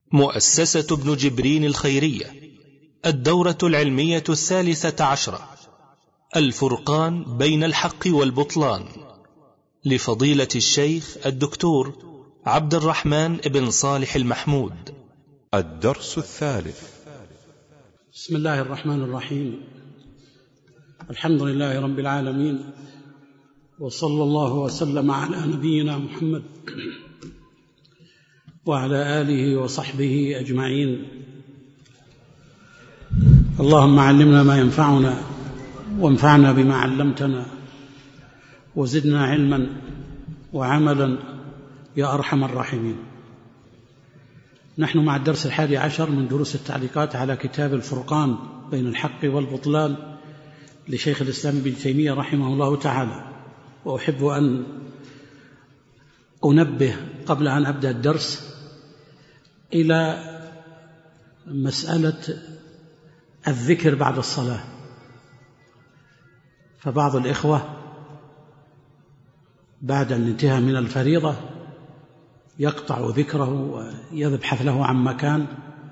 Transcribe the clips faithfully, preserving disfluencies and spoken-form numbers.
مؤسسة ابن جبرين الخيرية، الدورة العلمية الثالثة عشرة، الفرقان بين الحق والبطلان، لفضيلة الشيخ الدكتور عبد الرحمن بن صالح المحمود. الدرس الثالث. بسم الله الرحمن الرحيم. الحمد لله رب العالمين، وصلى الله وسلم على نبينا محمد وعلى آله وصحبه أجمعين. اللهم علمنا ما ينفعنا وانفعنا بما علمتنا وزدنا علما وعملا يا أرحم الراحمين. نحن مع الدرس الحادي عشر من دروس التعليقات على كتاب الفرقان بين الحق والبطلان لشيخ الإسلام ابن تيمية رحمه الله تعالى. وأحب أن أنبه قبل أن أبدأ الدرس إلى مسألة الذكر بعد الصلاة. فبعض الإخوة بعد الانتهاء من الفريضة يقطع ذكره ويبحث له عن مكان.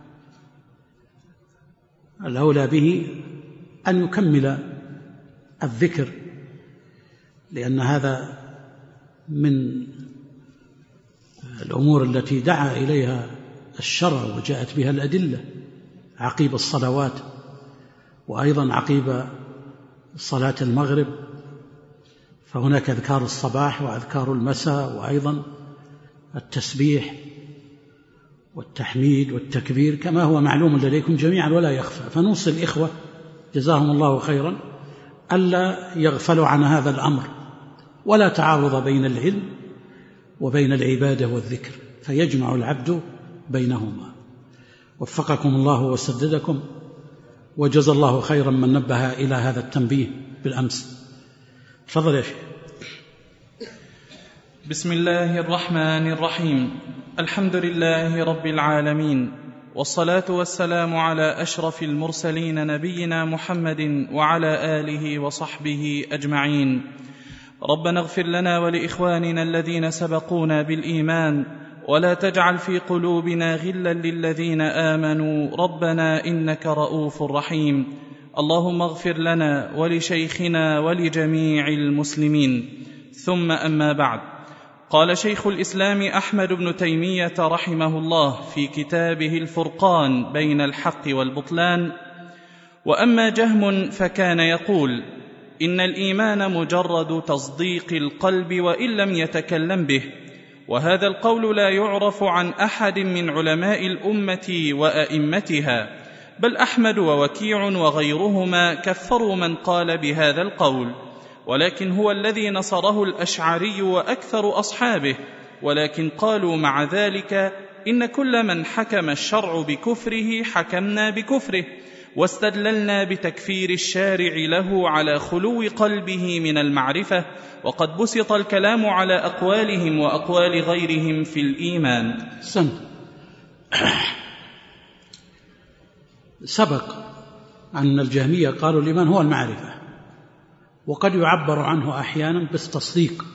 الأولى به أن يكمل الذكر، لأن هذا من الأمور التي دعا إليها الشرع وجاءت بها الأدلة عقيب الصلوات، وأيضا عقيب صلاة المغرب، فهناك أذكار الصباح وأذكار المساء، وأيضا التسبيح والتحميد والتكبير كما هو معلوم لديكم جميعا ولا يخفى. فنوصي الإخوة جزاهم الله خيرا ألا يغفلوا عن هذا الأمر، ولا تعارض بين العلم وبين العبادة والذكر، فيجمع العبد بينهما. وفقكم الله وسددكم، وجزى الله خيرا من نبه إلى هذا التنبيه بالأمس. تفضل يا شيخ. بسم الله الرحمن الرحيم. الحمد لله رب العالمين، والصلاة والسلام على أشرف المرسلين نبينا محمد وعلى آله وصحبه أجمعين. ربنا اغفر لنا ولإخواننا الذين سبقونا بالإيمان، ولا تجعل في قلوبنا غلا للذين آمنوا ربنا إنك رؤوف رحيم. اللهم اغفر لنا ولشيخنا ولجميع المسلمين. ثم أما بعد، قال شيخ الإسلام أحمد بن تيمية رحمه الله في كتابه الفرقان بين الحق والبطلان: وأما جهم فكان يقول إن الإيمان مجرد تصديق القلب وإن لم يتكلم به، وهذا القول لا يعرف عن أحد من علماء الأمة وأئمتها، بل أحمد ووكيع وغيرهما كفروا من قال بهذا القول، ولكن هو الذي نصره الأشعري وأكثر أصحابه. ولكن قالوا مع ذلك إن كل من حكم الشرع بكفره حكمنا بكفره، واستدللنا بتكفير الشارع له على خلو قلبه من المعرفة، وقد بسط الكلام على أقوالهم وأقوال غيرهم في الإيمان. سنت. سبق أن الجهمية قالوا لمن هو المعرفة، وقد يعبر عنه أحيانا بالتصديق،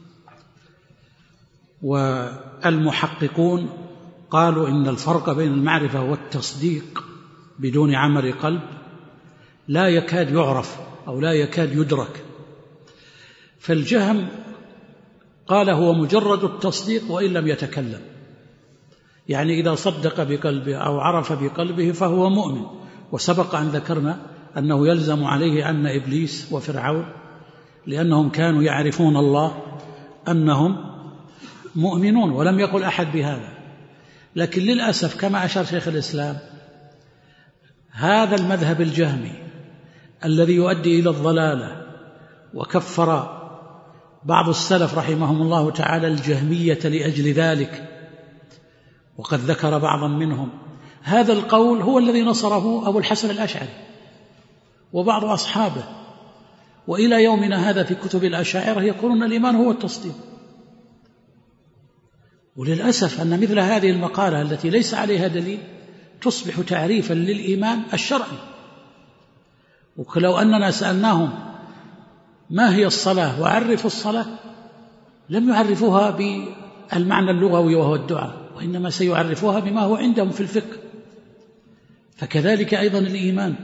والمحققون قالوا إن الفرق بين المعرفة والتصديق بدون عمل قلب لا يكاد يعرف أو لا يكاد يدرك. فالجهم قال هو مجرد التصديق وإن لم يتكلم، يعني إذا صدق بقلبه أو عرف بقلبه فهو مؤمن. وسبق أن ذكرنا أنه يلزم عليه أن إبليس وفرعون لأنهم كانوا يعرفون الله أنهم مؤمنون، ولم يقل أحد بهذا. لكن للأسف كما أشار شيخ الإسلام، هذا المذهب الجهمي الذي يؤدي إلى الضلالة، وكفر بعض السلف رحمهم الله تعالى الجهمية لأجل ذلك، وقد ذكر بعضا منهم. هذا القول هو الذي نصره أبو الحسن الأشعري وبعض أصحابه، وإلى يومنا هذا في كتب الأشاعرة يقولون الإيمان هو التصديق. وللأسف أن مثل هذه المقالة التي ليس عليها دليل تصبح تعريفا للإيمان الشرعي. ولو أننا سألناهم ما هي الصلاة وعرفوا الصلاة لم يعرفوها بالمعنى اللغوي وهو الدعاء، وإنما سيعرفوها بما هو عندهم في الفقه. فكذلك أيضا الإيمان.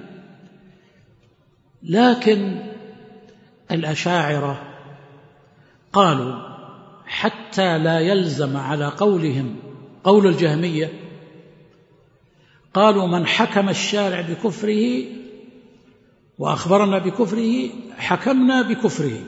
لكن الأشاعرة قالوا حتى لا يلزم على قولهم قول الجهمية، قالوا من حكم الشارع بكفره وأخبرنا بكفره حكمنا بكفره،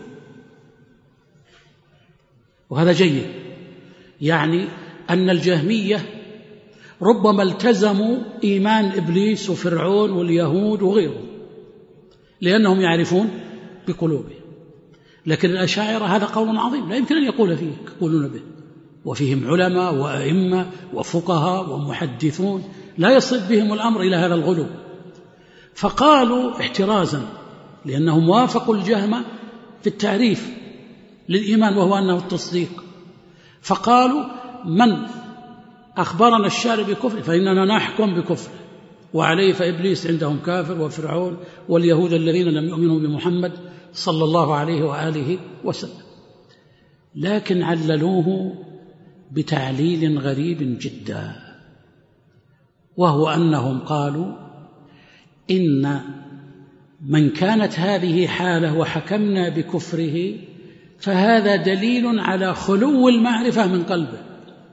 وهذا جيد. يعني أن الجهمية ربما التزموا إيمان إبليس وفرعون واليهود وغيرهم لأنهم يعرفون بقلوبهم، لكن الأشاعرة هذا قول عظيم لا يمكن أن يقول فيه يقولون به، وفيهم علماء وأئمة وفقهاء ومحدثون لا يصل بهم الأمر إلى هذا الغلو، فقالوا احترازا لأنهم وافقوا الجهم في التعريف للإيمان وهو أنه التصديق، فقالوا من أخبرنا الشارع بكفر فإننا نحكم بكفر، وعليه فإبليس عندهم كافر وفرعون واليهود الذين لم يؤمنوا بمحمد صلى الله عليه وآله وسلم. لكن عللوه بتعليل غريب جدا، وهو أنهم قالوا إن من كانت هذه حاله وحكمنا بكفره فهذا دليل على خلو المعرفة من قلبه.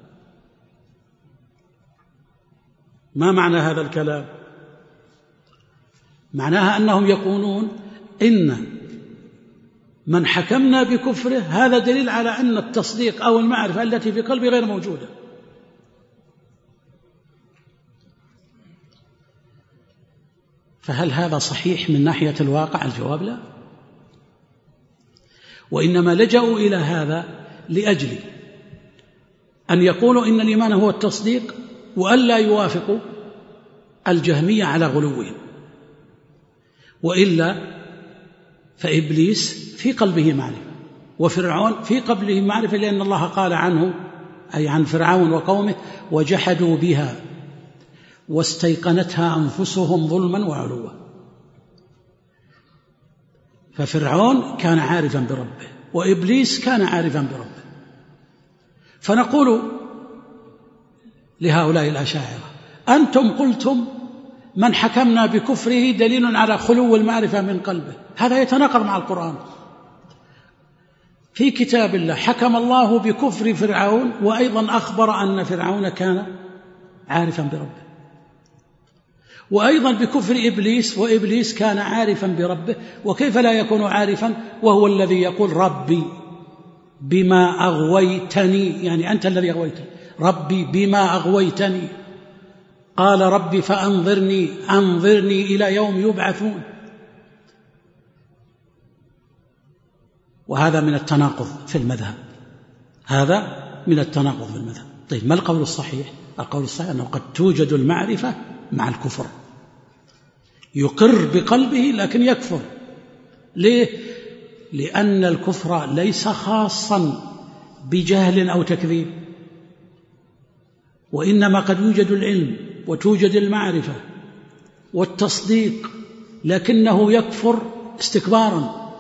ما معنى هذا الكلام؟ معناها أنهم يقولون إن من حكمنا بكفره هذا دليل على أن التصديق أو المعرفة التي في قلبه غير موجودة. فهل هذا صحيح من ناحية الواقع؟ الجواب لا، وإنما لجأوا إلى هذا لأجل أن يقولوا إن الإيمان هو التصديق وألا يوافقوا الجهمية على غلوهم، وإلا فإبليس في قلبه معرفة وفرعون في قلبه معرفة، لأن الله قال عنه أي عن فرعون وقومه وجحدوا بها واستيقنتها أنفسهم ظلما وعلوا. ففرعون كان عارفا بربه وإبليس كان عارفا بربه. فنقول لهؤلاء الأشاعرة أنتم قلتم من حكمنا بكفره دليل على خلو المعرفة من قلبه، هذا يتناقض مع القرآن. في كتاب الله حكم الله بكفر فرعون وأيضا أخبر أن فرعون كان عارفا بربه، وأيضا بكفر إبليس وإبليس كان عارفا بربه. وكيف لا يكون عارفا وهو الذي يقول ربي بما أغويتني، يعني أنت الذي أغويتني، ربي بما أغويتني، قال ربي فأنظرني أنظرني إلى يوم يبعثون. وهذا من التناقض في المذهب، هذا من التناقض في المذهب. طيب ما القول الصحيح؟ القول الصحيح أنه قد توجد المعرفة مع الكفر، يقر بقلبه لكن يكفر. ليه؟ لأن الكفر ليس خاصا بجهل أو تكذيب، وإنما قد يوجد العلم وتوجد المعرفة والتصديق لكنه يكفر استكبارا.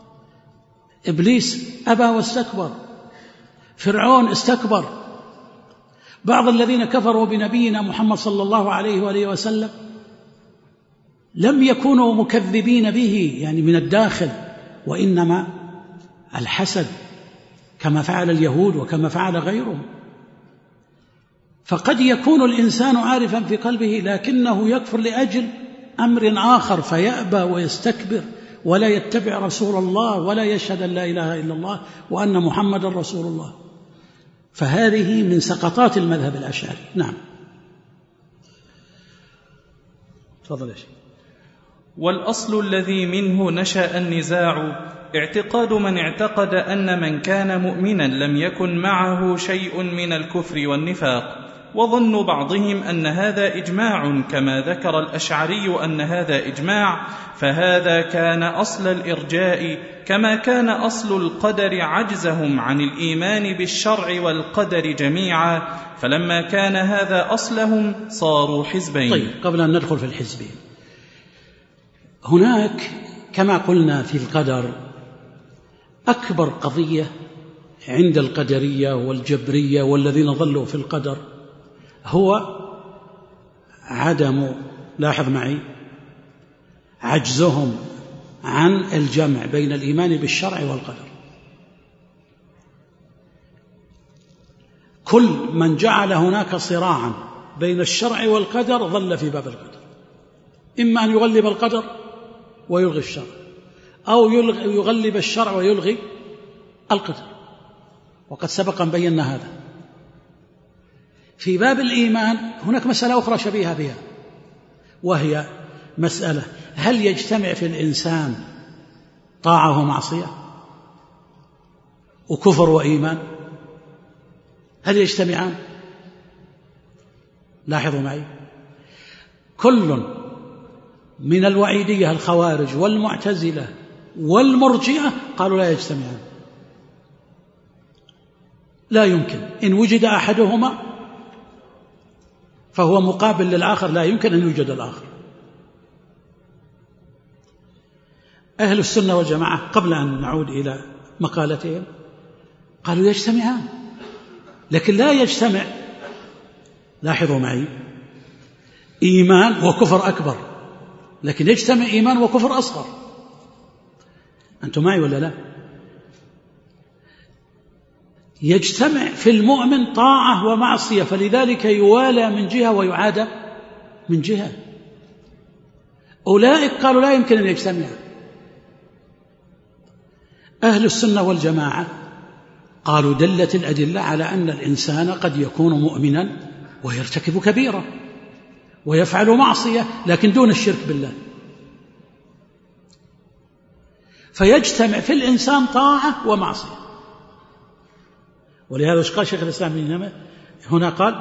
إبليس أبى واستكبر، فرعون استكبر، بعض الذين كفروا بنبينا محمد صلى الله عليه وآله وسلم لم يكونوا مكذبين به يعني من الداخل، وإنما الحسد كما فعل اليهود وكما فعل غيرهم. فقد يكون الإنسان عارفا في قلبه لكنه يكفر لأجل أمر آخر فيأبى ويستكبر ولا يتبع رسول الله ولا يشهد أن لا إله إلا الله وأن محمد رسول الله. فهذه من سقطات المذهب الأشعري. نعم، تفضل يا شيخ. والأصل الذي منه نشأ النزاع اعتقاد من اعتقد أن من كان مؤمنا لم يكن معه شيء من الكفر والنفاق، وظن بعضهم أن هذا إجماع كما ذكر الأشعري أن هذا إجماع، فهذا كان أصل الإرجاء كما كان أصل القدر عجزهم عن الإيمان بالشرع والقدر جميعا، فلما كان هذا أصلهم صاروا حزبين. طيب، قبل أن ندخل في الحزبين، هناك كما قلنا في القدر أكبر قضية عند القدرية والجبرية والذين ظلوا في القدر هو عدم، لاحظ معي، عجزهم عن الجمع بين الإيمان بالشرع والقدر. كل من جعل هناك صراعا بين الشرع والقدر ظل في باب القدر، إما أن يغلب القدر ويلغي الشرع، أو يغلب الشرع ويلغي القدر، وقد سبق أن بينا هذا. في باب الإيمان هناك مسألة أخرى شبيهة بها، وهي مسألة: هل يجتمع في الإنسان طاعة ومعصية وكفر وإيمان؟ هل يجتمعان؟ لاحظوا معي، كل من الوعيدية الخوارج والمعتزلة والمرجئة قالوا لا يجتمعان، لا يمكن، إن وجد أحدهما فهو مقابل للآخر، لا يمكن أن يوجد الآخر. أهل السنة والجماعة قبل أن نعود إلى مقالتهم قالوا يجتمعان، لكن لا يجتمع، لاحظوا معي، إيمان وكفر أكبر، لكن يجتمع إيمان وكفر أصغر. أنتم معي ولا لا؟ يجتمع في المؤمن طاعة ومعصية، فلذلك يوالى من جهة ويعادى من جهة. أولئك قالوا لا يمكن أن يجتمع. أهل السنة والجماعة قالوا دلت الأدلة على أن الإنسان قد يكون مؤمنا ويرتكب كبيرة ويفعل معصية لكن دون الشرك بالله، فيجتمع في الإنسان طاعة ومعصية. ولهذا قال شيخ الإسلام ابن تيمية هنا، قال: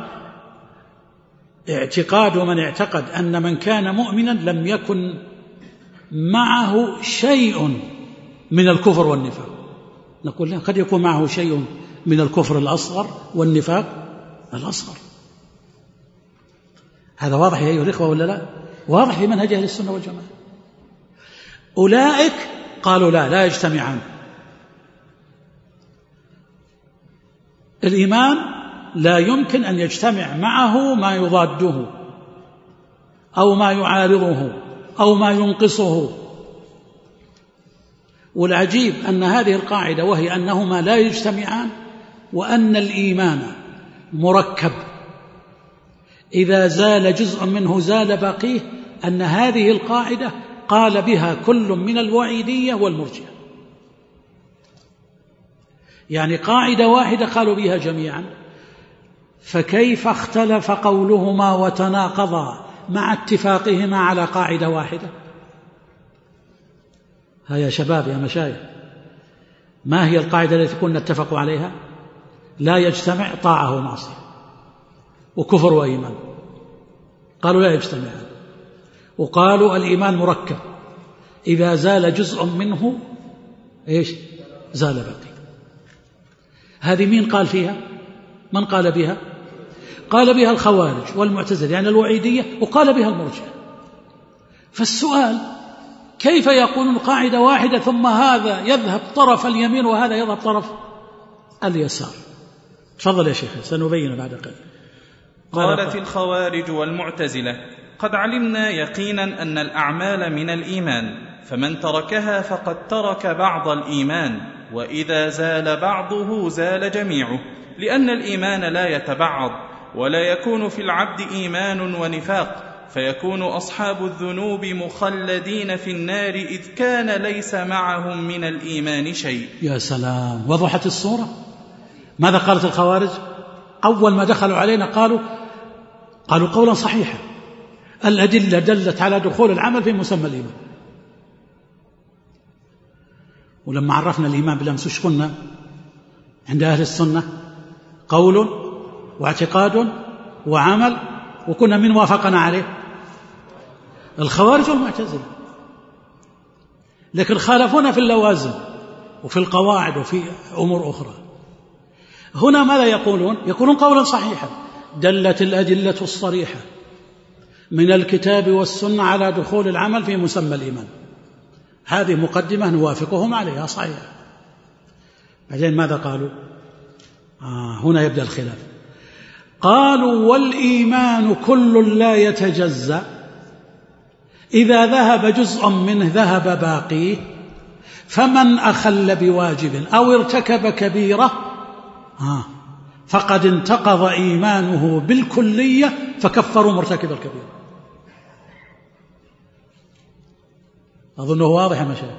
اعتقاد من اعتقد أن من كان مؤمنا لم يكن معه شيء من الكفر والنفاق. نقول لا، قد يكون معه شيء من الكفر الأصغر والنفاق الأصغر. هذا واضح يا أيها الإخوة ولا لا؟ واضح في منهج أهل السنة والجماعة. أولئك قالوا لا لا يجتمعان. الإيمان لا يمكن أن يجتمع معه ما يضاده أو ما يعارضه أو ما ينقصه. والعجيب أن هذه القاعدة، وهي أنهما لا يجتمعان، وأن الإيمان مركب إذا زال جزء منه زال باقيه، أن هذه القاعدة قال بها كل من الوعيدية والمرجئة، يعني قاعدة واحدة قالوا بها جميعا، فكيف اختلف قولهما وتناقضا مع اتفاقهما على قاعدة واحدة؟ ها يا شباب يا مشايخ، ما هي القاعدة التي كنا اتفقوا عليها؟ لا يجتمع طاعة ومعصية وكفر وإيمان. قالوا لا يجتمعان، وقالوا الإيمان مركب إذا زال جزء منه إيش؟ زال باقي. هذه مين قال فيها؟ من قال بها؟ قال بها الخوارج والمعتزلة، يعني الوعيدية، وقال بها المرجئة. فالسؤال: كيف يقولون قاعدة واحدة ثم هذا يذهب طرف اليمين وهذا يذهب طرف اليسار؟ تفضل يا شيخ، سنبين بعد قليل. قالت الخوارج والمعتزلة: قد علمنا يقينا أن الأعمال من الإيمان، فمن تركها فقد ترك بعض الإيمان، وإذا زال بعضه زال جميعه، لأن الإيمان لا يتبعض، ولا يكون في العبد إيمان ونفاق، فيكون أصحاب الذنوب مخلدين في النار إذ كان ليس معهم من الإيمان شيء. يا سلام، وضحت الصورة. ماذا قالت الخوارج؟ أول ما دخلوا علينا قالوا قالوا قولا صحيحا: الأدلة دلت على دخول العمل في مسمى الإيمان. ولما عرفنا الإيمان بالأمس وش قلنا عند أهل السنة؟ قول واعتقاد وعمل، وكنا من وافقنا عليه؟ الخوارج والمعتزلة. لكن خالفونا في اللوازم وفي القواعد وفي أمور أخرى. هنا ماذا يقولون؟ يقولون قولا صحيحا: دلت الأدلة الصريحة من الكتاب والسنة على دخول العمل في مسمى الإيمان. هذه مقدمة نوافقهم عليها صحيح. بعدين ماذا قالوا؟ آه هنا يبدأ الخلاف. قالوا والإيمان كل لا يتجزأ، إذا ذهب جزء منه ذهب باقيه، فمن أخل بواجب أو ارتكب كبيرة فقد انتقض إيمانه بالكلية فكفروا مرتكب الكبيرة. أظنه واضح يا مشايخ.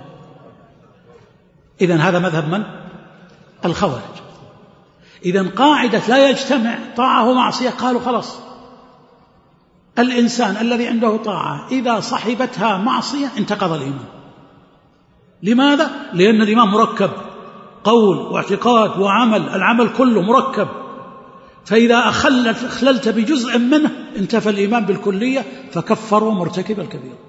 إذن هذا مذهب من؟ الخوارج. إذن قاعدة لا يجتمع طاعة ومعصية، قالوا خلاص الإنسان الذي عنده طاعة إذا صحبتها معصية انتقض الإيمان. لماذا؟ لأن الإيمان مركب، قول واعتقاد وعمل، العمل كله مركب، فإذا أخللت بجزء منه انتفى الإيمان بالكلية فكفروا مرتكب الكبيرة.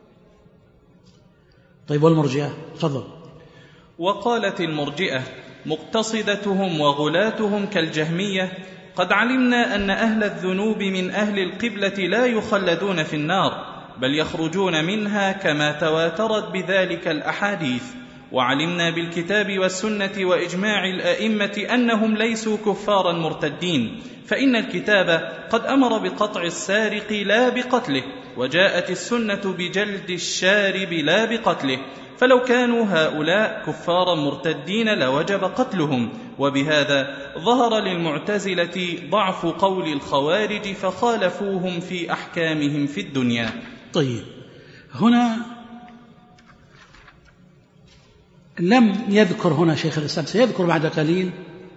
طيب والمرجئة؟ تفضل. وقالت المرجئة مقتصدتهم وغلاتهم كالجهمية: قد علمنا أن أهل الذنوب من أهل القبلة لا يخلدون في النار، بل يخرجون منها كما تواترت بذلك الأحاديث، وعلمنا بالكتاب والسنة وإجماع الأئمة أنهم ليسوا كفارا مرتدين، فإن الكتاب قد أمر بقطع السارق لا بقتله، وجاءت السنة بجلد الشارب لا بقتله، فلو كانوا هؤلاء كفارا مرتدين لوجب قتلهم. وبهذا ظهر للمعتزلة ضعف قول الخوارج فخالفوهم في أحكامهم في الدنيا. طيب، هنا لم يذكر هنا شيخ الإسلام، سيذكر بعد قليل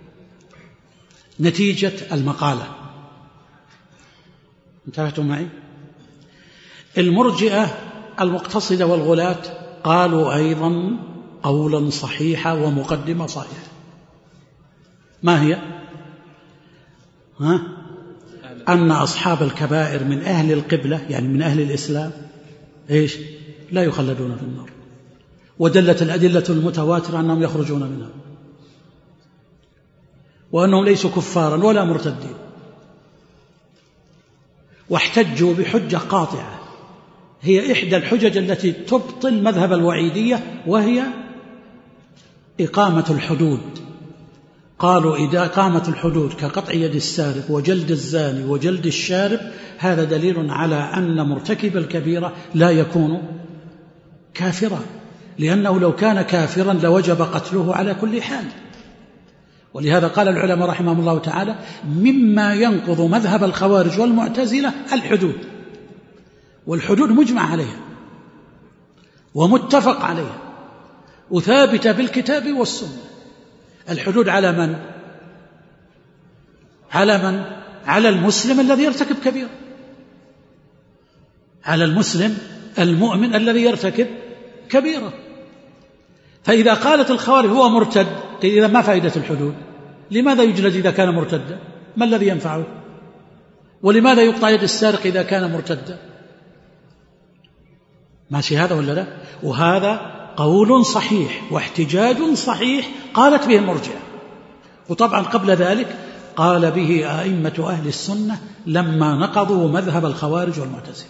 نتيجة المقالة. انتبهتم معي؟ المرجئة المقتصدة والغلاة قالوا أيضا قولا صحيحا ومقدمة صحيحة. ما هي؟ ها؟ أن أصحاب الكبائر من أهل القبلة، يعني من أهل الإسلام، إيش؟ لا يخلدون في النار، ودلت الأدلة المتواترة أنهم يخرجون منها، وأنهم ليسوا كفارا ولا مرتدين، واحتجوا بحجة قاطعة هي إحدى الحجج التي تبطل مذهب الوعيدية، وهي إقامة الحدود. قالوا إذا قامت الحدود كقطع يد السارق وجلد الزاني وجلد الشارب، هذا دليل على أن مرتكب الكبيرة لا يكون كافرا، لأنه لو كان كافرا لوجب قتله على كل حال. ولهذا قال العلماء رحمهم الله تعالى: مما ينقض مذهب الخوارج والمعتزلة الحدود، والحدود مجمع عليها ومتفق عليها وثابتة بالكتاب والسنة. الحدود على من؟ على من؟ على المسلم الذي يرتكب كبيرة، على المسلم المؤمن الذي يرتكب كبيرة. فإذا قالت الخوارج هو مرتد، إذا ما فائدة الحدود؟ لماذا يجلد إذا كان مرتدا؟ ما الذي ينفعه؟ ولماذا يقطع يد السارق إذا كان مرتدا؟ ماشي هذا ولا لا؟ وهذا قول صحيح واحتجاج صحيح قالت به المرجئة، وطبعا قبل ذلك قال به أئمة أهل السنة لما نقضوا مذهب الخوارج والمعتزلة.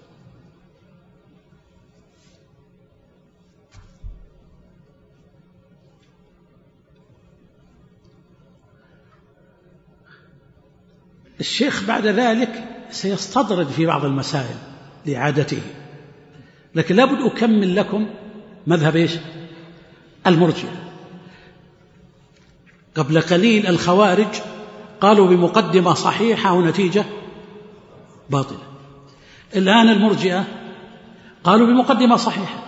الشيخ بعد ذلك سيستطرد في بعض المسائل لعادته، لكن لابد أكمل لكم مذهب إيش؟ المرجئة. قبل قليل الخوارج قالوا بمقدمة صحيحة ونتيجة باطلة، الآن المرجئة قالوا بمقدمة صحيحة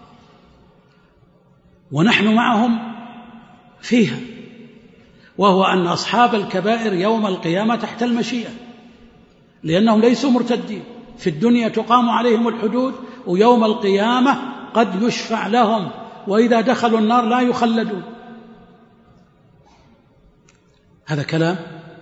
ونحن معهم فيها، وهو أن أصحاب الكبائر يوم القيامة تحت المشيئة، لأنهم ليسوا مرتدين، في الدنيا تقام عليهم الحدود، ويوم القيامة قد يشفع لهم، وإذا دخلوا النار لا يخلدون. هذا كلام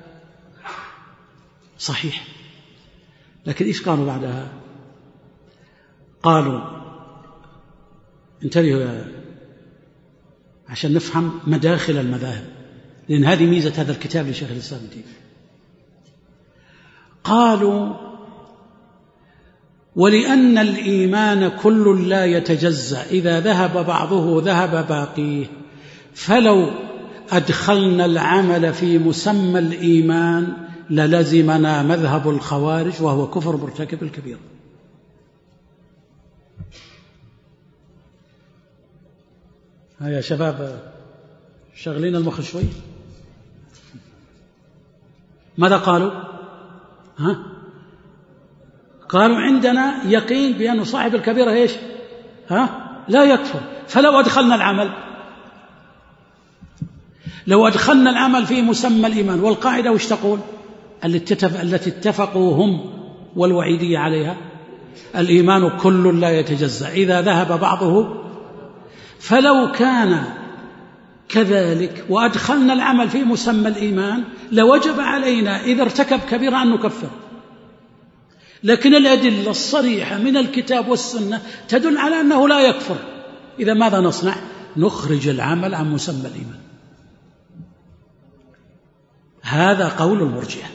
صحيح. لكن إيش قالوا بعدها؟ قالوا، انتبهوا عشان نفهم مداخل المذاهب، لأن هذه ميزة هذا الكتاب لشيخ الإسلام ابن تيمية. قالوا: ولأن الإيمان كل لا يتجزأ، إذا ذهب بعضه ذهب باقيه، فلو أدخلنا العمل في مسمى الإيمان للزمنا مذهب الخوارج وهو كفر مرتكب الكبيرة. ها يا شباب شغلين المخ شوي. ماذا قالوا؟ ها؟ قالوا عندنا يقين بأن صاحب الكبيرة إيش؟ ها؟ لا يكفر. فلو أدخلنا العمل لو أدخلنا العمل في مسمى الإيمان، والقاعدة وش تقول؟ التي اتفقوا هم والوعيدية عليها: الإيمان كل لا يتجزأ إذا ذهب بعضه. فلو كان كذلك وأدخلنا العمل في مسمى الإيمان لوجب علينا إذا ارتكب كبيرة أن نكفر، لكن الأدلة الصريحة من الكتاب والسنة تدل على أنه لا يكفر. إذا ماذا نصنع؟ نخرج العمل عن مسمى الإيمان. هذا قول المرجئة.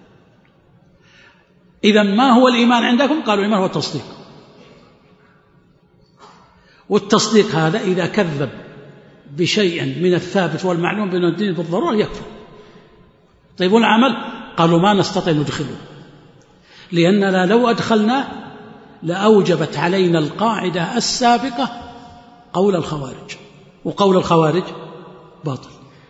إذا ما هو الإيمان عندكم؟ قالوا الإيمان هو التصديق، والتصديق هذا إذا كذب بشيء من الثابت والمعلوم بين الدين بالضرورة يكفر. طيب والعمل؟ قالوا ما نستطيع ندخله، لأننا لو أدخلنا لأوجبت علينا القاعدة السابقة قول الخوارج، وقول الخوارج باطل.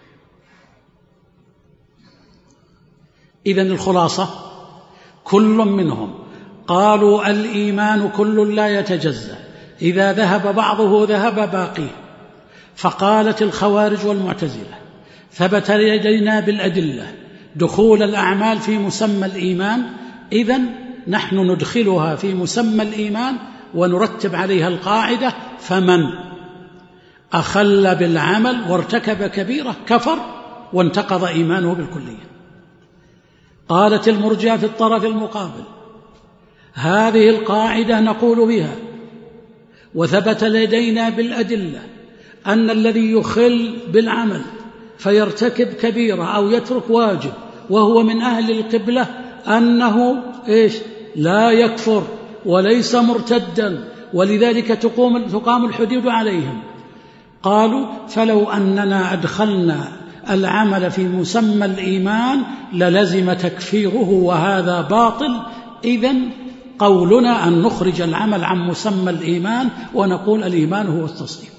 إذن الخلاصة كل منهم قالوا الإيمان كل لا يتجزأ إذا ذهب بعضه ذهب باقيه. فقالت الخوارج والمعتزلة: ثبت لدينا بالأدلة دخول الأعمال في مسمى الإيمان، إذن نحن ندخلها في مسمى الإيمان ونرتب عليها القاعدة: فمن أخل بالعمل وارتكب كبيرة كفر وانتقض إيمانه بالكلية. قالت المرجئة في الطرف المقابل: هذه القاعدة نقول بها، وثبت لدينا بالأدلة أن الذي يخل بالعمل فيرتكب كبيرة أو يترك واجب وهو من أهل القبلة أنه إيش؟ لا يكفر وليس مرتدا، ولذلك تقوم تقام الحدود عليهم. قالوا: فلو أننا أدخلنا العمل في مسمى الإيمان للزم تكفيره، وهذا باطل. إذن قولنا أن نخرج العمل عن مسمى الإيمان ونقول الإيمان هو التصديق.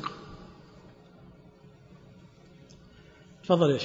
تفضل يا شيخ.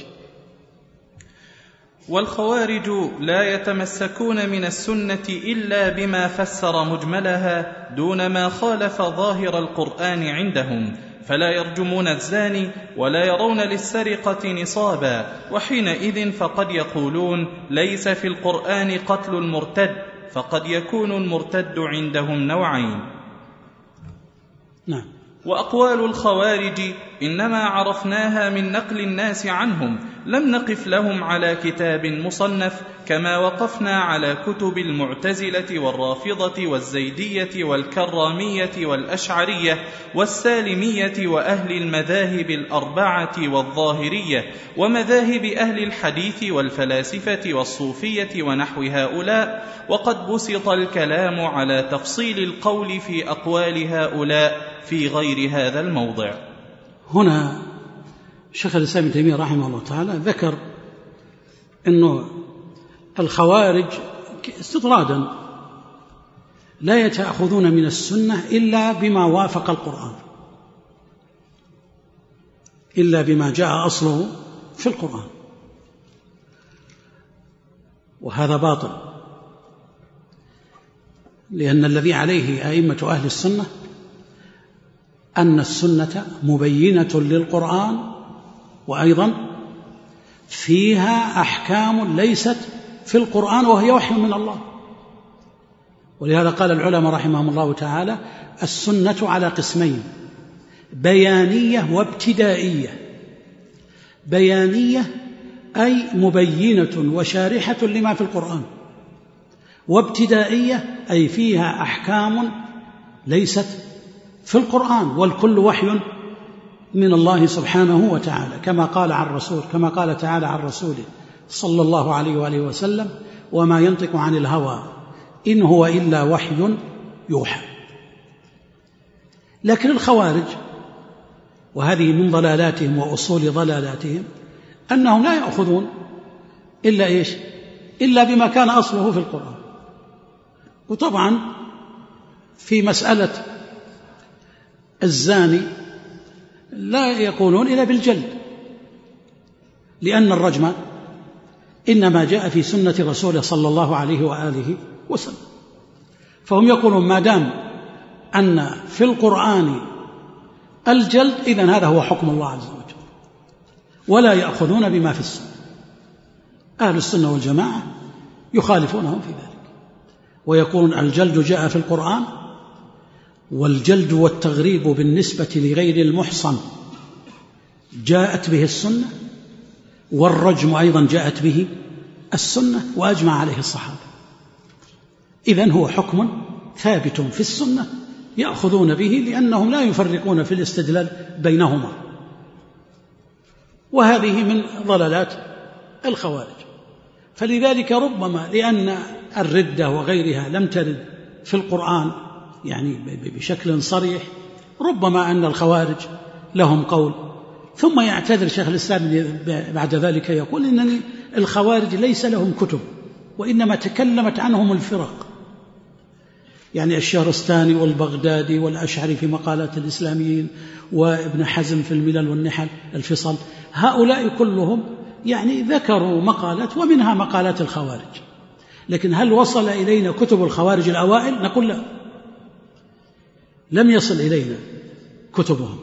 والخوارج لا يتمسكون من السنة إلا بما فسر مجملها دون ما خالف ظاهر القرآن عندهم، فلا يرجمون الزاني ولا يرون للسرقة نصابا، وحينئذ فقد يقولون ليس في القرآن قتل المرتد، فقد يكون المرتد عندهم نوعين. نعم. وأقوال الخوارج إنما عرفناها من نقل الناس عنهم، لم نقف لهم على كتاب مصنف، كما وقفنا على كتب المعتزلة والرافضة والزيدية والكرامية والأشعرية والسالمية وأهل المذاهب الأربعة والظاهرية ومذاهب أهل الحديث والفلاسفة والصوفية ونحو هؤلاء. وقد بسط الكلام على تفصيل القول في أقوال هؤلاء في غير هذا الموضع. هنا شيخ الإسلام ابن تيمية رحمه الله تعالى ذكر أنه الخوارج استطرادا لا يتأخذون من السنة إلا بما وافق القرآن، إلا بما جاء أصله في القرآن، وهذا باطل، لأن الذي عليه أئمة أهل السنة أن السنة مبينة للقرآن، وأيضا فيها أحكام ليست في القرآن وهي وحي من الله. ولهذا قال العلماء رحمهم الله تعالى: السنة على قسمين: بيانية وابتدائية. بيانية أي مبينة وشارحة لما في القرآن، وابتدائية أي فيها أحكام ليست في القرآن، والكل وحي من الله سبحانه وتعالى، كما قال عن رسول كما قال تعالى عن رسوله صلى الله عليه وآله وسلم: وما ينطق عن الهوى إن هو إلا وحي يوحى. لكن الخوارج، وهذه من ضلالاتهم وأصول ضلالاتهم، أنهم لا يأخذون إلا إيش؟ إلا بما كان أصله في القرآن. وطبعا في مسألة الزاني لا يقولون إلا بالجلد، لأن الرجم إنما جاء في سنة رسوله صلى الله عليه وآله وسلم، فهم يقولون ما دام أن في القرآن الجلد إذن هذا هو حكم الله عز وجل، ولا يأخذون بما في السنة. أهل السنة والجماعة يخالفونهم في ذلك، ويقولون الجلد جاء في القرآن، والجلد والتغريب بالنسبة لغير المحصن جاءت به السنة، والرجم أيضا جاءت به السنة وأجمع عليه الصحابة. إذن هو حكم ثابت في السنة يأخذون به، لأنهم لا يفرقون في الاستدلال بينهما. وهذه من ضلالات الخوارج. فلذلك ربما لأن الردة وغيرها لم ترد في القرآن يعني بشكل صريح، ربما أن الخوارج لهم قول. ثم يعتذر شيخ الإسلام بعد ذلك يقول إن الخوارج ليس لهم كتب، وإنما تكلمت عنهم الفرق، يعني الشهرستاني والبغدادي والأشعري في مقالات الإسلاميين، وابن حزم في الملل والنحل الفصل، هؤلاء كلهم يعني ذكروا مقالات ومنها مقالات الخوارج. لكن هل وصل إلينا كتب الخوارج الأوائل؟ نقول لا، لم يصل إلينا كتبهم.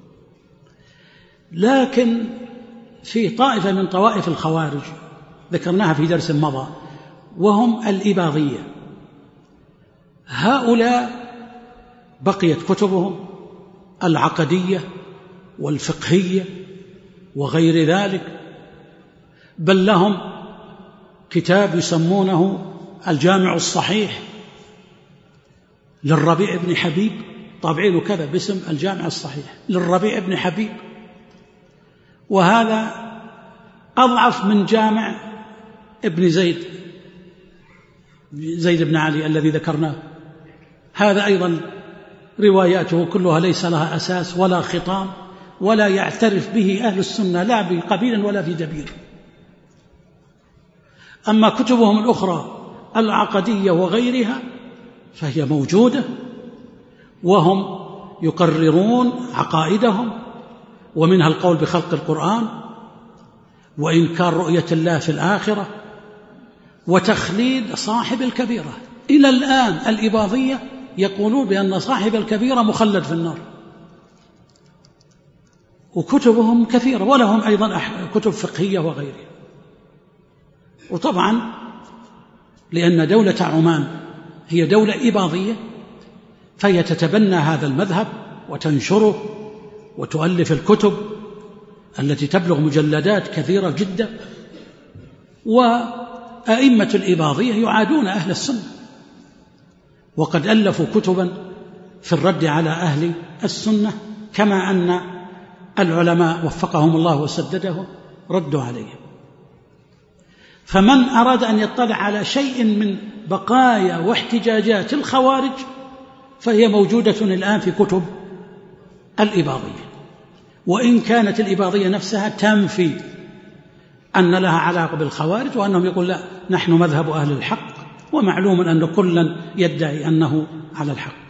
لكن في طائفة من طوائف الخوارج ذكرناها في درس مضى، وهم الإباضية، هؤلاء بقيت كتبهم العقدية والفقهية وغير ذلك، بل لهم كتاب يسمونه الجامع الصحيح للربيع بن حبيب، طابعين كذا باسم الجامع الصحيح للربيع بن حبيب، وهذا أضعف من جامع ابن زيد زيد بن علي الذي ذكرناه. هذا أيضا رواياته كلها ليس لها أساس ولا خطام، ولا يعترف به أهل السنة لا بقبيل ولا في جبيل. أما كتبهم الأخرى العقدية وغيرها فهي موجودة، وهم يقررون عقائدهم، ومنها القول بخلق القرآن، وإنكار رؤية الله في الآخرة، وتخليد صاحب الكبيرة. إلى الآن الإباضية يقولون بأن صاحب الكبيرة مخلد في النار، وكتبهم كثيرة، ولهم أيضا كتب فقهية وغيرها. وطبعا لأن دولة عمان هي دولة إباضية، فهي تتبنى هذا المذهب وتنشره وتؤلف الكتب التي تبلغ مجلدات كثيرة جدا. وأئمة الإباضية يعادون أهل السنة، وقد ألفوا كتبا في الرد على أهل السنة، كما أن العلماء وفقهم الله وسددهم ردوا عليهم. فمن أراد أن يطلع على شيء من بقايا واحتجاجات الخوارج فهي موجودة الآن في كتب الإباضية، وإن كانت الإباضية نفسها تنفي أن لها علاقة بالخوارج، وأنهم يقول لا نحن مذهب أهل الحق، ومعلوم أن كلا يدعي أنه على الحق.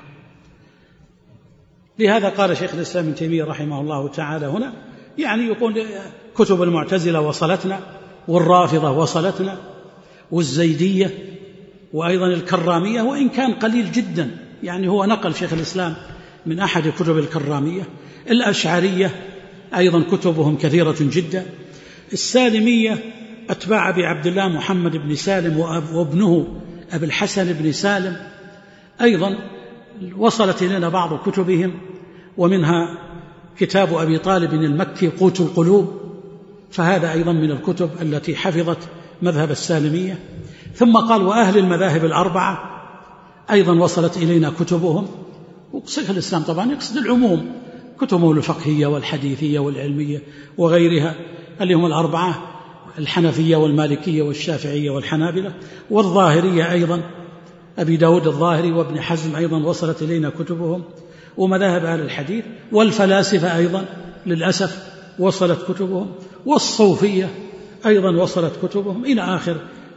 لهذا قال شيخ الإسلام ابن تيمية رحمه الله تعالى هنا، يعني يقول كتب المعتزلة وصلتنا، والرافضة وصلتنا، والزيدية، وأيضا الكرامية، وإن كان قليل جدا، يعني هو نقل شيخ الإسلام من أحد كتب الكرامية. الأشعرية أيضا كتبهم كثيرة جدا. السالمية أتباع أبي عبد الله محمد بن سالم وابنه أبي الحسن بن سالم أيضا وصلت إلينا بعض كتبهم، ومنها كتاب أبي طالب المكي قوت القلوب، فهذا أيضا من الكتب التي حفظت مذهب السالمية. ثم قال وأهل المذاهب الأربعة أيضا وصلت إلينا كتبهم. وشيخ الإسلام طبعا يقصد العموم، كتبهم الفقهية والحديثية والعلمية وغيرها، اللي هم الأربعة: الحنفية والمالكية والشافعية والحنابلة، والظاهرية أيضا أبي داود الظاهري وابن حزم أيضا وصلت إلينا كتبهم، ومذاهب أهل الحديث، والفلاسفة أيضا للأسف وصلت كتبهم، والصوفية أيضا وصلت كتبهم، إلى آخر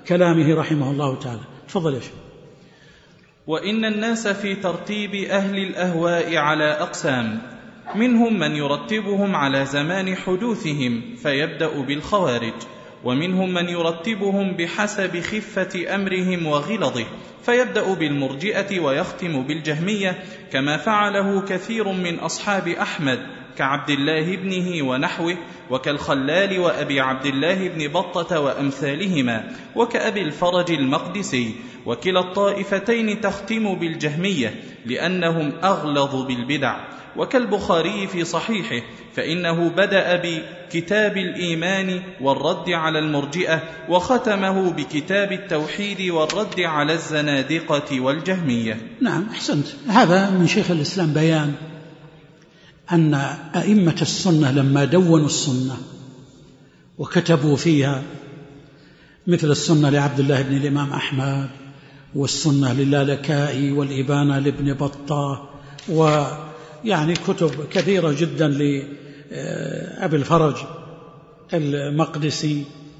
كلامه رحمه الله تعالى. تفضل يا شيخ. وإن الناس في ترتيب أهل الأهواء على أقسام، منهم من يرتبهم على زمان حدوثهم فيبدأ بالخوارج، ومنهم من يرتبهم بحسب خفة أمرهم وغلظه فيبدأ بالمرجئة ويختم بالجهمية، كما فعله كثير من أصحاب أحمد كعبد الله ابنه ونحوه، وكالخلال وأبي عبد الله بن بطة وأمثالهما، وكأبي الفرج المقدسي. وكلا الطائفتين تختم بالجهمية لأنهم أغلظ بالبدع. وكالبخاري في صحيحه فإنه بدأ بكتاب الإيمان والرد على المرجئة، وختمه بكتاب التوحيد والرد على الزنادقة والجهمية. نعم أحسنت. هذا من شيخ الإسلام بيان أن أئمة السنة لما دونوا السنة وكتبوا فيها، مثل السنة لعبد الله بن الإمام أحمد، والسنة للالكائي، والإبانة لابن بطة، ويعني كتب كثيرة جدا لأبي الفرج المقدسي،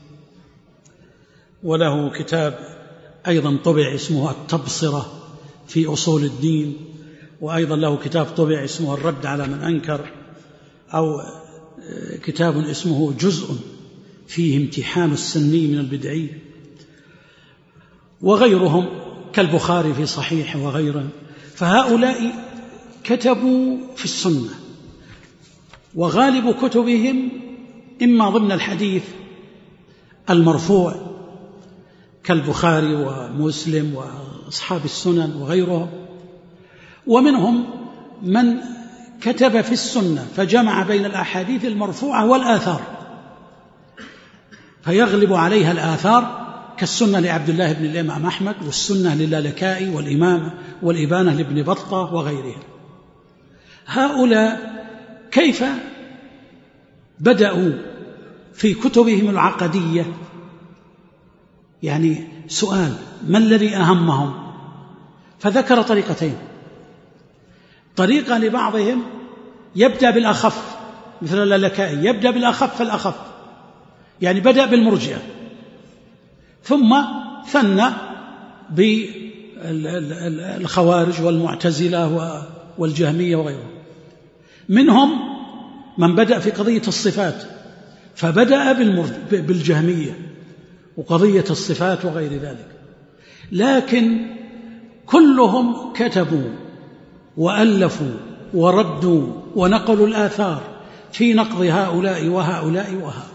وله كتاب أيضا طبع اسمه التبصرة في أصول الدين، وأيضا له كتاب طبع اسمه الرد على من أنكر، أو كتاب اسمه جزء فيه امتحان السني من البدعي، وغيرهم كالبخاري في صحيح وغيره. فهؤلاء كتبوا في السنة، وغالب كتبهم إما ضمن الحديث المرفوع كالبخاري ومسلم وأصحاب السنن وغيرهم، ومنهم من كتب في السنة فجمع بين الأحاديث المرفوعة والآثار، فيغلب عليها الآثار كالسنة لعبد الله بن الإمام أحمد، والسنة للالكائي، والإمامة والإبانة لابن بطة وغيرهم. هؤلاء كيف بدأوا في كتبهم العقدية؟ يعني سؤال: ما الذي أهمهم؟ فذكر طريقتين. طريقة لبعضهم يبدأ بالأخف، مثل الالكائي يبدأ بالأخف فالأخف، يعني بدأ بالمرجئة ثم ثنى بالخوارج والمعتزلة والجهمية وغيرهم. منهم من بدأ في قضية الصفات فبدأ بالجهمية وقضية الصفات وغير ذلك، لكن كلهم كتبوا وألفوا وردوا ونقلوا الآثار في نقض هؤلاء وهؤلاء وهؤلاء.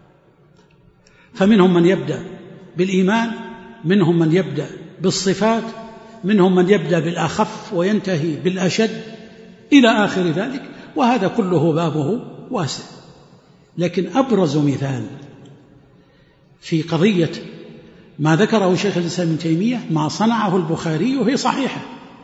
فمنهم من يبدأ بالإيمان، منهم من يبدأ بالصفات، منهم من يبدأ بالأخف وينتهي بالأشد إلى آخر ذلك، وهذا كله بابه واسع. لكن أبرز مثال في قضية ما ذكره شيخ الإسلام ابن تيمية ما صنعه البخاري في صحيحه.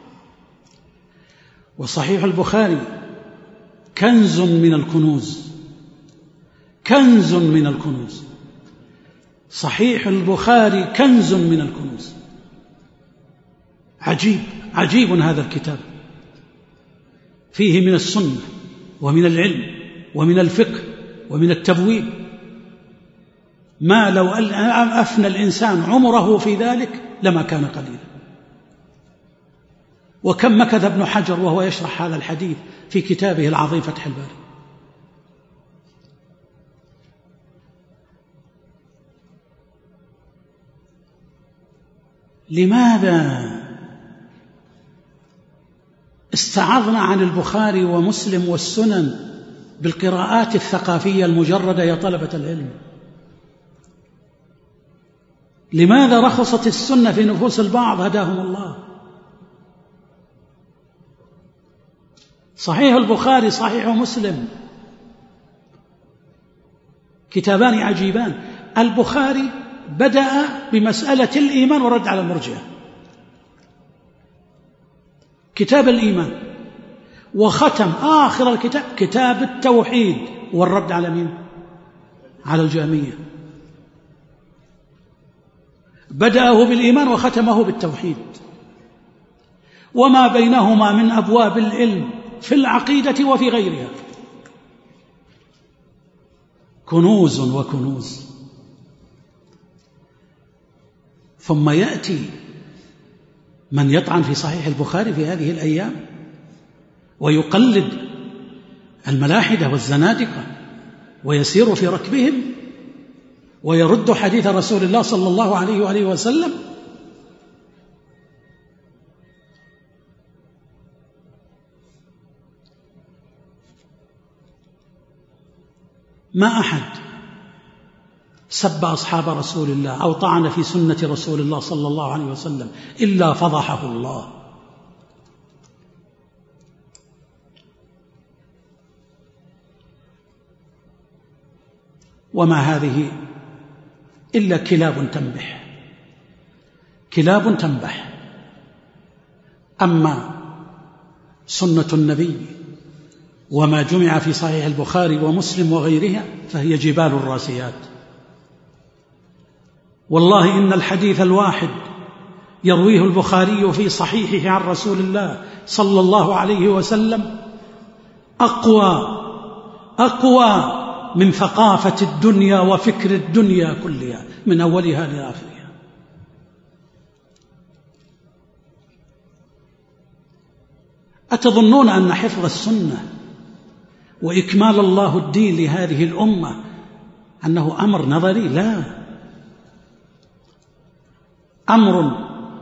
وصحيح البخاري كنز من الكنوز، كنز من الكنوز، صحيح البخاري كنز من الكنوز. عجيب عجيب هذا الكتاب، فيه من السنة ومن العلم ومن الفقه ومن التبويب ما لو أفنى الإنسان عمره في ذلك لما كان قليلا. وكم مكث ابن حجر وهو يشرح هذا الحديث في كتابه العظيم فتح الباري. لماذا استعضنا عن البخاري ومسلم والسنن بالقراءات الثقافية المجردة يا طلبة العلم؟ لماذا رخصت السنة في نفوس البعض هداهم الله؟ صحيح البخاري صحيح مسلم كتابان عجيبان. البخاري بدأ بمسألة الإيمان ورد على المرجئة، كتاب الإيمان، وختم آخر الكتاب كتاب التوحيد والرد على مين؟ على الجهمية. بدأه بالإيمان وختمه بالتوحيد، وما بينهما من أبواب العلم في العقيدة وفي غيرها كنوز وكنوز. ثم يأتي من يطعن في صحيح البخاري في هذه الأيام ويقلد الملاحدة والزنادقة ويسير في ركبهم ويرد حديث رسول الله صلى الله عليه وآله وسلم. ما أحد سب أصحاب رسول الله أو طعن في سنة رسول الله صلى الله عليه وسلم إلا فضحه الله. وما هذه إلا كلاب تنبح، كلاب تنبح. أما سنة النبي وما جمع في صحيح البخاري ومسلم وغيرها فهي جبال الراسيات. والله إن الحديث الواحد يرويه البخاري في صحيحه عن رسول الله صلى الله عليه وسلم أقوى أقوى من ثقافة الدنيا وفكر الدنيا كلها من أولها لآخرها. أتظنون أن حفظ السنة وإكمال الله الدين لهذه الأمة أنه أمر نظري؟ لا، أمر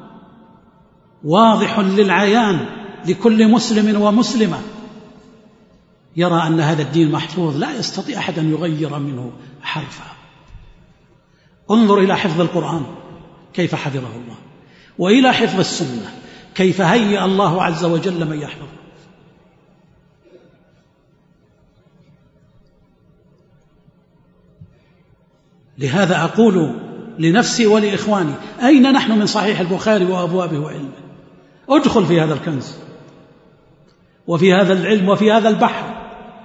واضح للعيان لكل مسلم ومسلمة يرى أن هذا الدين محفوظ، لا يستطيع أحد أن يغير منه حرفا. انظر إلى حفظ القرآن كيف حفظه الله، وإلى حفظ السنة كيف هيأ الله عز وجل من يحفظه. لهذا أقول لنفسي ولإخواني: أين نحن من صحيح البخاري وأبوابه وعلمه؟ ادخل في هذا الكنز وفي هذا العلم وفي هذا البحر.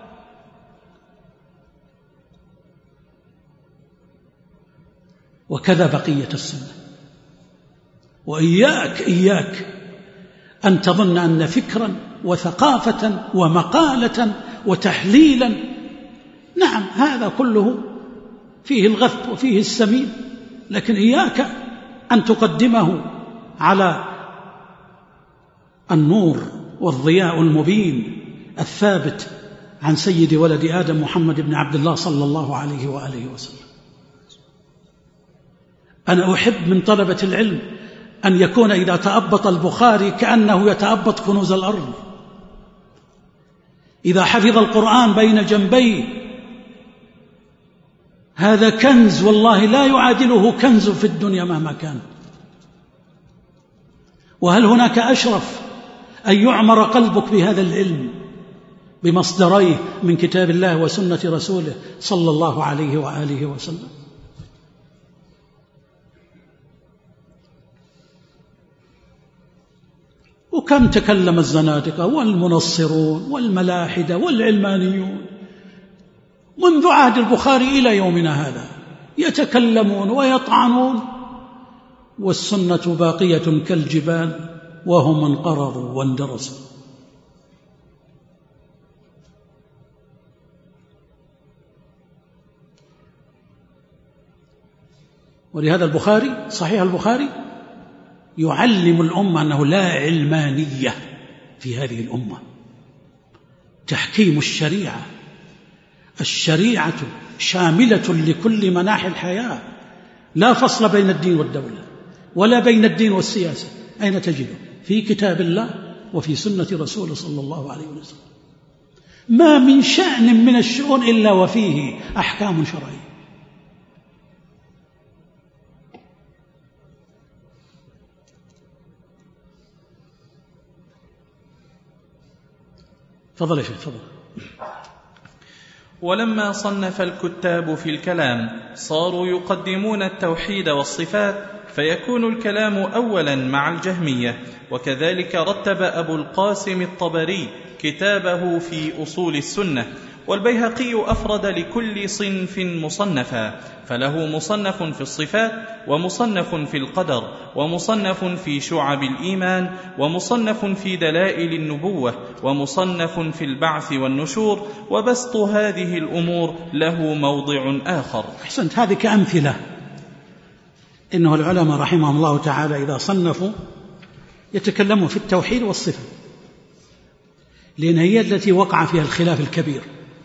وكذا بقية السنة. وإياك إياك أن تظن أن فكرا وثقافة ومقالة وتحليلا، نعم هذا كله فيه الغث وفيه السمين، لكن إياك أن تقدمه على النور والضياء المبين الثابت عن سيد ولد آدم محمد بن عبد الله صلى الله عليه وآله وسلم. أنا أحب من طلبة العلم أن يكون إذا تأبط البخاري كأنه يتأبط كنوز الأرض. إذا حفظ القرآن بين جنبيه هذا كنز والله لا يعادله كنز في الدنيا مهما كان. وهل هناك أشرف أن يعمر قلبك بهذا العلم بمصدريه من كتاب الله وسنة رسوله صلى الله عليه وآله وسلم؟ وكم تكلم الزنادقة والمنصرون والملاحدة والعلمانيون منذ عهد البخاري إلى يومنا هذا، يتكلمون ويطعنون والسنة باقية كالجبال وهم انقرضوا واندرسوا. ولهذا البخاري صحيح البخاري يعلم الأمة أنه لا علمانية في هذه الأمة. تحكيم الشريعة، الشريعة شاملة لكل مناحي الحياة، لا فصل بين الدين والدولة ولا بين الدين والسياسة. أين تجده؟ في كتاب الله وفي سنة رسوله صلى الله عليه وسلم. ما من شأن من الشؤون إلا وفيه أحكام شرعية. تفضل يا شيخ تفضل. ولما صنف الكتاب في الكلام صاروا يقدمون التوحيد والصفات، فيكون الكلام أولا مع الجهمية. وكذلك رتب أبو القاسم الطبري كتابه في أصول السنة. والبيهقي أفرد لكل صنف مصنفا، فله مصنف في الصفات، ومصنف في القدر، ومصنف في شعب الإيمان، ومصنف في دلائل النبوة، ومصنف في البعث والنشور. وبسط هذه الأمور له موضع آخر. أحسنت، هذه كأمثلة. إنه العلماء رحمهم الله تعالى إذا صنفوا يتكلموا في التوحيد والصفة، لأن هي التي وقع فيها الخلاف الكبير،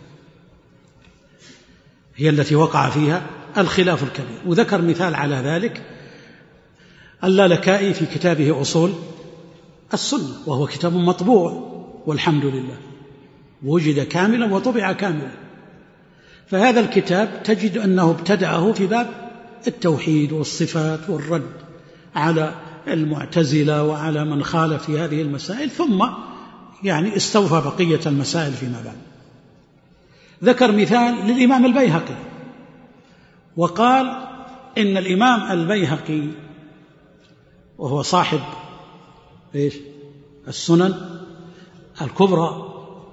هي التي وقع فيها الخلاف الكبير. وذكر مثال على ذلك اللالكائي في كتابه أصول السنة، وهو كتاب مطبوع والحمد لله، وجد كاملا وطبع كاملا. فهذا الكتاب تجد أنه ابتدعه في باب التوحيد والصفات والرد على المعتزلة وعلى من خالف في هذه المسائل، ثم يعني استوفى بقية المسائل فيما بعد. ذكر مثال للإمام البيهقي وقال إن الإمام البيهقي وهو صاحب إيش؟ السنن الكبرى،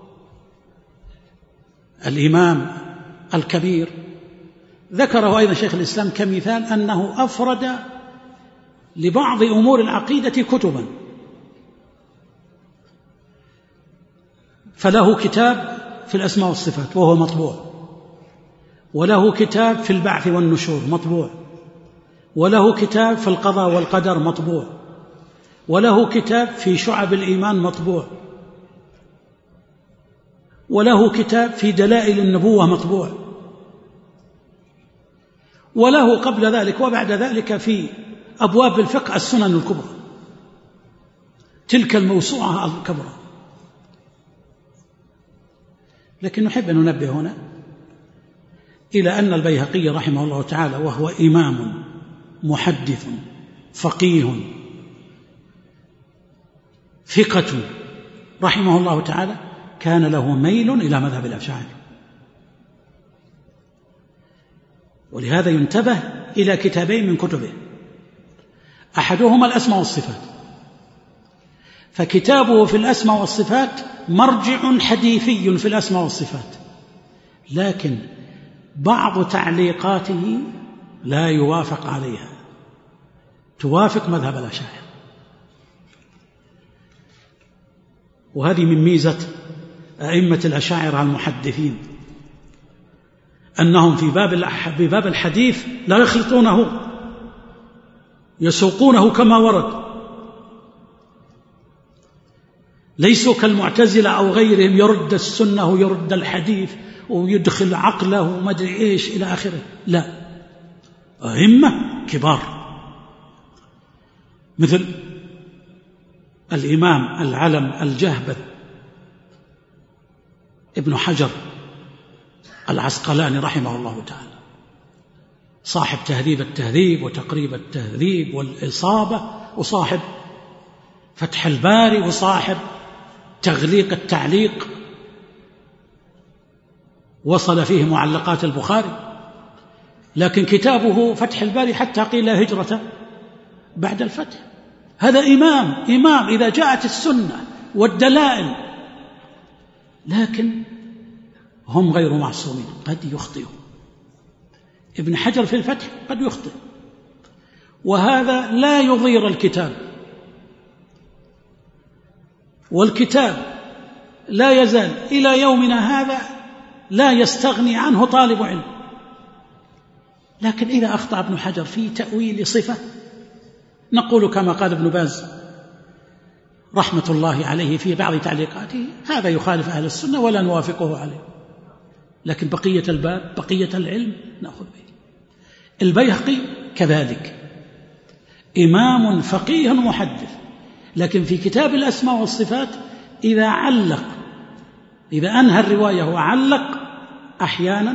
الإمام الكبير، ذكره أيضا شيخ الإسلام كمثال أنه أفرد لبعض أمور العقيدة كتبا، فله كتاب في الأسماء والصفات وهو مطبوع، وله كتاب في البعث والنشور مطبوع، وله كتاب في القضاء والقدر مطبوع، وله كتاب في شعب الإيمان مطبوع، وله كتاب في دلائل النبوة مطبوع، وله قبل ذلك وبعد ذلك في أبواب الفقه السنن الكبرى، تلك الموسوعة الكبرى. لكن نحب أن ننبه هنا إلى أن البيهقي رحمه الله تعالى وهو إمام محدث فقيه ثقة رحمه الله تعالى كان له ميل إلى مذهب الأشاعرة، ولهذا ينتبه إلى كتابين من كتبه، أحدهما الأسماء والصفات، فكتابه في الأسماء والصفات مرجع حديثي في الأسماء والصفات، لكن بعض تعليقاته لا يوافق عليها، توافق مذهب الأشاعرة. وهذه من ميزة أئمة الأشاعرة المحدثين، أنهم في باب بباب الحديث لا يخلطونه، يسوقونه كما ورد، ليسوا كالمعتزلة أو غيرهم يرد السنة ويرد الحديث ويدخل عقله وما أدري إيش إلى آخره، لا، أئمة كبار مثل الإمام العلم الجهبذ ابن حجر العسقلاني رحمه الله تعالى، صاحب تهذيب التهذيب وتقريب التهذيب والإصابة، وصاحب فتح الباري، وصاحب تغليق التعليق، وصل فيه معلقات البخاري، لكن كتابه فتح الباري حتى قيل لا هجرة بعد الفتح. هذا إمام إمام إذا جاءت السنة والدلائل، لكن هم غير معصومين، قد يخطئوا. ابن حجر في الفتح قد يخطئ، وهذا لا يضير الكتاب، والكتاب لا يزال إلى يومنا هذا لا يستغني عنه طالب علم. لكن إذا أخطأ ابن حجر في تأويل صفة نقول كما قال ابن باز رحمة الله عليه في بعض تعليقاته هذا يخالف أهل السنة ولا نوافقه عليه، لكن بقية الباب بقية العلم نأخذ به. البيهقي كذلك إمام فقيه محدث، لكن في كتاب الأسماء والصفات إذا علق، إذا أنهى الرواية وعلق أحيانا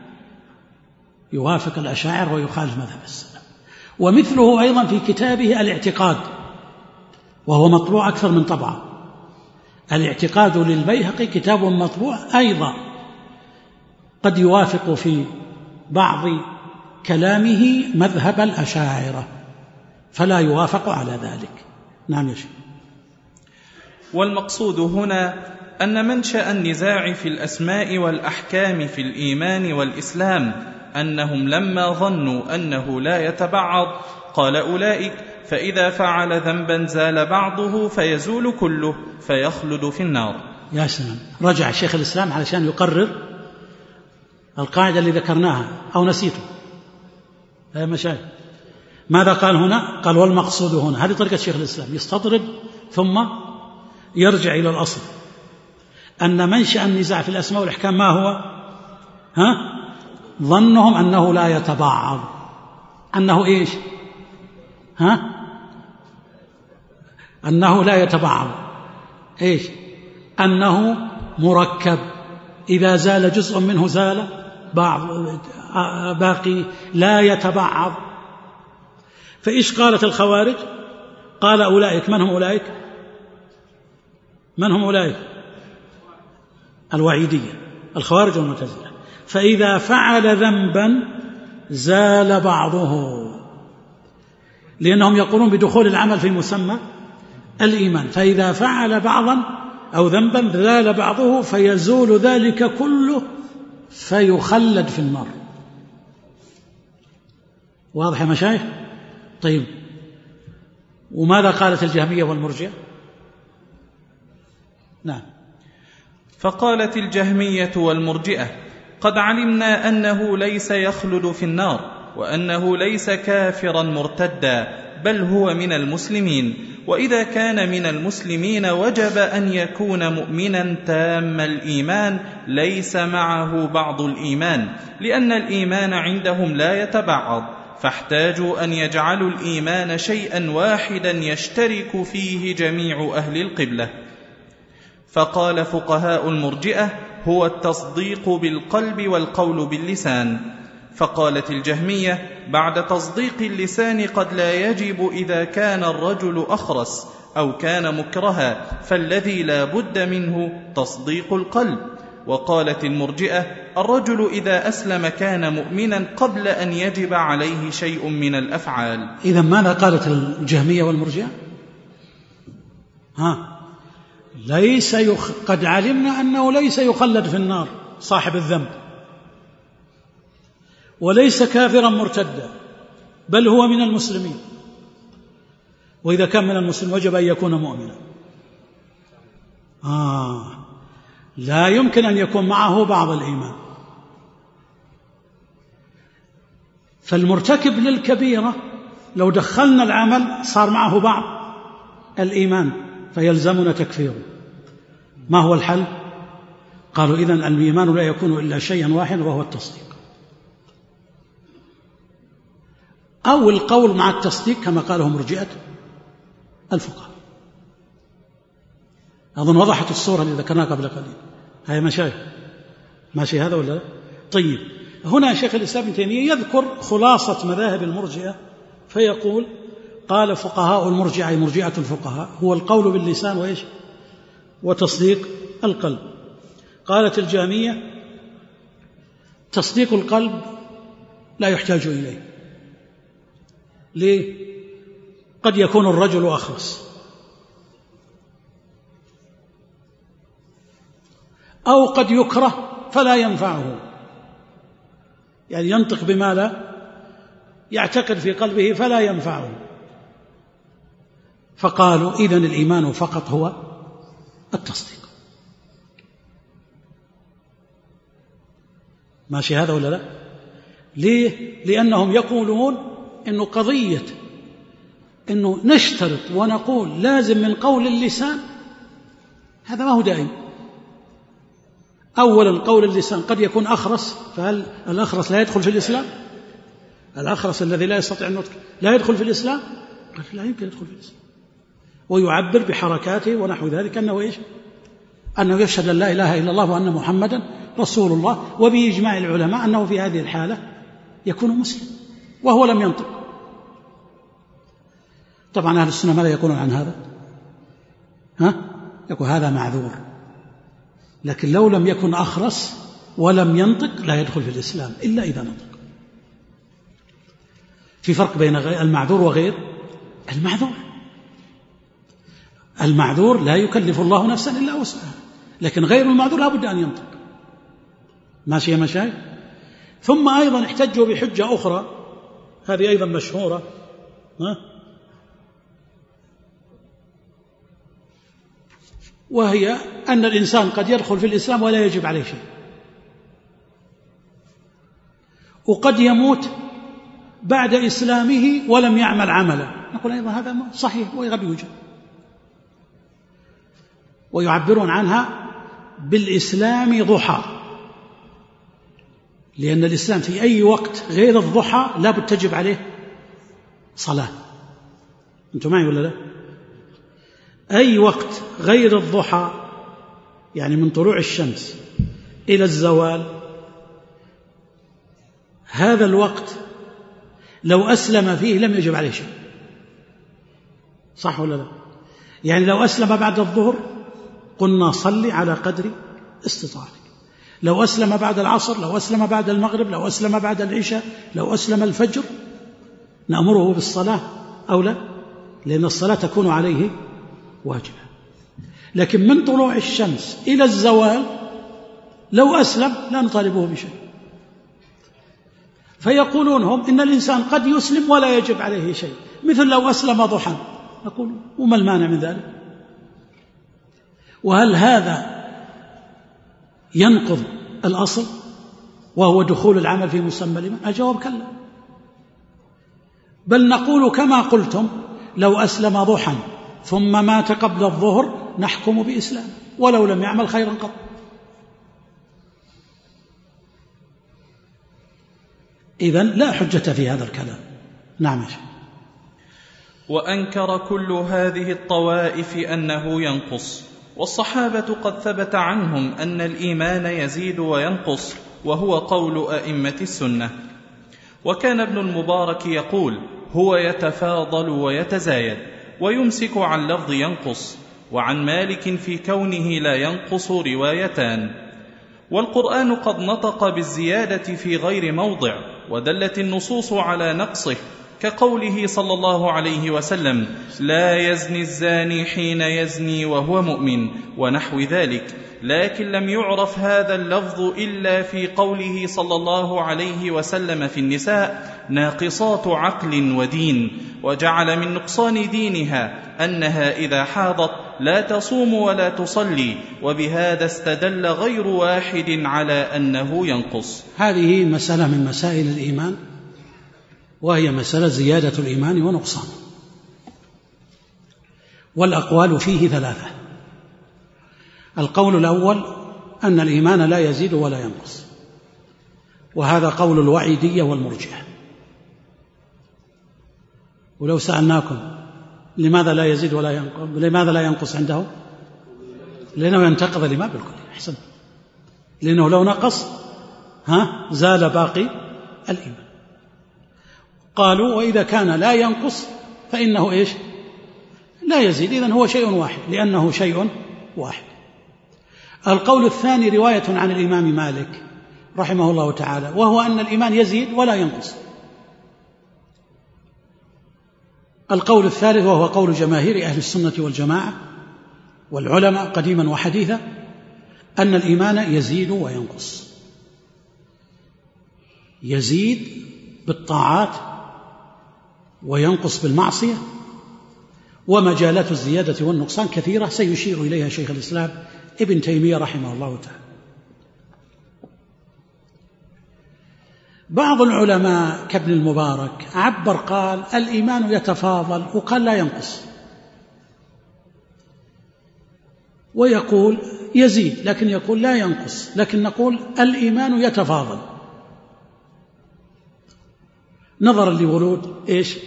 يوافق الأشاعرة ويخالف مذهب السلف. ومثله أيضا في كتابه الاعتقاد، وهو مطبوع أكثر من طبعة. الاعتقاد للبيهقي كتاب مطبوع أيضا قد يوافق في بعض كلامه مذهب الأشاعرة، فلا يوافق على ذلك. نعم يا شيخ. والمقصود هنا أن منشأ النزاع في الأسماء والأحكام في الإيمان والإسلام أنهم لما ظنوا أنه لا يتبعض قال أولئك فإذا فعل ذنبا زال بعضه فيزول كله فيخلد في النار. يا سلام، رجع شيخ الإسلام علشان يقرر القاعدة اللي ذكرناها أو نسيته يا مشايخ. ماذا قال هنا؟ قال والمقصود هنا، هذه طريقة شيخ الإسلام، يستطرد ثم يرجع إلى الأصل، أن منشأ النزاع في الأسماء والأحكام ما هو؟ ها؟ ظنهم أنه لا يتبعض، أنه إيش؟ ها؟ أنه لا يتبعض، إيش؟ أنه مركب، إذا زال جزء منه زال بعض باقي، لا يتبعض. فإيش قالت الخوارج؟ قال أولئك، من هم أولئك؟ من هم أولئك؟ الوعيدية، الخوارج والمعتزلة. فإذا فعل ذنبا زال بعضه، لأنهم يقولون بدخول العمل في مسمى الإيمان، فإذا فعل بعضا أو ذنبا زال بعضه فيزول ذلك كله فيخلد في النار. واضح يا مشايخ؟ طيب، وماذا قالت الجهمية والمرجئة؟ نعم. فقالت الجهمية والمرجئة قد علمنا أنه ليس يخلد في النار، وأنه ليس كافرا مرتدا، بل هو من المسلمين، وإذا كان من المسلمين وجب أن يكون مؤمنا تام الإيمان ليس معه بعض الإيمان، لأن الإيمان عندهم لا يتبعض، فاحتاجوا أن يجعلوا الإيمان شيئا واحدا يشترك فيه جميع أهل القبلة. فقال فقهاء المرجئة هو التصديق بالقلب والقول باللسان. فقالت الجهمية بعد تصديق اللسان قد لا يجب إذا كان الرجل أخرس أو كان مكرها، فالذي لا بد منه تصديق القلب. وقالت المرجئة الرجل إذا أسلم كان مؤمنا قبل أن يجب عليه شيء من الأفعال. إذا ماذا قالت الجهمية والمرجئة؟ ها ليس يخ... قد علمنا أنه ليس يخلد في النار صاحب الذنب، وليس كافرا مرتدا، بل هو من المسلمين، وإذا كان من المسلم وجب أن يكون مؤمنا. آه لا يمكن أن يكون معه بعض الإيمان. فالمرتكب للكبيرة لو دخلنا العمل صار معه بعض الإيمان فيلزمنا تكفيره. ما هو الحل؟ قالوا إذن الإيمان لا يكون إلا شيئا واحدا وهو التصديق، أو القول مع التصديق كما قاله مرجئة الفقهاء. أظن وضحت الصورة اللي ذكرناها قبل قليل. هيا مشايخ ماشي هذا ولا لا؟ طيب، هنا شيخ الإسلام ابن تيمية يذكر خلاصة مذاهب المرجئة فيقول قال فقهاء المرجئة أي مرجئة الفقهاء هو القول باللسان وإيش؟ وتصديق القلب. قالت الجهمية تصديق القلب لا يحتاج إليه. ليه؟ قد يكون الرجل أخرس، أو قد يكره فلا ينفعه، يعني ينطق بما لا يعتقد في قلبه فلا ينفعه. فقالوا إذن الإيمان فقط هو التصديق. ماشي هذا ولا لا؟ ليه؟ لأنهم يقولون إنه قضية إنه نشترط ونقول لازم من قول اللسان هذا ما هو داعي. أولا قول اللسان قد يكون أخرس، فهل الأخرس لا يدخل في الإسلام؟ الأخرس الذي لا يستطيع النطق لا يدخل في الإسلام؟ لا يمكن يدخل في الإسلام، ويعبر بحركاته ونحو ذلك أنه إيش؟ أنه يشهد أن لا إله إلا الله وأن محمدا رسول الله، وبإجماع العلماء أنه في هذه الحالة يكون مسلم وهو لم ينطق. طبعا أهل السنة ماذا يقولون عن هذا؟ ها؟ يقول هذا معذور، لكن لو لم يكن أخرس ولم ينطق لا يدخل في الإسلام إلا إذا نطق. في فرق بين المعذور وغير المعذور. المعذور لا يكلف الله نفسا إلا وسعها، لكن غير المعذور لا بد أن ينطق. ماشي يا مشايخ؟ ثم أيضا احتجوا بحجة أخرى هذه أيضا مشهورة، ها؟ وهي أن الإنسان قد يدخل في الإسلام ولا يجب عليه شيء، وقد يموت بعد إسلامه ولم يعمل عملا، نقول أيضا هذا صحيح وقد يوجد. ويعبرون عنها بالإسلام ضحى، لأن الإسلام في أي وقت غير الضحى لا بد تجب عليه صلاة. أنتم معي ولا لا؟ أي وقت غير الضحى يعني من طلوع الشمس إلى الزوال، هذا الوقت لو أسلم فيه لم يجب عليه شيء، صح ولا لا؟ يعني لو أسلم بعد الظهر قلنا صلي على قدر استطاعتك، لو أسلم بعد العصر، لو أسلم بعد المغرب، لو أسلم بعد العشاء، لو أسلم الفجر، نأمره بالصلاة أو لا؟ لأن الصلاة تكون عليه واجبة. لكن من طلوع الشمس إلى الزوال لو أسلم لا نطالبه بشيء. فيقولون هم إن الإنسان قد يسلم ولا يجب عليه شيء، مثل لو أسلم ضحى، نقول وما المانع من ذلك؟ وهل هذا ينقض الأصل وهو دخول العمل في مسمى الإيمان؟ الجواب كلا، بل نقول كما قلتم لو أسلم ضحى ثم مات قبل الظهر نحكم بإسلامه ولو لم يعمل خيرا قط. إذن لا حجة في هذا الكلام. نعم يا شيخ. وأنكر كل هذه الطوائف أنه ينقص، والصحابة قد ثبت عنهم أن الإيمان يزيد وينقص، وهو قول أئمة السنة. وكان ابن المبارك يقول هو يتفاضل ويتزايد، ويمسك عن لفظ ينقص، وعن مالك في كونه لا ينقص روايتان. والقرآن قد نطق بالزيادة في غير موضع، ودلت النصوص على نقصه، كقوله صلى الله عليه وسلم لا يزني الزاني حين يزني وهو مؤمن ونحو ذلك، لكن لم يعرف هذا اللفظ إلا في قوله صلى الله عليه وسلم في النساء ناقصات عقل ودين، وجعل من نقصان دينها أنها إذا حاضت لا تصوم ولا تصلي، وبهذا استدل غير واحد على أنه ينقص. هذه مسألة من مسائل الإيمان، وهي مسألة زيادة الإيمان ونقصانه، والأقوال فيه ثلاثة. القول الأول أن الإيمان لا يزيد ولا ينقص، وهذا قول الوعيدية والمرجئة. ولو سألناكم لماذا لا يزيد ولا ينقص، لماذا لا ينقص عنده؟ لأنه ينتقض الإيمان بالكلية. أحسن، لأنه لو نقص ها زال باقي الإيمان. قالوا وإذا كان لا ينقص فإنه إيش؟ لا يزيد، إذن هو شيء واحد، لأنه شيء واحد. القول الثاني رواية عن الإمام مالك رحمه الله تعالى، وهو أن الإيمان يزيد ولا ينقص. القول الثالث وهو قول جماهير أهل السنة والجماعة والعلماء قديما وحديثا، أن الإيمان يزيد وينقص، يزيد بالطاعات وينقص بالمعصية، ومجالات الزيادة والنقصان كثيرة سيشير إليها شيخ الإسلام ابن تيمية رحمه الله تعالى. بعض العلماء كابن المبارك عبر قال الإيمان يتفاضل، وقال لا ينقص، ويقول يزيد لكن يقول لا ينقص، لكن نقول الإيمان يتفاضل نظرا لورود إيش؟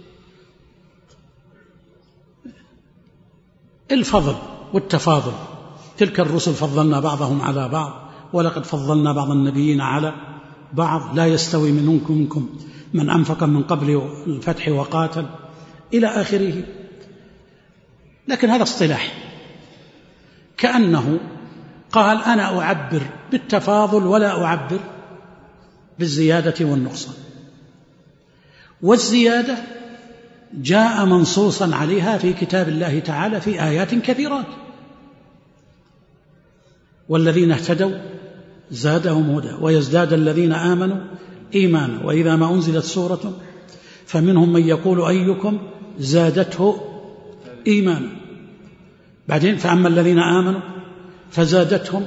الفضل والتفاضل. تلك الرسل فضلنا بعضهم على بعض، ولقد فضلنا بعض النبيين على بعض، لا يستوي منكم منكم من أنفق من قبل الفتح وقاتل إلى آخره. لكن هذا اصطلاح، كأنه قال أنا أعبر بالتفاضل ولا أعبر بالزيادة والنقصان. والزيادة جاء منصوصا عليها في كتاب الله تعالى في آيات كثيرات، والذين اهتدوا زادهم هدى ويزداد الذين آمنوا إيمانا وإذا ما أنزلت سورة فمنهم من يقول أيكم زادته إيمانا، بعدين فأما الذين آمنوا فزادتهم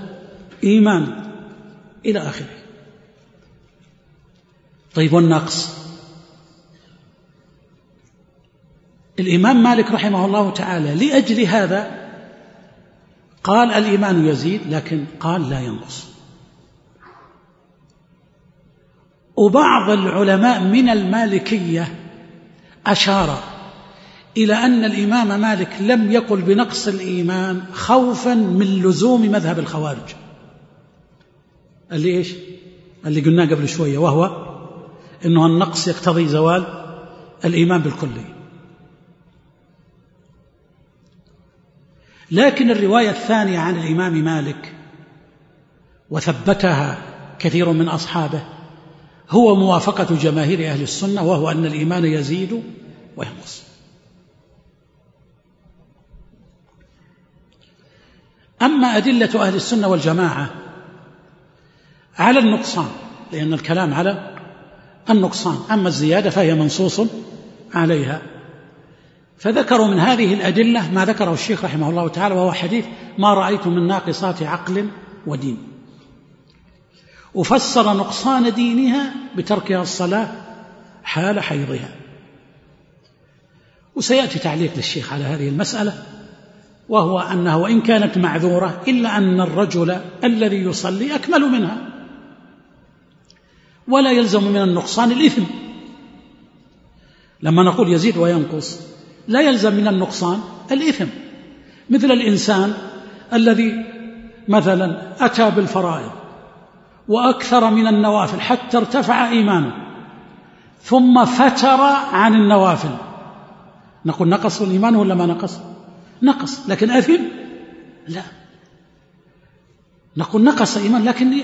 إيمانا إلى آخره. طيب والنقص؟ الإمام مالك رحمه الله تعالى لأجل هذا قال الإيمان يزيد، لكن قال لا ينقص. وبعض العلماء من المالكية أشار إلى أن الإمام مالك لم يقل بنقص الإيمان خوفا من لزوم مذهب الخوارج، اللي إيش؟ اللي قلناه قبل شوية، وهو إنه النقص يقتضي زوال الإيمان بالكلي. لكن الرواية الثانية عن الإمام مالك وثبتها كثير من أصحابه هو موافقة جماهير أهل السنة، وهو أن الإيمان يزيد وينقص. أما أدلة أهل السنة والجماعة على النقصان، لأن الكلام على النقصان، أما الزيادة فهي منصوص عليها، فذكروا من هذه الأدلة ما ذكره الشيخ رحمه الله تعالى، وهو حديث ما رأيت من ناقصات عقل ودين، وفسر نقصان دينها بتركها الصلاة حال حيضها. وسيأتي تعليق للشيخ على هذه المسألة، وهو أنه وإن كانت معذورة إلا أن الرجل الذي يصلي أكمل منها، ولا يلزم من النقصان الإثم. لما نقول يزيد وينقص لا يلزم من النقصان الإثم، مثل الإنسان الذي مثلا أتى بالفرائض وأكثر من النوافل حتى ارتفع إيمانه، ثم فتر عن النوافل، نقول نقص الإيمان ولا ما نقص؟ نقص، لكن أثم؟ لا، نقول نقص إيمان لكن.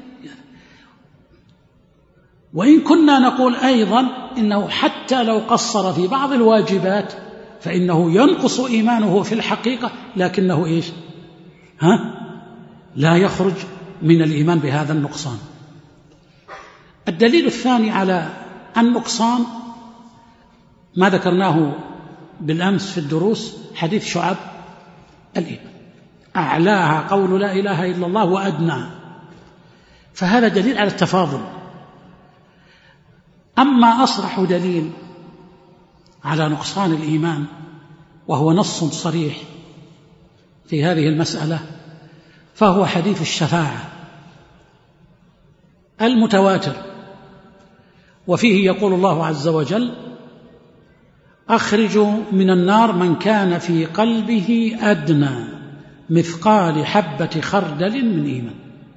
وإن كنا نقول أيضا إنه حتى لو قصر في بعض الواجبات فإنه ينقص إيمانه في الحقيقة، لكنه إيش؟ ها؟ لا يخرج من الإيمان بهذا النقصان. الدليل الثاني على النقصان ما ذكرناه بالأمس في الدروس، حديث شعب الإيمان، أعلاها قول لا إله إلا الله وأدناها، فهذا دليل على التفاضل. أما أصرح دليل على نقصان الإيمان وهو نص صريح في هذه المسألة فهو حديث الشفاعة المتواتر، وفيه يقول الله عز وجل: أخرجوا من النار من كان في قلبه أدنى مثقال حبة خردل من إيمان.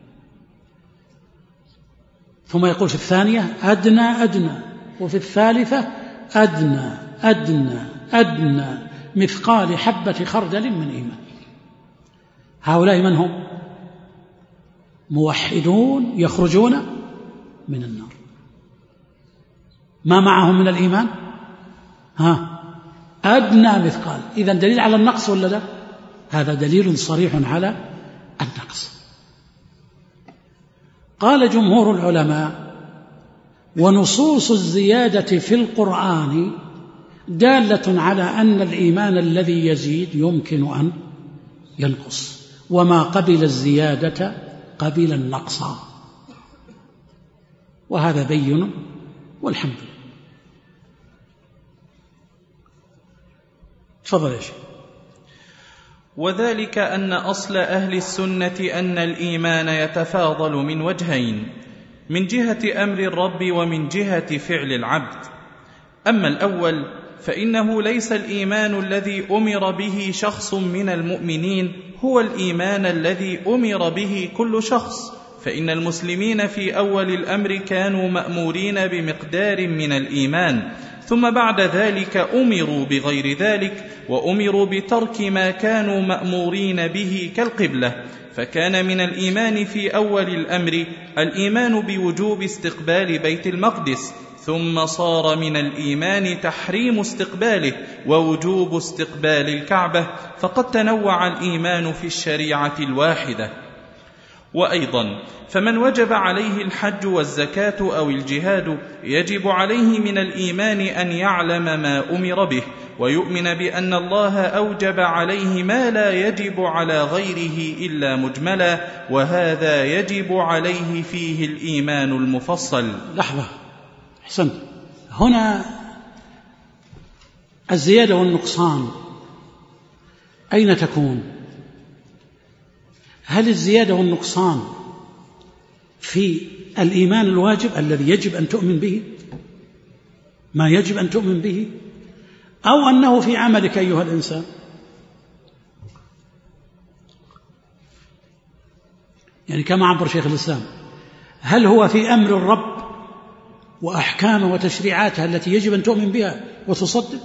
ثم يقول في الثانية أدنى أدنى، وفي الثالثة أدنى أدنى أدنى مثقال حبة خردل من إيمان. هؤلاء من هم؟ موحدون يخرجون من النار، ما معهم من الإيمان؟ ها أدنى مثقال. إذن دليل على النقص ولا لا؟ هذا دليل صريح على النقص. قال جمهور العلماء: ونصوص الزيادة في القرآن دالة على أن الإيمان الذي يزيد يمكن أن ينقص، وما قبل الزيادة قبل النقص، وهذا بين والحمد لله. تفضل يا شيخ. وذلك أن أصل أهل السنة أن الإيمان يتفاضل من وجهين، من جهة أمر الرب ومن جهة فعل العبد. أما الأول فإنه ليس الإيمان الذي أمر به شخص من المؤمنين هو الإيمان الذي أمر به كل شخص، فإن المسلمين في أول الأمر كانوا مأمورين بمقدار من الإيمان، ثم بعد ذلك أمروا بغير ذلك، وأمروا بترك ما كانوا مأمورين به كالقبلة. فكان من الإيمان في أول الأمر الإيمان بوجوب استقبال بيت المقدس، ثم صار من الإيمان تحريم استقباله ووجوب استقبال الكعبة، فقد تنوع الإيمان في الشريعة الواحدة. وأيضا فمن وجب عليه الحج والزكاة أو الجهاد يجب عليه من الإيمان أن يعلم ما أمر به، ويؤمن بأن الله أوجب عليه ما لا يجب على غيره إلا مجملا، وهذا يجب عليه فيه الإيمان المفصل. لحظة، أحسنت. هنا الزيادة والنقصان أين تكون؟ هل الزيادة والنقصان في الإيمان الواجب الذي يجب أن تؤمن به، ما يجب أن تؤمن به، أو أنه في عملك أيها الإنسان؟ يعني كما عبر شيخ الإسلام، هل هو في أمر الرب وأحكامه وتشريعاتها التي يجب أن تؤمن بها وتصدق،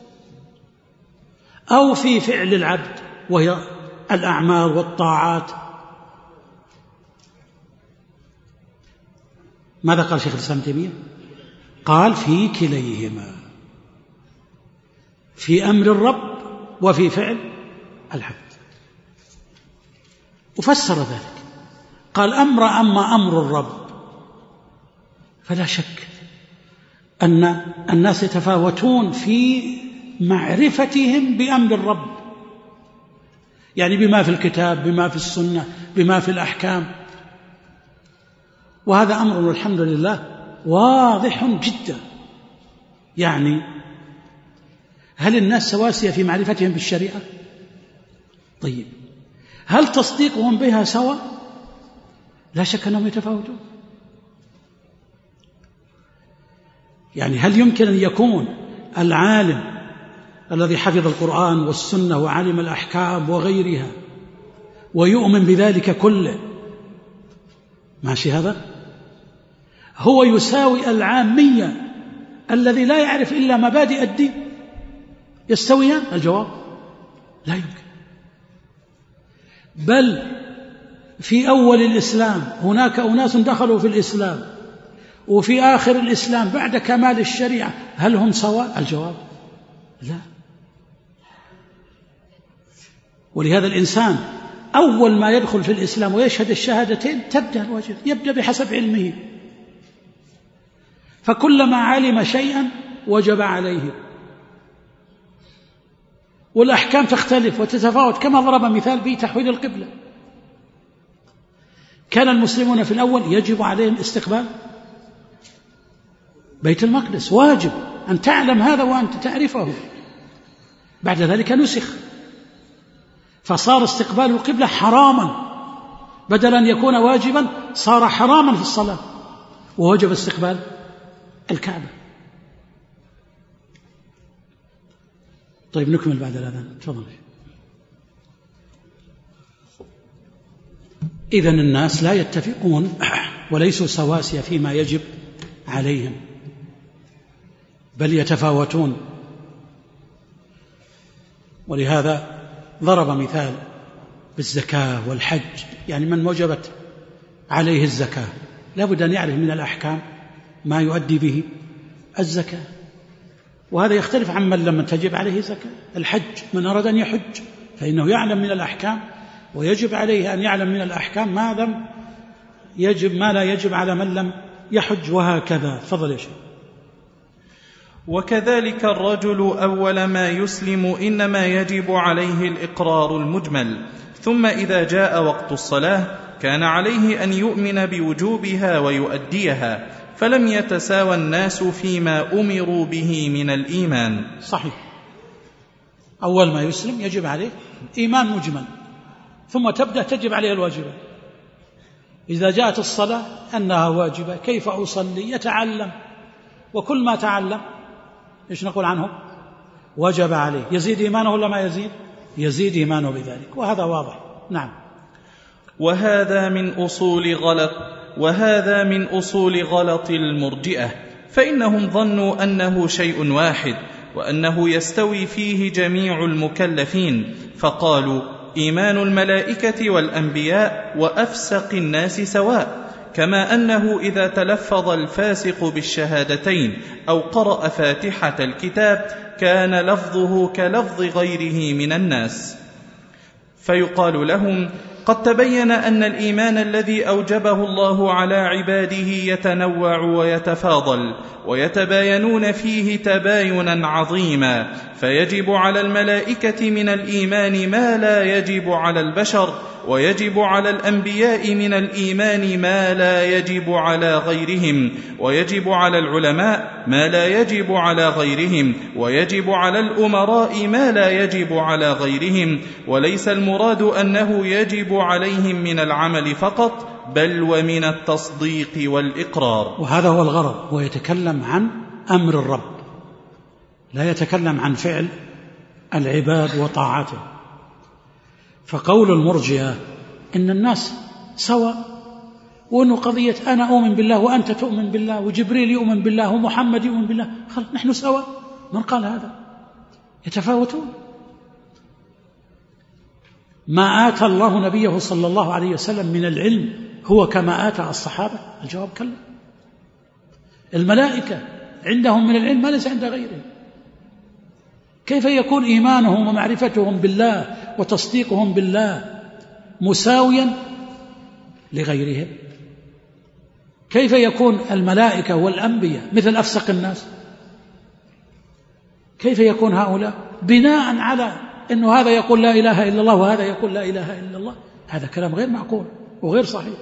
أو في فعل العبد وهي الأعمال والطاعات؟ ماذا قال شيخ الإسلام تيمية؟ قال في كليهما، في أمر الرب وفي فعل العبد. وفسر ذلك قال أمر أما أمر الرب فلا شك أن الناس يتفاوتون في معرفتهم بأمر الرب، يعني بما في الكتاب، بما في السنة، بما في الأحكام، وهذا أمر والحمد لله واضح جدا. يعني هل الناس سواسية في معرفتهم بالشريعة؟ طيب هل تصديقهم بها سواء؟ لا شك أنهم يتفاوتون. يعني هل يمكن أن يكون العالم الذي حفظ القرآن والسنة وعلم الأحكام وغيرها ويؤمن بذلك كله، ماشي، هذا هو يساوي العامية الذي لا يعرف إلا مبادئ الدين؟ يستويان؟ الجواب لا يمكن. بل في أول الإسلام هناك أناس دخلوا في الإسلام، وفي آخر الإسلام بعد كمال الشريعة، هل هم سواء؟ الجواب لا. ولهذا الإنسان أول ما يدخل في الإسلام ويشهد الشهادتين تبدأ الواجب، يبدأ بحسب علمه، فكلما علم شيئا وجب عليه. والأحكام تختلف وتتفاوت، كما ضرب مثال بتحويل القبلة. كان المسلمون في الأول يجب عليهم استقبال بيت المقدس، واجب أن تعلم هذا وأنت تعرفه. بعد ذلك نسخ فصار استقبال القبلة حراما، بدل أن يكون واجبا صار حراما في الصلاة، ووجب استقبال الكعبة. طيب نكمل بعد الأذان، تفضل. إذن الناس لا يتفقون وليسوا سواسية فيما يجب عليهم، بل يتفاوتون. ولهذا ضرب مثال بالزكاة والحج. يعني من وجبت عليه الزكاة لابد أن يعرف من الأحكام ما يؤدي به الزكاة، وهذا يختلف عن من لم تجب عليه زكاة. الحج من أراد أن يحج فإنه يعلم من الأحكام، ويجب عليه أن يعلم من الأحكام ما لم يجب ما لا يجب على من لم يحج، وهكذا. فضل يا شيخ. وكذلك الرجل أول ما يسلم إنما يجب عليه الإقرار المجمل، ثم إذا جاء وقت الصلاة كان عليه أن يؤمن بوجوبها ويؤديها، فلم يتساوى الناس فيما أمروا به من الإيمان. صحيح، أول ما يسلم يجب عليه إيمان مجمل، ثم تبدأ تجب عليه الواجبات. إذا جاءت الصلاة أنها واجبة، كيف أصلي؟ يتعلم، وكل ما تعلم إيش نقول عنه؟ وجب عليه. يزيد إيمانه ولا ما يزيد؟ يزيد إيمانه بذلك، وهذا واضح. نعم. وهذا من أصول غلط وهذا من أصول غلط المرجئة، فإنهم ظنوا أنه شيء واحد وأنه يستوي فيه جميع المكلفين، فقالوا إيمان الملائكة والأنبياء وأفسق الناس سواء، كما أنه إذا تلفظ الفاسق بالشهادتين أو قرأ فاتحة الكتاب كان لفظه كلفظ غيره من الناس. فيقال لهم قد تبين أن الإيمان الذي أوجبه الله على عباده يتنوع ويتفاضل، ويتباينون فيه تباينا عظيما، فيجب على الملائكة من الإيمان ما لا يجب على البشر، ويجب على الأنبياء من الإيمان ما لا يجب على غيرهم، ويجب على العلماء ما لا يجب على غيرهم، ويجب على الأمراء ما لا يجب على غيرهم، وليس المراد أنه يجب عليهم من العمل فقط، بل ومن التصديق والإقرار. وهذا هو الغرض، هو يتكلم عن أمر الرب، لا يتكلم عن فعل العباد وطاعته. فقول المرجئة إن الناس سواء، وأنه قضية أنا أؤمن بالله وأنت تؤمن بالله وجبريل يؤمن بالله ومحمد يؤمن بالله، خلاص نحن سواء. من قال هذا؟ يتفاوتون. ما آتى الله نبيه صلى الله عليه وسلم من العلم هو كما آتى الصحابة؟ الجواب كلا. الملائكة عندهم من العلم ما ليس عند غيرهم. كيف يكون إيمانهم ومعرفتهم بالله وتصديقهم بالله مساويا لغيرهم؟ كيف يكون الملائكة والأنبياء مثل أفسق الناس؟ كيف يكون هؤلاء بناء على أنه هذا يقول لا إله إلا الله وهذا يقول لا إله إلا الله؟ هذا كلام غير معقول وغير صحيح.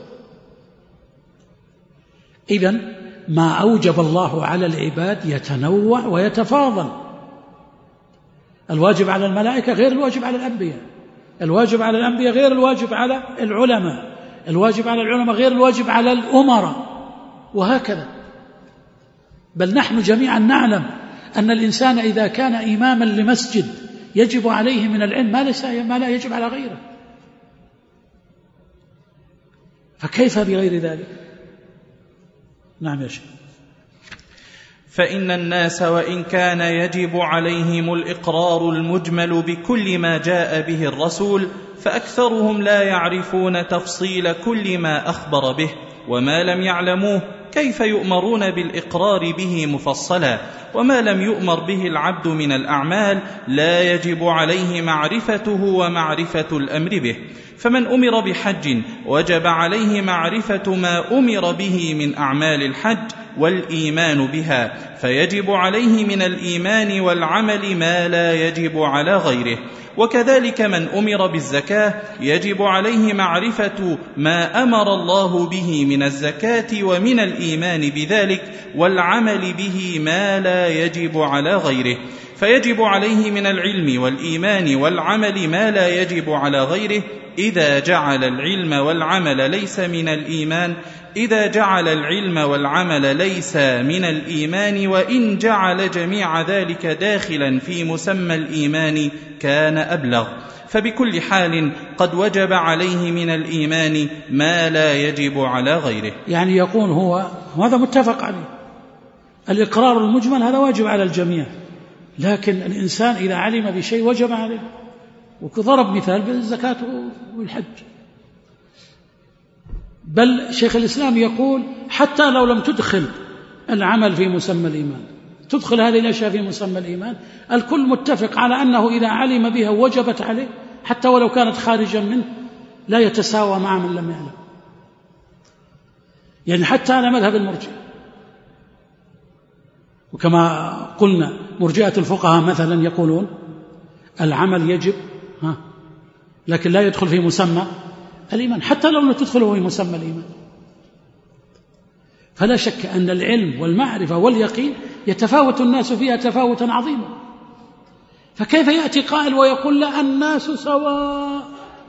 إذن ما أوجب الله على العباد يتنوع ويتفاضل. الواجب على الملائكة غير الواجب على الأنبياء، الواجب على الأنبياء غير الواجب على العلماء، الواجب على العلماء غير الواجب على الأمراء، وهكذا. بل نحن جميعا نعلم أن الإنسان إذا كان إماما لمسجد يجب عليه من العلم ما, ليس ما لا يجب على غيره، فكيف بغير ذلك؟ نعم يا شيخ. فإن الناس وإن كان يجب عليهم الإقرار المجمل بكل ما جاء به الرسول، فأكثرهم لا يعرفون تفصيل كل ما أخبر به، وما لم يعلموه كيف يؤمرون بالإقرار به مفصلا. وما لم يؤمر به العبد من الأعمال لا يجب عليه معرفته ومعرفة الأمر به. فمن أمر بحج وجب عليه معرفة ما أمر به من أعمال الحج والإيمان بها، فيجب عليه من الإيمان والعمل ما لا يجب على غيره. وكذلك من أمر بالزكاة يجب عليه معرفة ما أمر الله به من الزكاة ومن الإيمان بذلك، والعمل به ما لا يجب على غيره. فيجب عليه من العلم والإيمان والعمل ما لا يجب على غيره، إذا جعل العلم والعمل ليس من الإيمان إذا جعل العلم والعمل ليس من الإيمان وإن جعل جميع ذلك داخلا في مسمى الإيمان كان أبلغ. فبكل حال قد وجب عليه من الإيمان ما لا يجب على غيره. يعني يقول هو وهذا متفق عليه، الإقرار المجمل هذا واجب على الجميع، لكن الإنسان إذا علم بشيء وجب عليه. وضرب مثال بالزكاة والحج. بل شيخ الإسلام يقول حتى لو لم تدخل العمل في مسمى الإيمان، تدخل هذه الأشياء في مسمى الإيمان، الكل متفق على أنه إذا علم بها وجبت عليه حتى ولو كانت خارجا منه، لا يتساوى مع من لم يعلم. يعني حتى على مذهب المرجئة، وكما قلنا مرجئة الفقهاء مثلا يقولون العمل يجب ها لكن لا يدخل في مسمى الإيمان حتى لو لم تدخله في مسمى الإيمان. فلا شك أن العلم والمعرفة واليقين يتفاوت الناس فيها تفاوتا عظيما. فكيف يأتي قائل ويقول لا الناس سواء،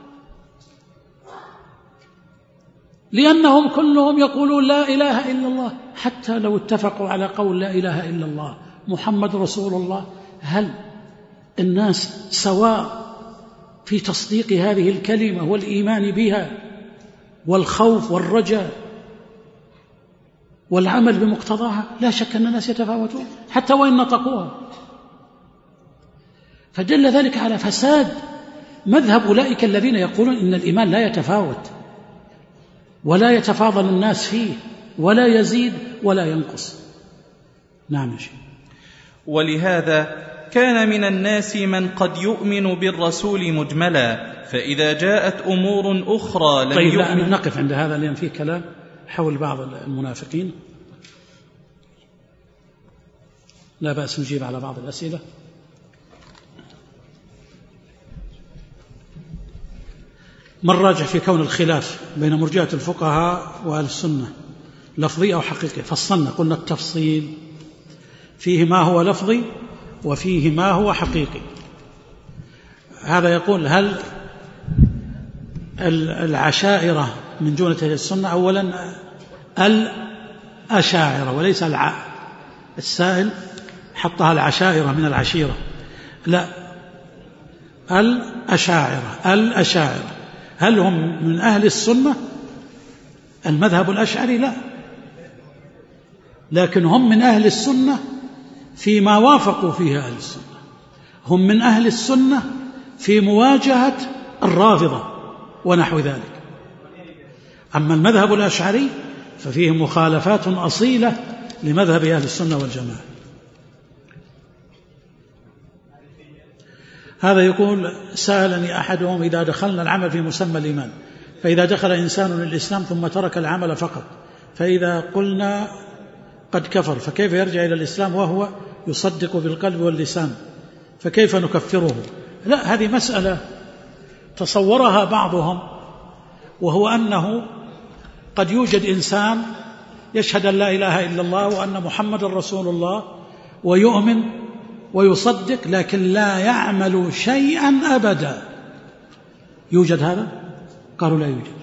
لأنهم كلهم يقولون لا إله إلا الله، حتى لو اتفقوا على قول لا إله إلا الله محمد رسول الله، هل الناس سواء في تصديق هذه الكلمة والإيمان بها والخوف والرجاء والعمل بمقتضاها؟ لا شك أن الناس يتفاوتون حتى وإن نطقوها. فدل ذلك على فساد مذهب أولئك الذين يقولون إن الإيمان لا يتفاوت ولا يتفاضل الناس فيه ولا يزيد ولا ينقص. نعم يا شيخ. ولهذا كان من الناس من قد يؤمن بالرسول مجملا، فإذا جاءت أمور أخرى لم طيب يؤمن. لا نقف عند هذا لأن فيه كلام حول بعض المنافقين، لا بأس نجيب على بعض الأسئلة. ما الراجح في كون الخلاف بين مرجئة الفقهاء وأهل السنة لفظي أو حقيقي؟ فصلنا قلنا التفصيل فيه ما هو لفظي وفيه ما هو حقيقي. هذا يقول هل العشائرة من جملة أهل السنة؟ أولا الأشاعرة وليس الع... السائل حطها العشائرة من العشيرة، لا، الأشاعرة. الأشاعرة هل هم من أهل السنة؟ المذهب الأشعري لا، لكن هم من أهل السنة فيما وافقوا فيه أهل السنة، هم من أهل السنة في مواجهة الرافضة ونحو ذلك. أما المذهب الأشعري ففيه مخالفات أصيلة لمذهب أهل السنة والجماعة. هذا يقول سألني أحدهم إذا دخلنا العمل في مسمى الإيمان، فإذا دخل إنسان الإسلام ثم ترك العمل فقط، فإذا قلنا قد كفر فكيف يرجع إلى الإسلام وهو يصدق بالقلب واللسان، فكيف نكفره؟ لا، هذه مسألة تصورها بعضهم، وهو أنه قد يوجد إنسان يشهد أن لا إله إلا الله وأن محمد رسول الله ويؤمن ويصدق لكن لا يعمل شيئا أبدا. يوجد هذا؟ قالوا لا يوجد.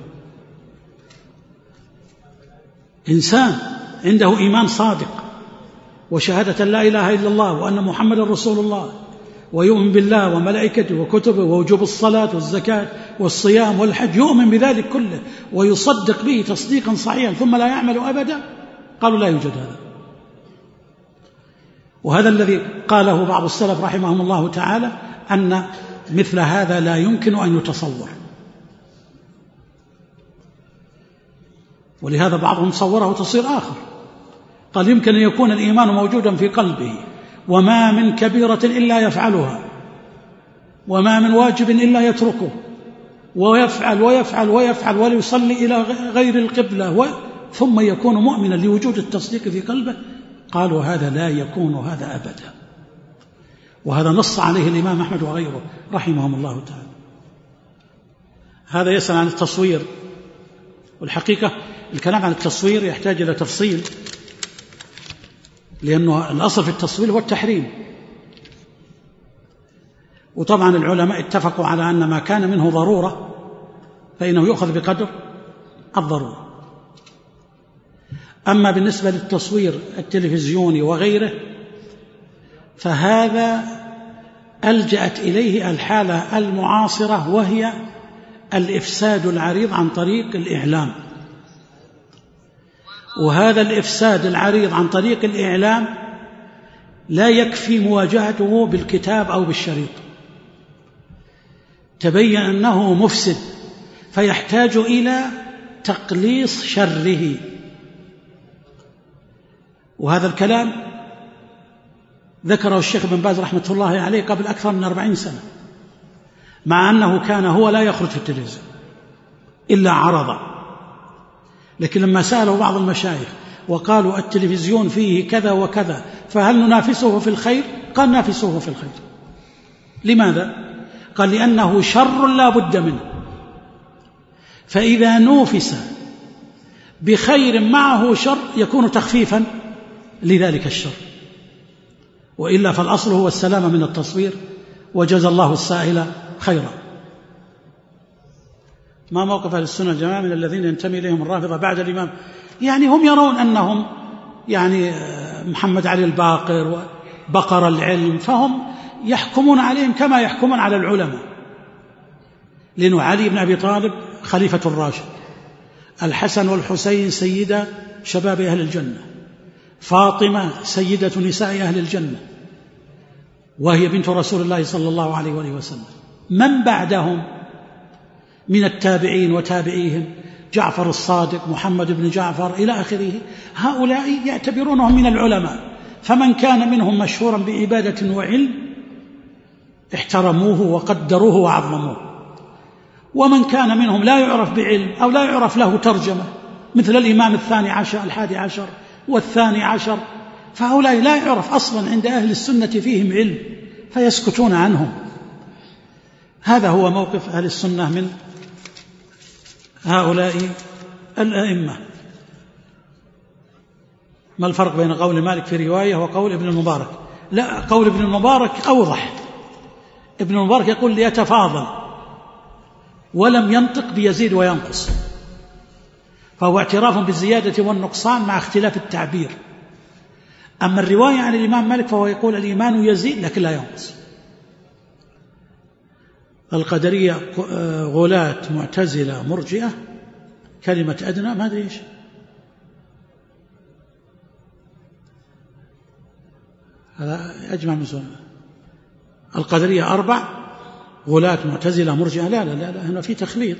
إنسان عنده إيمان صادق وشهادة لا إله إلا الله وأن محمد رسول الله ويؤمن بالله وملائكته وكتبه ووجوب الصلاة والزكاة والصيام والحج، يؤمن بذلك كله ويصدق به تصديقا صحيحا ثم لا يعمل أبدا، قالوا لا يوجد هذا. وهذا الذي قاله بعض السلف رحمهم الله تعالى أن مثل هذا لا يمكن أن يتصور، ولهذا بعضهم صوره تصوير آخر، قال يمكن أن يكون الإيمان موجودا في قلبه وما من كبيرة إلا يفعلها وما من واجب إلا يتركه ويفعل ويفعل ويفعل ويصلي إلى غير القبلة ثم يكون مؤمنا لوجود التصديق في قلبه. قالوا هذا لا يكون هذا أبدا، وهذا نص عليه الإمام أحمد وغيره رحمهم الله تعالى. هذا يسأل عن التصوير، والحقيقة الكلام عن التصوير يحتاج إلى تفصيل، لأنه الأصل في التصوير هو التحريم، وطبعا العلماء اتفقوا على أن ما كان منه ضرورة فإنه يؤخذ بقدر الضرورة. أما بالنسبة للتصوير التلفزيوني وغيره فهذا ألجأت إليه الحالة المعاصرة، وهي الإفساد العريض عن طريق الإعلام. وهذا الإفساد العريض عن طريق الإعلام لا يكفي مواجهته بالكتاب أو بالشريط، تبين أنه مفسد فيحتاج إلى تقليص شره. وهذا الكلام ذكره الشيخ بن باز رحمة الله عليه قبل أكثر من أربعين سنة، مع أنه كان هو لا يخرج في التلفزيون إلا عرضا، لكن لما سأله بعض المشايخ وقالوا التلفزيون فيه كذا وكذا فهل ننافسه في الخير؟ قال نافسه في الخير. لماذا؟ قال لأنه شر لا بد منه، فإذا نوفس بخير معه شر يكون تخفيفا لذلك الشر، وإلا فالأصل هو السلامة من التصوير، وجزى الله السائل خيرا. ما موقف أهل السنة الجماعة من الذين ينتمي إليهم الرافضة بعد الإمام؟ يعني هم يرون أنهم يعني محمد علي الباقر وبقر العلم، فهم يحكمون عليهم كما يحكمون على العلماء، لأنه علي بن أبي طالب خليفة الراشد، الحسن والحسين سيدة شباب أهل الجنة، فاطمة سيدة نساء أهل الجنة وهي بنت رسول الله صلى الله عليه وآله وسلم. من بعدهم من التابعين وتابعيهم جعفر الصادق، محمد بن جعفر إلى آخره، هؤلاء يعتبرونهم من العلماء، فمن كان منهم مشهورا بعبادة وعلم احترموه وقدروه وعظموه، ومن كان منهم لا يعرف بعلم أو لا يعرف له ترجمة مثل الإمام الثاني عشر الحادي عشر والثاني عشر، فهؤلاء لا يعرف أصلا عند أهل السنة فيهم علم فيسكتون عنهم. هذا هو موقف أهل السنة من هؤلاء الأئمة. ما الفرق بين قول مالك في رواية وقول ابن المبارك؟ لا، قول ابن المبارك أوضح. ابن المبارك يقول ليتفاضل، ولم ينطق بيزيد وينقص، فهو اعتراف بالزيادة والنقصان مع اختلاف التعبير. أما الرواية عن الإمام مالك فهو يقول الإيمان يزيد لكن لا ينقص. القدرية غلاة معتزلة مرجئة، كلمة أدنى ما أدري إيش. هذا أجمع من سؤال. القدرية أربع، غلاة معتزلة مرجئة، لا لا لا, لا هنا في تخليط.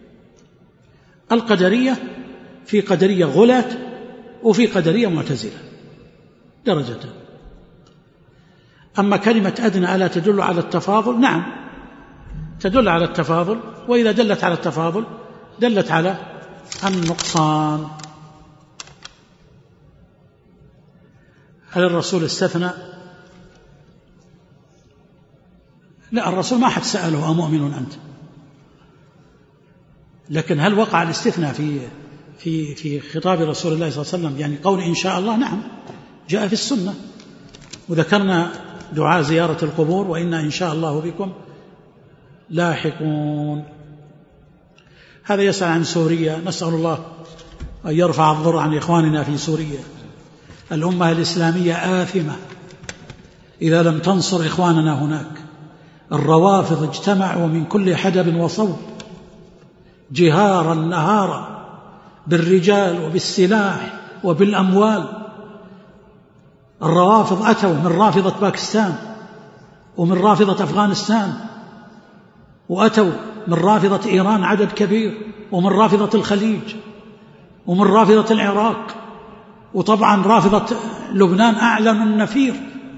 القدرية في قدرية غلاة وفي قدرية معتزلة درجتان. أما كلمة أدنى ألا تدل على التفاضل؟ نعم تدل على التفاضل، وإذا دلت على التفاضل دلت على النقصان. هل الرسول استثنى؟ لا، الرسول ما حد سأله أمؤمن أنت، لكن هل وقع الاستثناء في في في خطاب رسول الله صلى الله عليه وسلم؟ يعني قول إن شاء الله نعم جاء في السنة، وذكرنا دعاء زيارة القبور وإنا إن شاء الله بكم لاحقون. هذا يسأل عن سوريا، نسأل الله أن يرفع الضر عن إخواننا في سوريا. الأمة الإسلامية آثمة إذا لم تنصر إخواننا هناك. الروافض اجتمعوا من كل حدب وصوب جهارا نهارا بالرجال وبالسلاح وبالأموال. الروافض أتوا من رافضة باكستان ومن رافضة أفغانستان، وأتوا من رافضة إيران عدد كبير، ومن رافضة الخليج، ومن رافضة العراق، وطبعا رافضة لبنان أعلنوا النفير،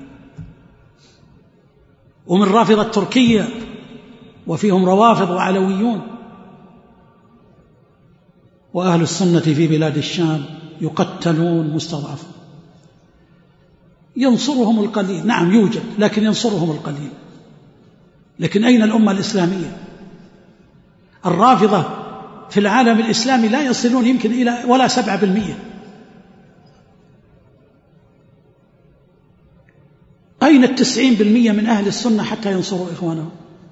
ومن رافضة تركيا وفيهم روافض وعلويون. وأهل السنة في بلاد الشام يقتلون مستضعفون. ينصرهم القليل، نعم يوجد، لكن ينصرهم القليل. لكن أين الأمة الإسلامية؟ الرافضة في العالم الإسلامي لا يصلون يمكن إلى ولا سبعة بالمئة. أين التسعين بالمئة من أهل السنة حتى ينصروا إخوانهم؟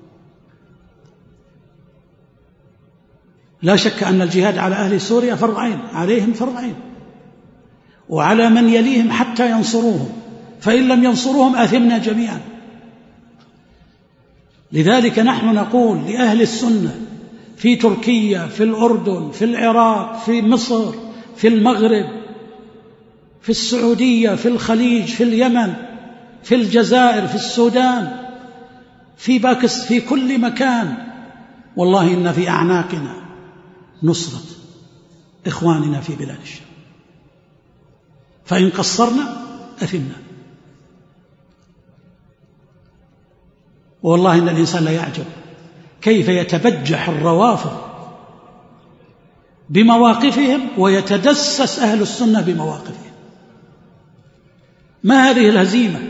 لا شك أن الجهاد على أهل سوريا فرض عين، عليهم فرض عين، وعلى من يليهم حتى ينصروهم، فإن لم ينصروهم آثمنا جميعا. لذلك نحن نقول لأهل السنة في تركيا، في الأردن، في العراق، في مصر، في المغرب، في السعودية، في الخليج، في اليمن، في الجزائر، في السودان، في باكستان، في كل مكان، والله إن في أعناقنا نصرة إخواننا في بلاد الشام، فإن قصرنا أثمنا. والله إن الإنسان لا يعجب كيف يتبجح الروافض بمواقفهم ويتدسس أهل السنة بمواقفهم. ما هذه الهزيمة؟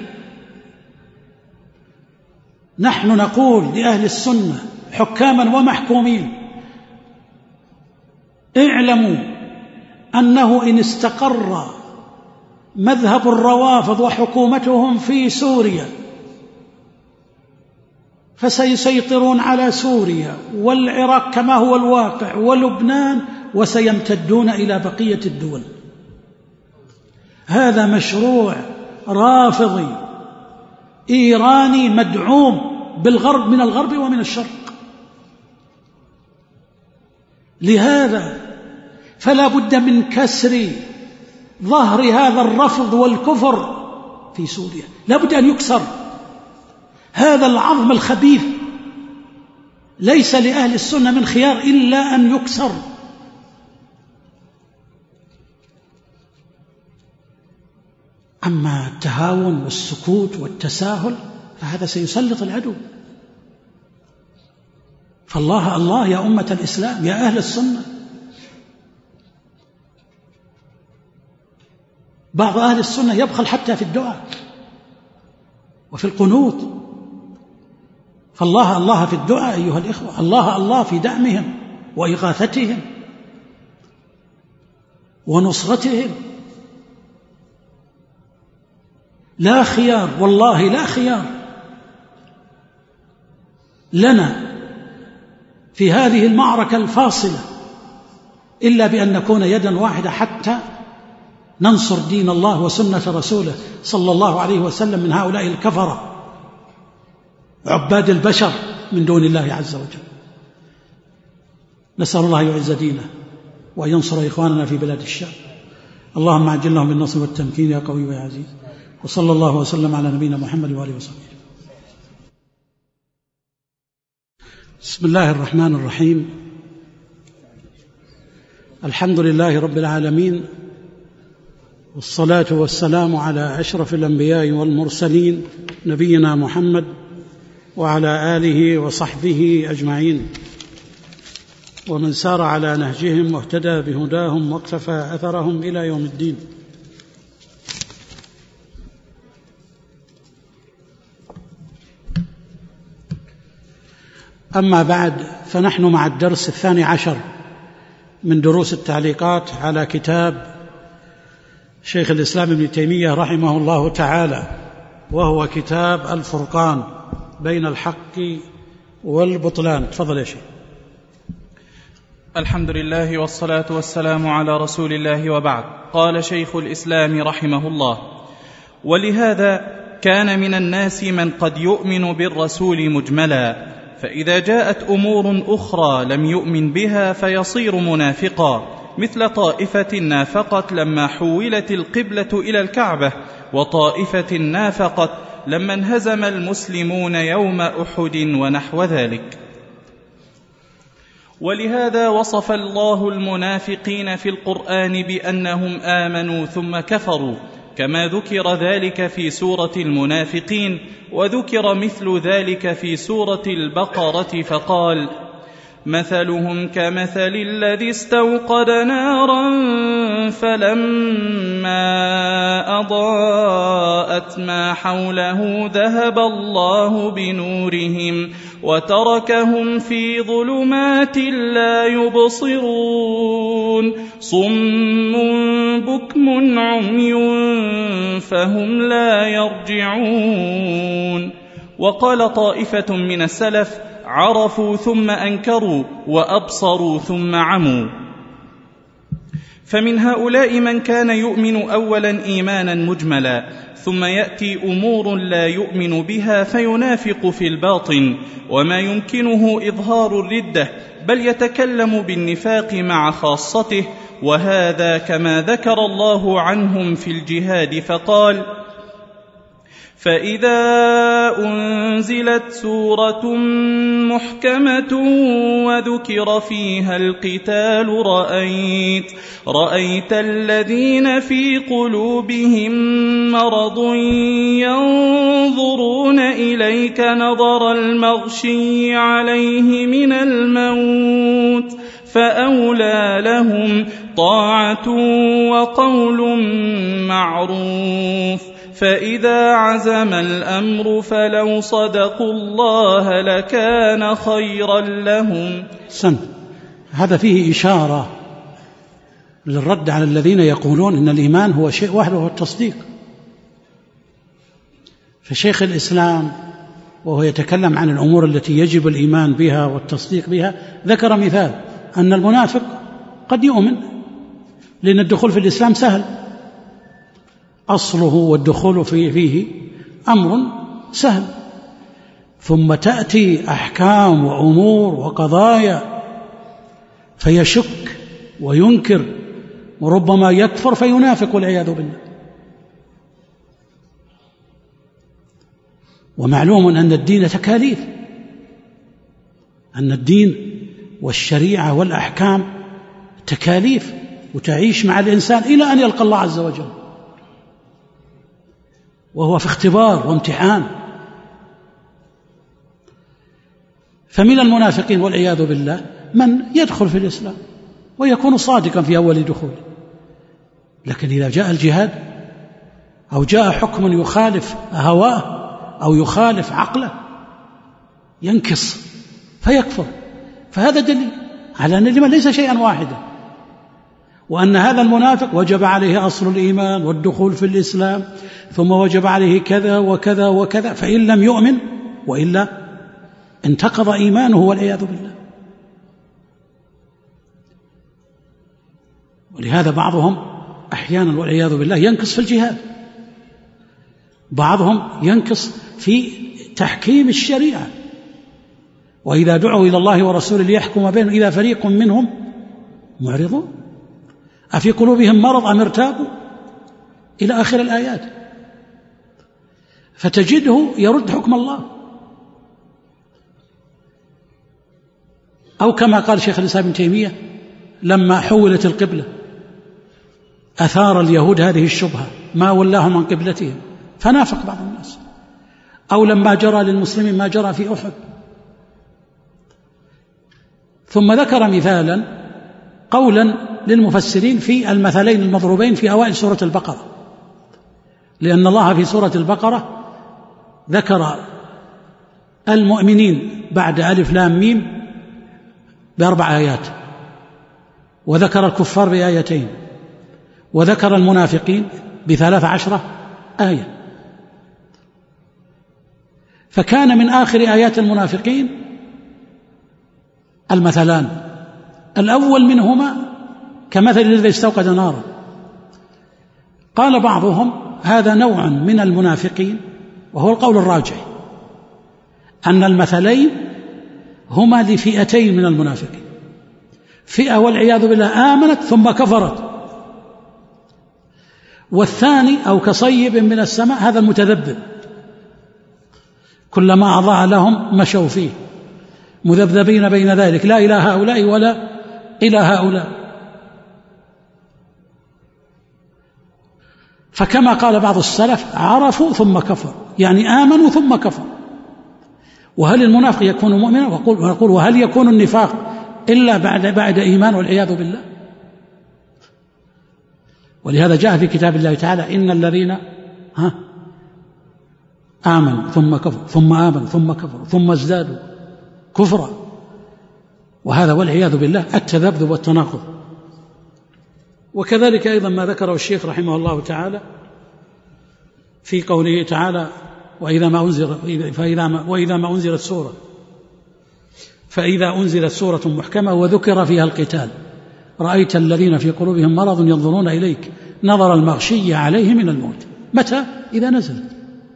نحن نقول لأهل السنة حكاما ومحكومين: اعلموا أنه إن استقر مذهب الروافض وحكومتهم في سوريا فسيسيطرون على سوريا والعراق كما هو الواقع ولبنان، وسيمتدون إلى بقية الدول. هذا مشروع رافضي إيراني مدعوم بالغرب، من الغرب ومن الشرق. لهذا فلا بد من كسر ظهر هذا الرفض والكفر في سوريا، لا بد أن يكسر هذا العظم الخبيث. ليس لأهل السنة من خيار إلا أن يكسر. أما التهاون والسكوت والتساهل فهذا سيسلط العدو. فالله الله يا أمة الإسلام، يا أهل السنة. بعض أهل السنة يبخل حتى في الدعاء وفي القنوت. فالله الله في الدعاء أيها الإخوة، الله الله في دعمهم وإغاثتهم ونصرتهم. لا خيار، والله لا خيار لنا في هذه المعركة الفاصلة إلا بأن نكون يدا واحدة حتى ننصر دين الله وسنة رسوله صلى الله عليه وسلم من هؤلاء الكفرة عباد البشر من دون الله عز وجل. نسأل الله يعز دينه وأن ينصر إخواننا في بلاد الشام. اللهم عجل لهم بالنصر والتمكين يا قوي ويا عزيز. وصلى الله وسلم على نبينا محمد وآله وصحبه. بسم الله الرحمن الرحيم. الحمد لله رب العالمين، والصلاة والسلام على أشرف الأنبياء والمرسلين نبينا محمد وعلى آله وصحبه أجمعين، ومن سار على نهجهم واهتدى بهداهم واقتفى أثرهم إلى يوم الدين. أما بعد، فنحن مع الدرس الثاني عشر من دروس التعليقات على كتاب شيخ الإسلام ابن تيمية رحمه الله تعالى، وهو كتاب الفرقان بين الحق والبطلان. تفضل يا شيخ. الحمد لله والصلاة والسلام على رسول الله، وبعد. قال شيخ الإسلام رحمه الله: ولهذا كان من الناس من قد يؤمن بالرسول مجملا، فإذا جاءت أمور أخرى لم يؤمن بها فيصير منافقا، مثل طائفة نافقت لما حولت القبلة إلى الكعبة، وطائفة نافقت لما انهزم المسلمون يوم أحد ونحو ذلك. ولهذا وصف الله المنافقين في القرآن بأنهم آمنوا ثم كفروا، كما ذكر ذلك في سورة المنافقين، وذكر مثل ذلك في سورة البقرة فقال: مثلهم كمثل الذي استوقد نارا فلما أضاءت ما حوله ذهب الله بنورهم وتركهم في ظلمات لا يبصرون، صم بكم عمي فهم لا يرجعون. وقال طائفة من السلف: عرفوا ثم أنكروا، وأبصروا ثم عموا. فمن هؤلاء من كان يؤمن أولا إيمانا مجملا، ثم يأتي أمور لا يؤمن بها فينافق في الباطن، وما يمكنه إظهار الردة، بل يتكلم بالنفاق مع خاصته، وهذا كما ذكر الله عنهم في الجهاد فقال: فإذا أنزلت سورة محكمة وذكر فيها القتال رأيت, رأيت الذين في قلوبهم مرض ينظرون إليك نظر المغشي عليه من الموت، فأولى لهم طاعة وقول معروف، فإذا عزم الأمر فلو صدقوا الله لكان خيرا لهم. سن هذا فيه إشارة للرد على الذين يقولون إن الإيمان هو شيء واحد وهو التصديق. فشيخ الإسلام وهو يتكلم عن الأمور التي يجب الإيمان بها والتصديق بها ذكر مثال أن المنافق قد يؤمن، لأن الدخول في الإسلام سهل، أصله والدخول فيه, فيه أمر سهل، ثم تأتي أحكام وأمور وقضايا فيشك وينكر وربما يكفر فينافق والعياذ بالله. ومعلوم أن الدين تكاليف، أن الدين والشريعة والأحكام تكاليف، وتعيش مع الإنسان إلى أن يلقى الله عز وجل، وهو في اختبار وامتحان. فمن المنافقين والعياذ بالله من يدخل في الإسلام ويكون صادقا في أول دخوله، لكن إذا جاء الجهاد أو جاء حكم يخالف هواه أو يخالف عقله ينكص فيكفر. فهذا دليل على أن الإيمان ليس شيئا واحدا، وأن هذا المنافق وجب عليه أصل الإيمان والدخول في الإسلام، ثم وجب عليه كذا وكذا وكذا، فإن لم يؤمن وإلا انتقض إيمانه والعياذ بالله. ولهذا بعضهم أحيانا والعياذ بالله ينقص في الجهاد، بعضهم ينقص في تحكيم الشريعة، وإذا دعوا إلى الله ورسوله ليحكم بينهم إذا فريق منهم معرضون أفي قلوبهم مرض أم ارتابوا إلى آخر الآيات، فتجده يرد حكم الله. أو كما قال شيخ الإسلام ابن تيمية لما حولت القبلة أثار اليهود هذه الشبهة ما ولاهم عن قبلتهم فنافق بعض الناس. أو لما جرى للمسلمين ما جرى في أحد. ثم ذكر مثالا قولا للمفسرين في المثلين المضروبين في أوائل سورة البقرة، لأن الله في سورة البقرة ذكر المؤمنين بعد ألف لام ميم بأربع آيات، وذكر الكفار بآيتين، وذكر المنافقين بثلاث عشرة آية. فكان من آخر آيات المنافقين المثلان، الأول منهما كمثل الذي استوقد نارا. قال بعضهم هذا نوع من المنافقين، وهو القول الراجح أن المثلين هما لفئتين من المنافقين، فئة والعياذ بالله آمنت ثم كفرت، والثاني أو كصيب من السماء هذا المتذبذب كلما أضاء لهم مشوا فيه مذبذبين بين ذلك لا إلى هؤلاء ولا إلى هؤلاء. فكما قال بعض السلف عرفوا ثم كفروا، يعني آمنوا ثم كفروا. وهل المنافق يكون مؤمنا؟ ونقول وهل يكون النفاق إلا بعد بعد إيمان والعياذ بالله؟ ولهذا جاء في كتاب الله تعالى إن الذين ها آمنوا ثم كفروا ثم آمنوا ثم كفروا ثم ازدادوا كفرا، وهذا والعياذ بالله التذبذب والتناقض. وكذلك أيضا ما ذكره الشيخ رحمه الله تعالى في قوله تعالى وإذا ما أنزل فإذا ما وإذا ما أنزلت سورة فإذا أنزلت سورة محكمة وذكر فيها القتال رأيت الذين في قلوبهم مرض ينظرون إليك نظر المغشي عليه من الموت. متى؟ إذا نزلت.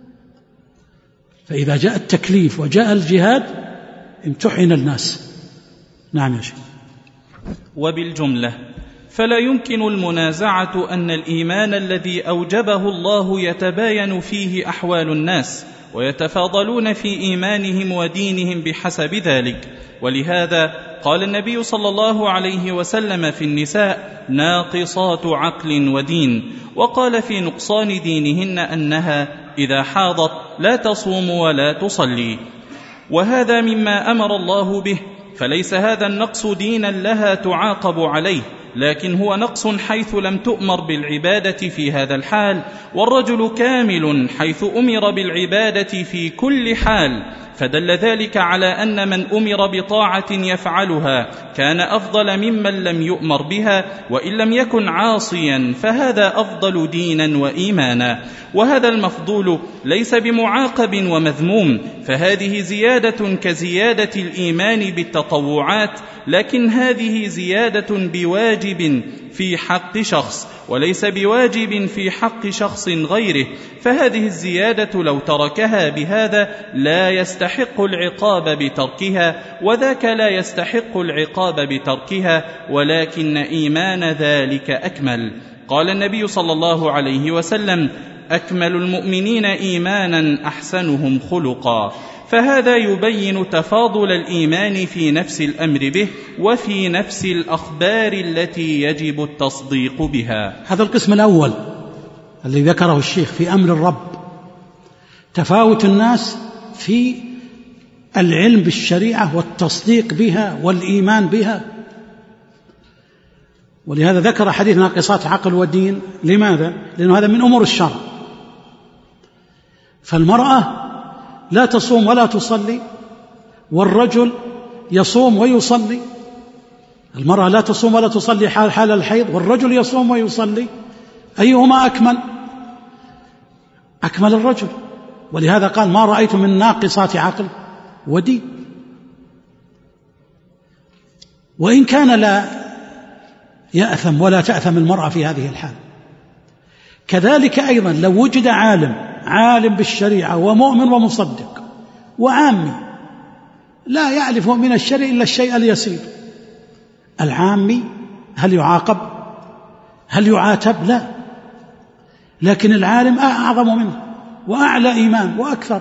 فإذا جاء التكليف وجاء الجهاد امتحن الناس. نعم يا شيخ. وبالجملة فلا يمكن المنازعة أن الإيمان الذي أوجبه الله يتباين فيه أحوال الناس ويتفاضلون في إيمانهم ودينهم بحسب ذلك. ولهذا قال النبي صلى الله عليه وسلم في النساء ناقصات عقل ودين، وقال في نقصان دينهن أنها إذا حاضت لا تصوم ولا تصلي. وهذا مما أمر الله به، فليس هذا النقص دينا لها تعاقب عليه، لكن هو نقص حيث لم تؤمر بالعبادة في هذا الحال، والرجل كامل حيث أمر بالعبادة في كل حال. فدل ذلك على أن من أمر بطاعة يفعلها كان أفضل ممن لم يؤمر بها، وإن لم يكن عاصيا فهذا أفضل دينا وإيمانا. وهذا المفضول ليس بمعاقب ومذموم، فهذه زيادة كزيادة الإيمان بالتطوعات، لكن هذه زيادة بواجب في حق شخص وليس بواجب في حق شخص غيره، فهذه الزيادة لو تركها بهذا لا يستحق العقاب بتركها، وذاك لا يستحق العقاب بتركها، ولكن إيمان ذلك أكمل. قال النبي صلى الله عليه وسلم أكمل المؤمنين إيمانا أحسنهم خلقا. فهذا يبين تفاضل الإيمان في نفس الأمر به وفي نفس الأخبار التي يجب التصديق بها. هذا القسم الأول الذي ذكره الشيخ في أمر الرب، تفاوت الناس في العلم بالشريعة والتصديق بها والإيمان بها. ولهذا ذكر حديث ناقصات عقل ودين. لماذا؟ لأنه هذا من أمور الشرع. فالمرأة لا تصوم ولا تصلي، والرجل يصوم ويصلي، المرأة لا تصوم ولا تصلي حال, حال الحيض، والرجل يصوم ويصلي، أيهما أكمل؟ أكمل الرجل. ولهذا قال ما رأيت من ناقصات عقل ودين. وإن كان لا يأثم ولا تأثم المرأة في هذه الحال. كذلك أيضا لو وجد عالم عالم بالشريعة ومؤمن ومصدق وعامي لا يعرف من الشرع إلا الشيء اليسير، العامي هل يعاقب؟ هل يعاتب؟ لا، لكن العالم أعظم منه وأعلى إيمان وأكثر.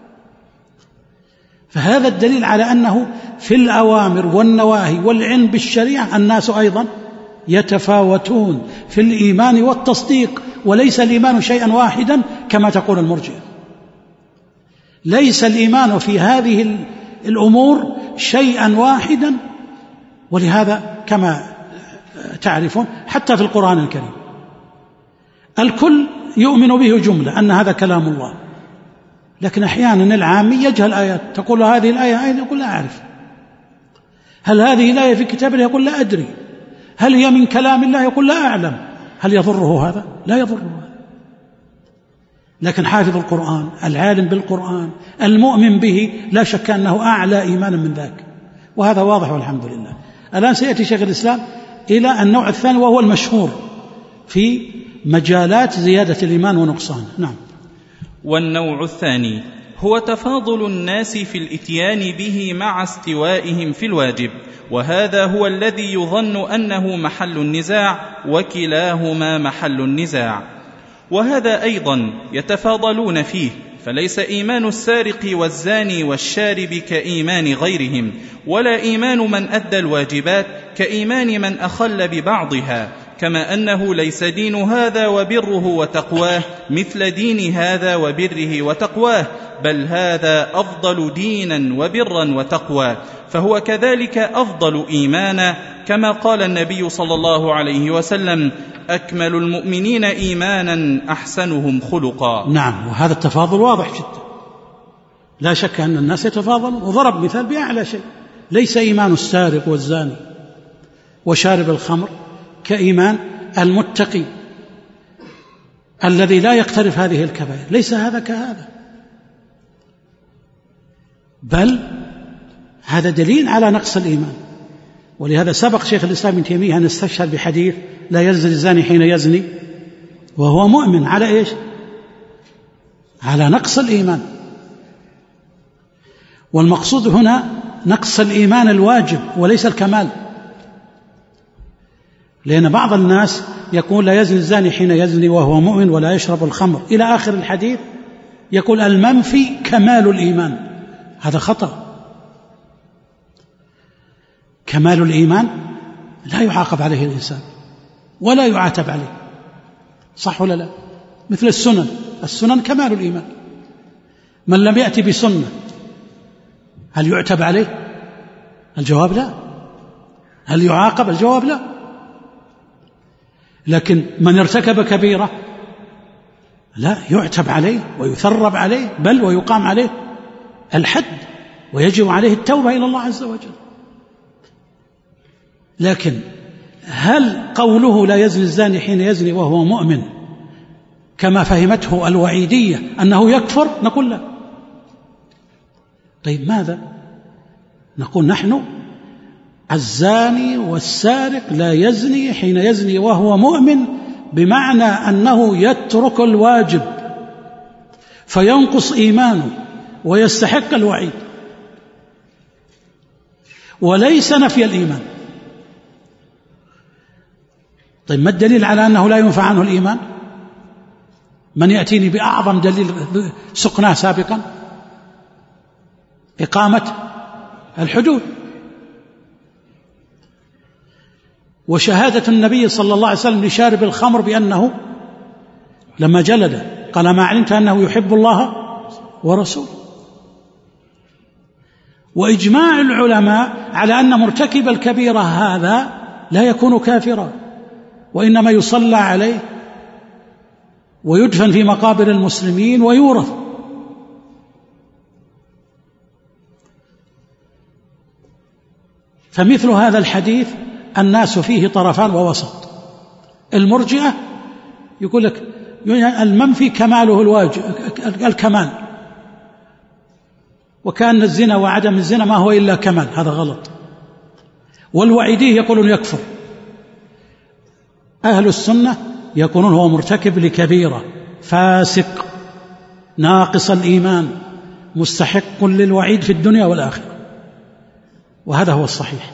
فهذا الدليل على أنه في الأوامر والنواهي والعلم بالشريعة الناس أيضا يتفاوتون في الإيمان والتصديق، وليس الإيمان شيئا واحدا كما تقول المرجئة. ليس الإيمان في هذه الأمور شيئا واحدا، ولهذا كما تعرفون حتى في القرآن الكريم الكل يؤمن به جملة أن هذا كلام الله، لكن أحيانا العامي يجهل آيات، تقول هذه الآية آية يقول لا أعرف. هل هذه الآية في كتاب الله؟ يقول لا أدري. هل هي من كلام الله؟ يقول لا أعلم. هل يضره هذا؟ لا يضره هذا. لكن حافظ القرآن العالم بالقرآن المؤمن به لا شك أنه أعلى إيمانا من ذاك، وهذا واضح والحمد لله. الآن سيأتي شيخ الإسلام إلى النوع الثاني وهو المشهور في مجالات زيادة الإيمان ونقصانه. نعم. والنوع الثاني هو تفاضل الناس في الإتيان به مع استوائهم في الواجب، وهذا هو الذي يظن أنه محل النزاع، وكلاهما محل النزاع. وهذا أيضا يتفاضلون فيه، فليس إيمان السارق والزاني والشارب كإيمان غيرهم، ولا إيمان من أدى الواجبات كإيمان من أخل ببعضها، كما أنه ليس دين هذا وبره وتقواه مثل دين هذا وبره وتقواه، بل هذا أفضل دينا وبرا وتقوى، فهو كذلك أفضل إيمانا، كما قال النبي صلى الله عليه وسلم: أكمل المؤمنين إيمانا أحسنهم خلقا. نعم، وهذا التفاضل واضح جدا، لا شك أن الناس يتفاضلون. وضرب مثال بأعلى شيء: ليس إيمان السارق والزاني وشارب الخمر كإيمان المتقي الذي لا يقترف هذه الكبائر، ليس هذا كهذا، بل هذا دليل على نقص الإيمان. ولهذا سبق شيخ الإسلام ابن تيمية أن استشهد بحديث لا يزني الزاني حين يزني وهو مؤمن، على إيش؟ على نقص الإيمان. والمقصود هنا نقص الإيمان الواجب وليس الكمال، لأن بعض الناس يقول لا يزني الزاني حين يزني وهو مؤمن ولا يشرب الخمر إلى آخر الحديث، يقول المنفي كمال الإيمان. هذا خطأ. كمال الإيمان لا يعاقب عليه الإنسان ولا يعاتب عليه، صح ولا لا؟ مثل السنن، السنن كمال الإيمان. من لم يأتي بسنة هل يعتب عليه؟ الجواب لا. هل يعاقب؟ الجواب لا. لكن من ارتكب كبيرة لا يعتب عليه ويثرب عليه، بل ويقام عليه الحد ويجب عليه التوبة إلى الله عز وجل. لكن هل قوله لا يزني الزاني حين يزني وهو مؤمن كما فهمته الوعيدية أنه يكفر؟ نقول لا. طيب ماذا نقول نحن؟ الزاني والسارق لا يزني حين يزني وهو مؤمن، بمعنى أنه يترك الواجب فينقص إيمانه ويستحق الوعيد، وليس نفي الإيمان. طيب ما الدليل على أنه لا ينفع عنه الإيمان؟ من يأتيني بأعظم دليل سقناه سابقا؟ إقامة الحدود وشهادة النبي صلى الله عليه وسلم لشارب الخمر بأنه لما جلد قال ما علمت أنه يحب الله ورسوله، وإجماع العلماء على أن مرتكب الكبيرة هذا لا يكون كافرا، وإنما يصلى عليه ويدفن في مقابر المسلمين ويورث. فمثل هذا الحديث الناس فيه طرفان ووسط. المرجئة يقول لك المنفي كماله الواجب الكمال، وكأن الزنا وعدم الزنا ما هو إلا كمال، هذا غلط. والوعيديه يقولون يكفر. أهل السنة يقولون هو مرتكب لكبيرة، فاسق، ناقص الإيمان، مستحق للوعيد في الدنيا والآخرة، وهذا هو الصحيح.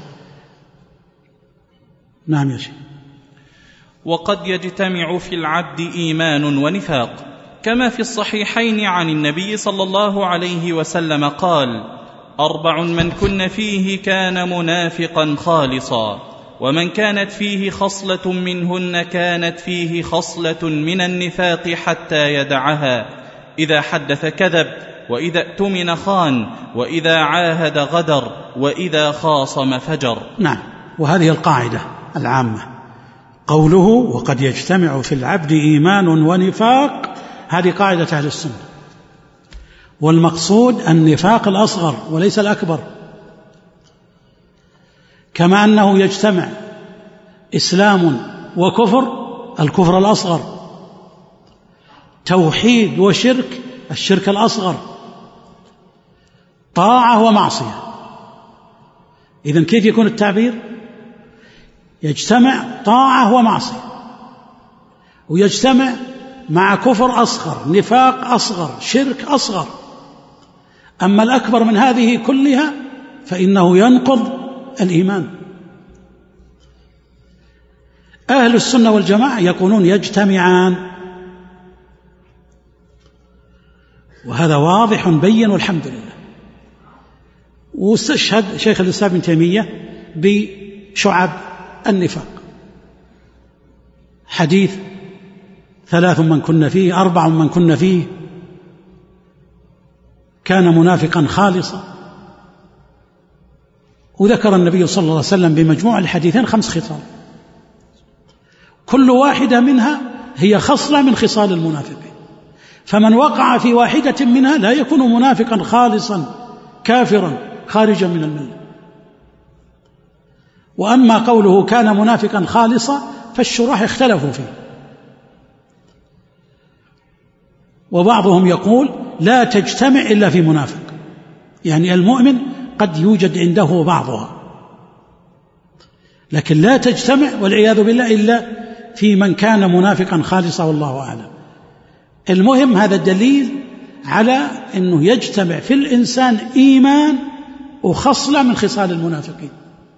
نعم يا شيخ. وقد يجتمع في العبد إيمان ونفاق، كما في الصحيحين عن النبي صلى الله عليه وسلم قال: أربع من كن فيه كان منافقا خالصا، ومن كانت فيه خصلة منهن كانت فيه خصلة من النفاق حتى يدعها: إذا حدث كذب، وإذا اؤتمن خان، وإذا عاهد غدر، وإذا خاصم فجر. نعم، وهذه القاعدة العامة، قوله وقد يجتمع في العبد إيمان ونفاق، هذه قاعدة أهل السنة. والمقصود النفاق الأصغر وليس الأكبر، كما أنه يجتمع إسلام وكفر، الكفر الأصغر، توحيد وشرك، الشرك الأصغر، طاعة ومعصية. إذن كيف يكون التعبير؟ يجتمع طاعة ومعصية، ويجتمع مع كفر أصغر، نفاق أصغر، شرك أصغر. أما الأكبر من هذه كلها فإنه ينقض الإيمان. أهل السنة والجماعة يقولون يجتمعان، وهذا واضح بين والحمد لله. واستشهد شيخ الإسلام ابن تيمية بشعب النفاق، حديث ثلاث من كن فيه، أربع من كن فيه كان منافقا خالصا. وذكر النبي صلى الله عليه وسلم بمجموع الحديثين خمس خصال، كل واحدة منها هي خصلة من خصال المنافقين، فمن وقع في واحدة منها لا يكون منافقا خالصا كافرا خارجا من الملة. وأما قوله كان منافقا خالصا فالشراح اختلفوا فيه، وبعضهم يقول لا تجتمع إلا في منافق، يعني المؤمن قد يوجد عنده بعضها، لكن لا تجتمع والعياذ بالله إلا في من كان منافقا خالصا، والله أعلم. المهم هذا الدليل على أنه يجتمع في الإنسان إيمان وخصلة من خصال المنافقين،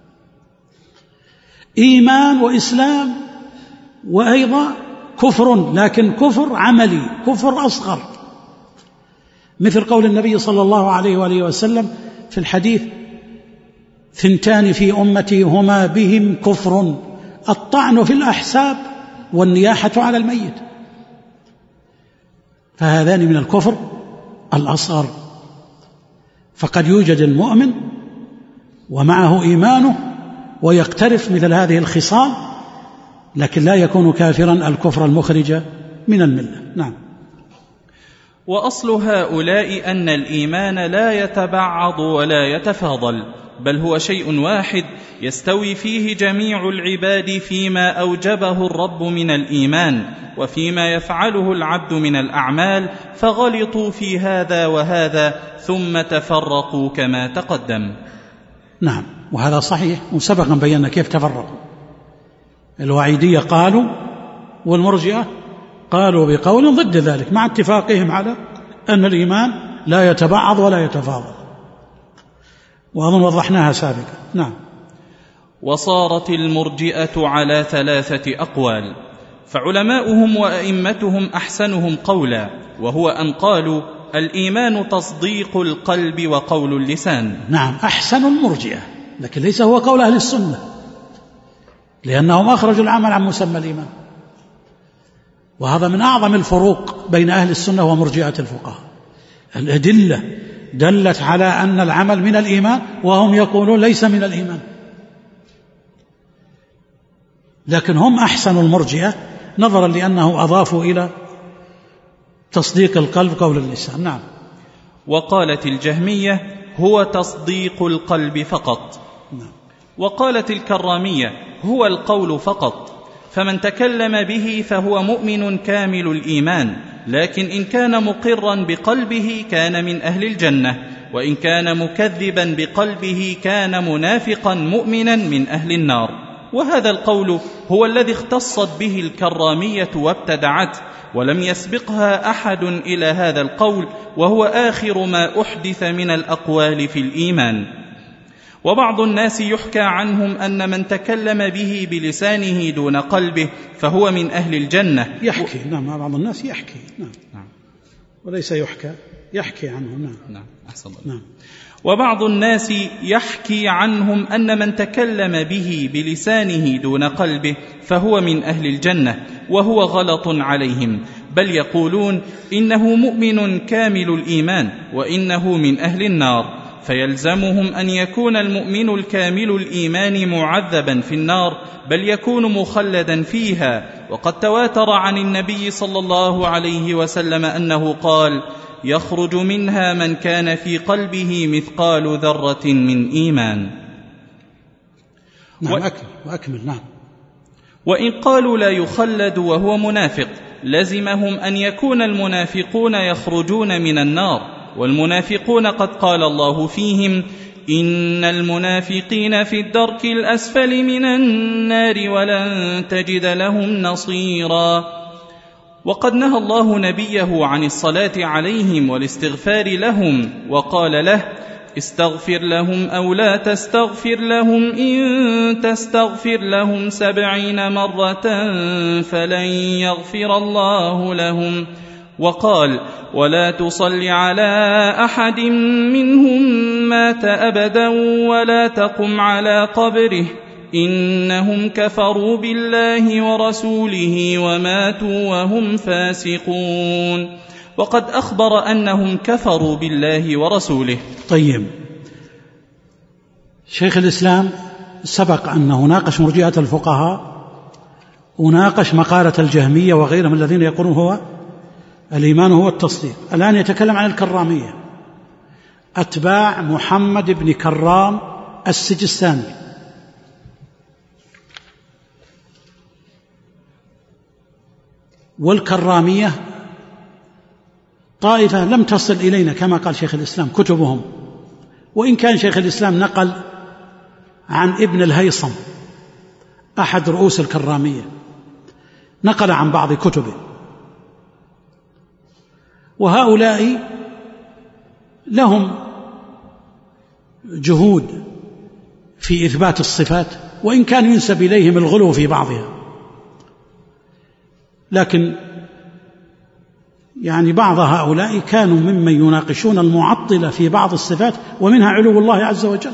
إيمان وإسلام، وأيضا كفر، لكن كفر عملي، كفر أصغر، مثل قول النبي صلى الله عليه وآله وسلم في الحديث: ثنتان في أمتي هما بهم كفر، الطعن في الأحساب والنياحة على الميت. فهذان من الكفر الأصغر. فقد يوجد المؤمن ومعه إيمانه ويقترف مثل هذه الخصال، لكن لا يكون كافرا الكفر المخرج من الملة. نعم. وأصل هؤلاء أن الإيمان لا يتبعض ولا يتفاضل، بل هو شيء واحد يستوي فيه جميع العباد فيما أوجبه الرب من الإيمان وفيما يفعله العبد من الأعمال، فغلطوا في هذا وهذا ثم تفرقوا كما تقدم. نعم، وهذا صحيح، وسبقا بينا كيف تفرقوا. الوعيدية قالوا، والمرجئة قالوا بقول ضد ذلك، مع اتفاقهم على أن الإيمان لا يتبعض ولا يتفاضل، وأظن وضحناها سابقا. نعم. وصارت المرجئة على ثلاثة أقوال، فعلماؤهم وأئمتهم أحسنهم قولا، وهو أن قالوا الإيمان تصديق القلب وقول اللسان. نعم، أحسن المرجئة، لكن ليس هو قول أهل السنة، لأنهم أخرجوا العمل عن مسمى الإيمان، وهذا من أعظم الفروق بين أهل السنة ومرجئة الفقهاء. الأدلة دلت على أن العمل من الإيمان، وهم يقولون ليس من الإيمان، لكن هم أحسن المرجئة نظرا لأنه أضافوا إلى تصديق القلب قول اللسان. نعم. وقالت الجهمية هو تصديق القلب فقط. نعم. وقالت الكرامية هو القول فقط، فمن تكلم به فهو مؤمن كامل الإيمان، لكن إن كان مقرا بقلبه كان من أهل الجنة، وإن كان مكذبا بقلبه كان منافقا مؤمنا من أهل النار. وهذا القول هو الذي اختصت به الكرامية وابتدعته، ولم يسبقها أحد إلى هذا القول، وهو آخر ما أحدث من الأقوال في الإيمان. وبعض الناس يحكى عنهم أن من تكلم به بلسانه دون قلبه فهو من أهل الجنة. يحكي و... نعم، بعض الناس يحكي نعم. نعم. وليس يحكى، يحكي عنه نعم. نعم. أحسن الله. نعم. وبعض الناس يحكي عنهم أن من تكلم به بلسانه دون قلبه فهو من أهل الجنة، وهو غلط عليهم، بل يقولون إنه مؤمن كامل الإيمان وإنه من أهل النار، فيلزمهم أن يكون المؤمن الكامل الإيمان معذبا في النار، بل يكون مخلدا فيها. وقد تواتر عن النبي صلى الله عليه وسلم أنه قال: يخرج منها من كان في قلبه مثقال ذرة من إيمان. نعم. و... وأكمل. نعم. وإن قالوا لا يخلد وهو منافق، لزمهم أن يكون المنافقون يخرجون من النار، والمنافقون قد قال الله فيهم: إن المنافقين في الدرك الأسفل من النار ولن تجد لهم نصيرا. وقد نهى الله نبيه عن الصلاة عليهم والاستغفار لهم، وقال له: استغفر لهم أو لا تستغفر لهم، إن تستغفر لهم سبعين مرة فلن يغفر الله لهم. وقال: ولا تصل على أحد منهم مات أبدا ولا تقم على قبره، إنهم كفروا بالله ورسوله وماتوا وهم فاسقون. وقد أخبر أنهم كفروا بالله ورسوله. طيب، شيخ الإسلام سبق أنه ناقش مرجئة الفقهاء وناقش مقالة الجهمية وغيرهم الذين يقولون هو الإيمان هو التصديق. الآن يتكلم عن الكرامية، أتباع محمد بن كرام السجستاني. والكرامية طائفة لم تصل إلينا كما قال شيخ الإسلام كتبهم، وإن كان شيخ الإسلام نقل عن ابن الهيصم أحد رؤوس الكرامية، نقل عن بعض كتبه. وهؤلاء لهم جهود في إثبات الصفات، وإن كان ينسب إليهم الغلو في بعضها، لكن يعني بعض هؤلاء كانوا ممن يناقشون المعطلة في بعض الصفات، ومنها علو الله عز وجل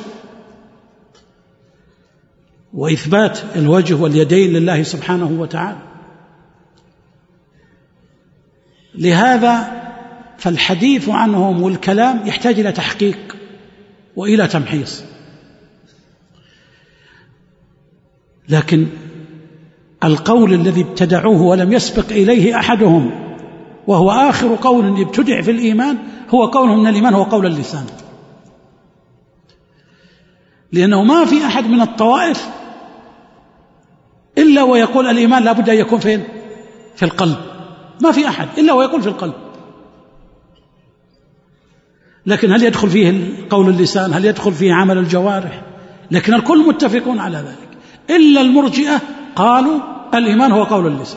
وإثبات الوجه واليدين لله سبحانه وتعالى. لهذا فالحديث عنهم والكلام يحتاج إلى تحقيق وإلى تمحيص. لكن القول الذي ابتدعوه ولم يسبق إليه أحدهم، وهو آخر قول ابتدع في الإيمان، هو قولهم من الإيمان هو قول اللسان. لأنه ما في أحد من الطوائف إلا ويقول الإيمان لا بد أن يكون فين؟ في القلب. ما في أحد إلا ويقول في القلب. لكن هل يدخل فيه قول اللسان؟ هل يدخل فيه عمل الجوارح؟ لكن الكل متفقون على ذلك، إلا المرجئة قالوا الإيمان هو قول اللسان.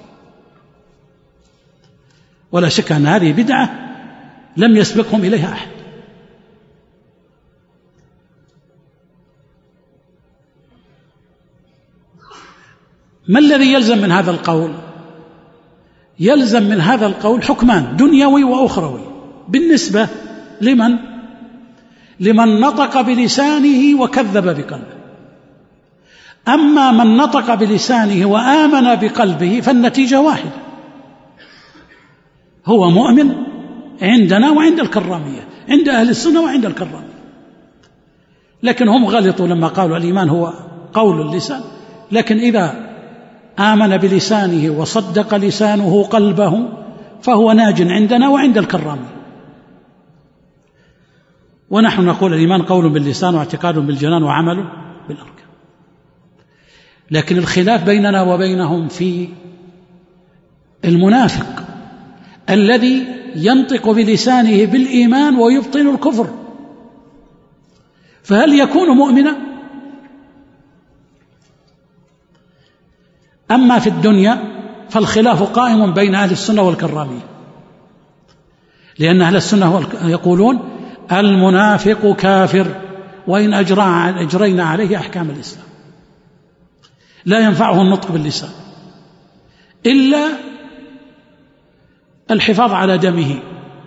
ولا شك أن هذه بدعة لم يسبقهم إليها أحد. ما الذي يلزم من هذا القول؟ يلزم من هذا القول حكمان دنيوي وأخروي بالنسبة لمن؟ لمن نطق بلسانه وكذب بقلبه. أما من نطق بلسانه وآمن بقلبه فالنتيجة واحدة، هو مؤمن عندنا وعند الكرامية، عند أهل السنة وعند الكرامية. لكن هم غلطوا لما قالوا الإيمان هو قول اللسان، لكن إذا آمن بلسانه وصدق لسانه قلبه فهو ناج عندنا وعند الكرامية. ونحن نقول الإيمان قول باللسان واعتقاد بالجنان وعمل بالأركان. لكن الخلاف بيننا وبينهم في المنافق الذي ينطق بلسانه بالإيمان ويبطن الكفر، فهل يكون مؤمنا؟ أما في الدنيا فالخلاف قائم بين أهل السنة والكرامية، لأن أهل السنة يقولون المنافق كافر وإن أجرينا عليه أحكام الإسلام، لا ينفعه النطق باللسان إلا الحفاظ على دمه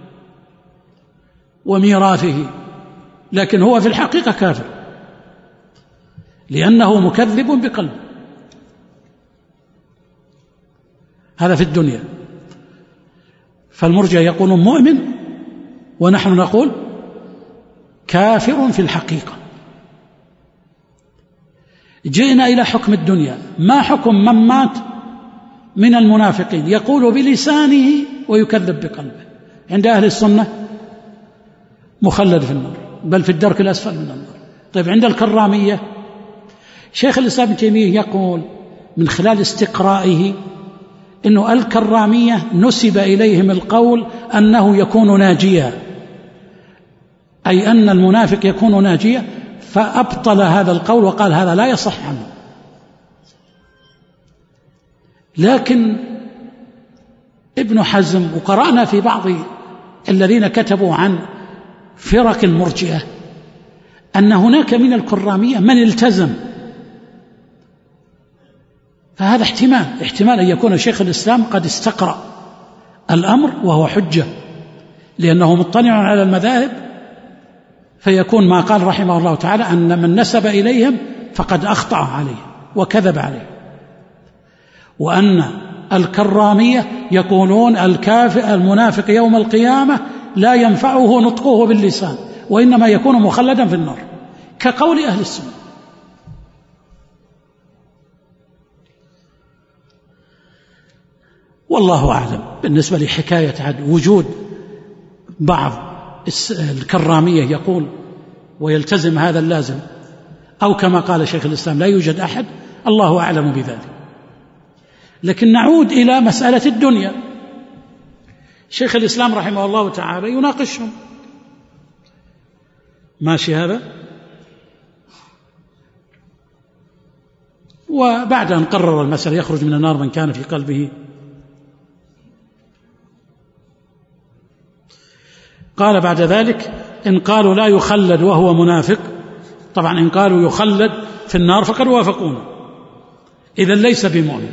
وميراثه، لكن هو في الحقيقة كافر لأنه مكذب بقلبه. هذا في الدنيا. فالمرجئة يقولون مؤمن ونحن نقول كافر في الحقيقة. جئنا إلى حكم الدنيا، ما حكم من مات من المنافقين يقول بلسانه ويكذب بقلبه؟ عند أهل السنة مخلد في النار، بل في الدرك الأسفل من النار. طيب عند الكرامية شيخ الإسلام ابن تيمية يقول من خلال استقرائه إنه الكرامية نسب إليهم القول أنه يكون ناجيا، أي أن المنافق يكون ناجيا، فأبطل هذا القول وقال هذا لا يصح عنه. لكن ابن حزم، وقرأنا في بعض الذين كتبوا عن فرق المرجئة أن هناك من الكرامية من التزم، فهذا احتمال احتمال أن يكون شيخ الإسلام قد استقرأ الأمر وهو حجة، لأنه مطلع على المذاهب، فيكون ما قال رحمه الله تعالى أن من نسب إليهم فقد أخطأ عليه وكذب عليه، وأن الكرامية يقولون الكافر المنافق يوم القيامة لا ينفعه نطقه باللسان وإنما يكون مخلدا في النار، كقول أهل السنة. والله أعلم. بالنسبة لحكاية عد وجود بعض الكرامية يقول ويلتزم هذا اللازم، أو كما قال شيخ الإسلام لا يوجد أحد، الله أعلم بذلك. لكن نعود إلى مسألة الدنيا. شيخ الإسلام رحمه الله تعالى يناقشهم، ماشي هذا، وبعد أن قرر المسألة يخرج من النار من كان في قلبه. قال بعد ذلك إن قالوا لا يخلد وهو منافق، طبعا إن قالوا يخلد في النار فقد وافقونا، إذن ليس بمؤمن.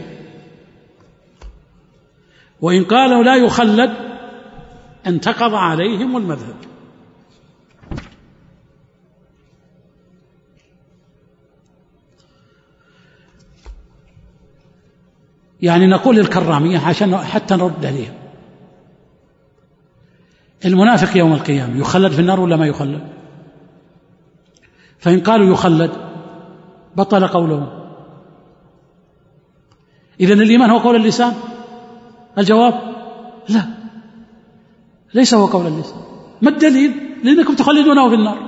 وإن قالوا لا يخلد انتقض عليهم المذهب. يعني نقول للكرامية عشان حتى نرد عليهم، المنافق يوم القيامة يخلد في النار ولا ما يخلد؟ فإن قالوا يخلد بطل قولهم. إذن الإيمان هو قول اللسان؟ الجواب لا، ليس هو قول اللسان. ما الدليل؟ لأنكم تخلدونه في النار.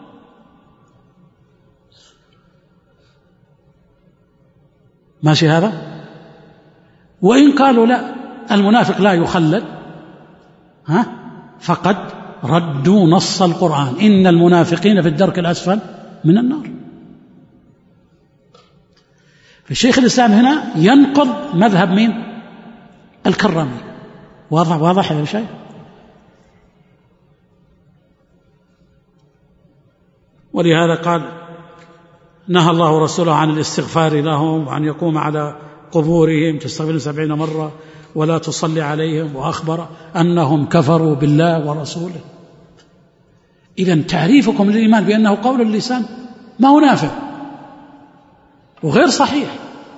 ماشي هذا؟ وإن قالوا لا المنافق لا يخلد، ها فقد ردوا نص القرآن إن المنافقين في الدرك الأسفل من النار. فالشيخ الإسلام هنا ينقض مذهب مين؟ الكرامي. واضح واضح هذا الشيء. ولهذا قال نهى الله ورسوله عن الاستغفار لهم وأن يقوم على قبورهم تستغفر سبعين مرة ولا تصلي عليهم، وأخبر أنهم كفروا بالله ورسوله. إذن تعريفكم للإيمان بأنه قول اللسان ما هو نافع وغير صحيح.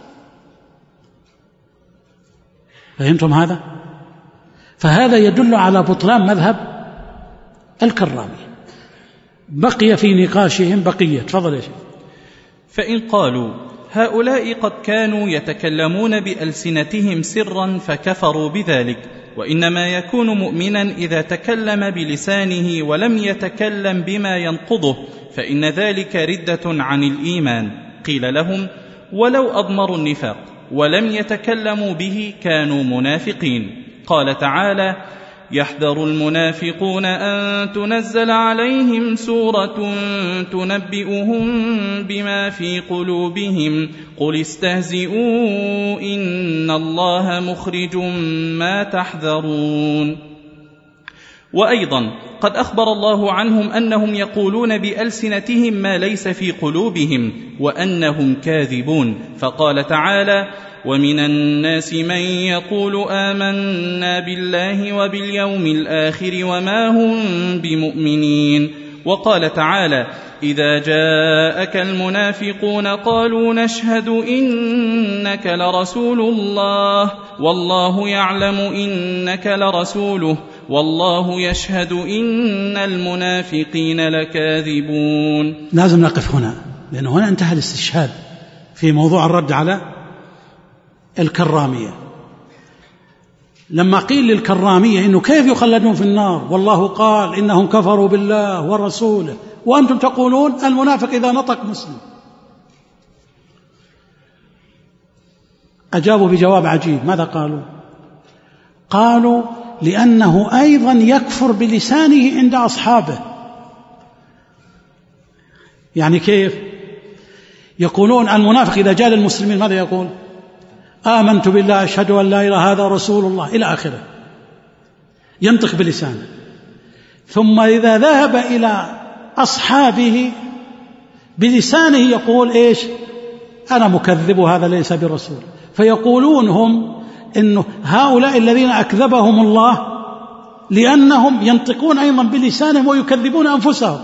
فهمتم هذا؟ فهذا يدل على بطلان مذهب الكرامي. بقي في نقاشهم بقية. تفضل يا شيخ. فإن قالوا هؤلاء قد كانوا يتكلمون بألسنتهم سرا فكفروا بذلك، وإنما يكون مؤمنا إذا تكلم بلسانه ولم يتكلم بما ينقضه، فإن ذلك ردة عن الإيمان. قيل لهم: ولو أضمروا النفاق ولم يتكلموا به كانوا منافقين. قال تعالى: يحذر المنافقون أن تنزل عليهم سورة تنبئهم بما في قلوبهم قل استهزئوا إن الله مخرج ما تحذرون. وأيضا قد أخبر الله عنهم أنهم يقولون بألسنتهم ما ليس في قلوبهم وأنهم كاذبون، فقال تعالى: ومن الناس من يقول آمنا بالله وباليوم الآخر وما هم بمؤمنين. وقال تعالى: إذا جاءك المنافقون قالوا نشهد إنك لرسول الله والله يعلم إنك لرسوله والله يشهد إن المنافقين لكاذبون. لازم نقف هنا، لأن هنا انتهى الاستشهاد في موضوع الرد على الكرامية. لما قيل للكرامية إنه كيف يخلدون في النار والله قال إنهم كفروا بالله ورسوله وأنتم تقولون المنافق إذا نطق مسلم، أجابوا بجواب عجيب. ماذا قالوا؟ قالوا لأنه أيضا يكفر بلسانه عند أصحابه. يعني كيف؟ يقولون المنافق إذا جاء للمسلمين ماذا يقول؟ آمنت بالله أشهد أن لا إله هذا رسول الله إلى آخره، ينطق بلسانه. ثم إذا ذهب إلى أصحابه بلسانه يقول إيش؟ أنا مكذب وهذا ليس برسول. فيقولون هم إنه هؤلاء الذين أكذبهم الله لأنهم ينطقون أيضا بلسانهم ويكذبون أنفسهم،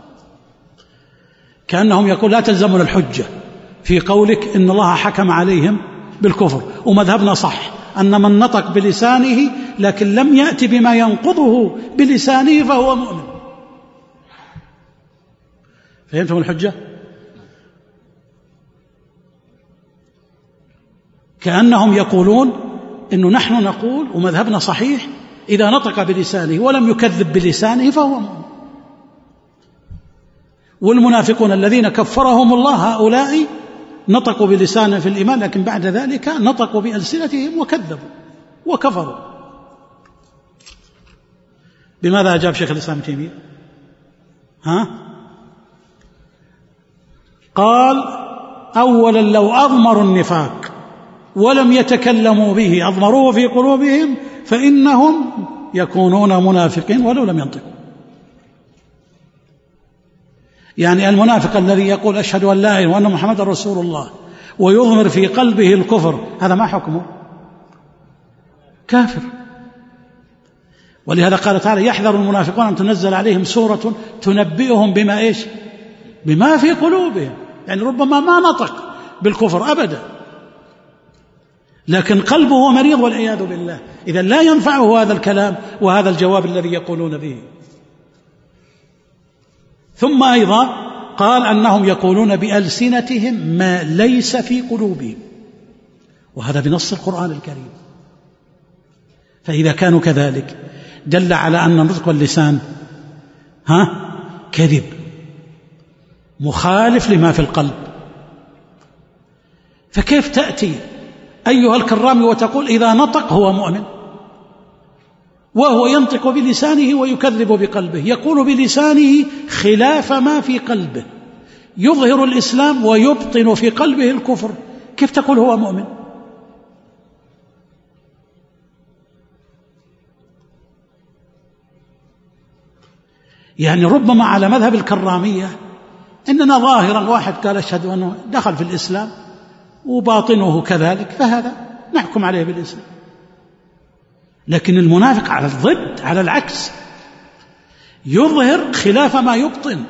كأنهم يقول لا تلزمنا الحجة في قولك إن الله حكم عليهم بالكفر، ومذهبنا صح أن من نطق بلسانه لكن لم يأتي بما ينقضه بلسانه فهو مؤمن. فهمتم الحجة؟ كأنهم يقولون إنه نحن نقول ومذهبنا صحيح إذا نطق بلسانه ولم يكذب بلسانه فهو مؤمن، والمنافقون الذين كفرهم الله هؤلاء نطقوا بلسانهم في الإيمان لكن بعد ذلك نطقوا بألسنتهم وكذبوا وكفروا. بماذا أجاب شيخ الإسلام تيمية؟ ها؟ قال: أولا لو أضمروا النفاق ولم يتكلموا به أضمروه في قلوبهم فإنهم يكونون منافقين ولو لم ينطقوا. يعني المنافق الذي يقول أشهد أن لا إله وأن محمد رسول الله ويضمر في قلبه الكفر، هذا ما حكمه؟ كافر. ولهذا قال تعالى: يحذر المنافقون أن تنزل عليهم سورة تنبئهم بما إيش؟ بما في قلوبهم. يعني ربما ما نطق بالكفر أبدا لكن قلبه مريض والعياذ بالله، إذا لا ينفعه هذا الكلام وهذا الجواب الذي يقولون به. ثم أيضا قال أنهم يقولون بألسنتهم ما ليس في قلوبهم، وهذا بنص القرآن الكريم. فإذا كانوا كذلك دل على أن النطق واللسان ها كذب مخالف لما في القلب. فكيف تأتي أيها الكرام وتقول إذا نطق هو مؤمن وهو ينطق بلسانه ويكذب بقلبه، يقول بلسانه خلاف ما في قلبه، يظهر الإسلام ويبطن في قلبه الكفر، كيف تقول هو مؤمن؟ يعني ربما على مذهب الكرامية إننا ظاهرا واحد قال أشهد أنه دخل في الإسلام وباطنه كذلك فهذا نحكم عليه بالإسلام، لكن المنافق على الضد، على العكس، يظهر خلاف ما يبطن.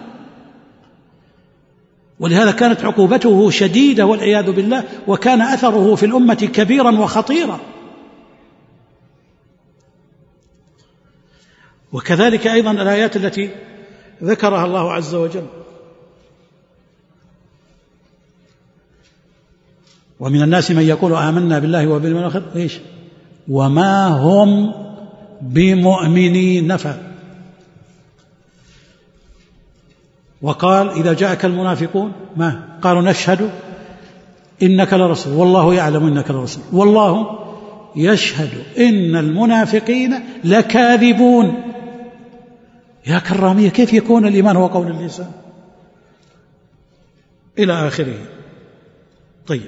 ولهذا كانت عقوبته شديدة والعياذ بالله، وكان أثره في الأمة كبيرا وخطيرا. وكذلك أيضا الآيات التي ذكرها الله عز وجل: ومن الناس من يقول آمنا بالله وباليوم الآخر إيش؟ وما هم بمؤمنين نفى، وقال إذا جاءك المنافقون ما قالوا نشهد إنك لرسول والله يعلم إنك لرسول والله يشهد إن المنافقين لكاذبون. يا كرامية، كيف يكون الإيمان هو قول اللسان؟ إلى آخره. طيب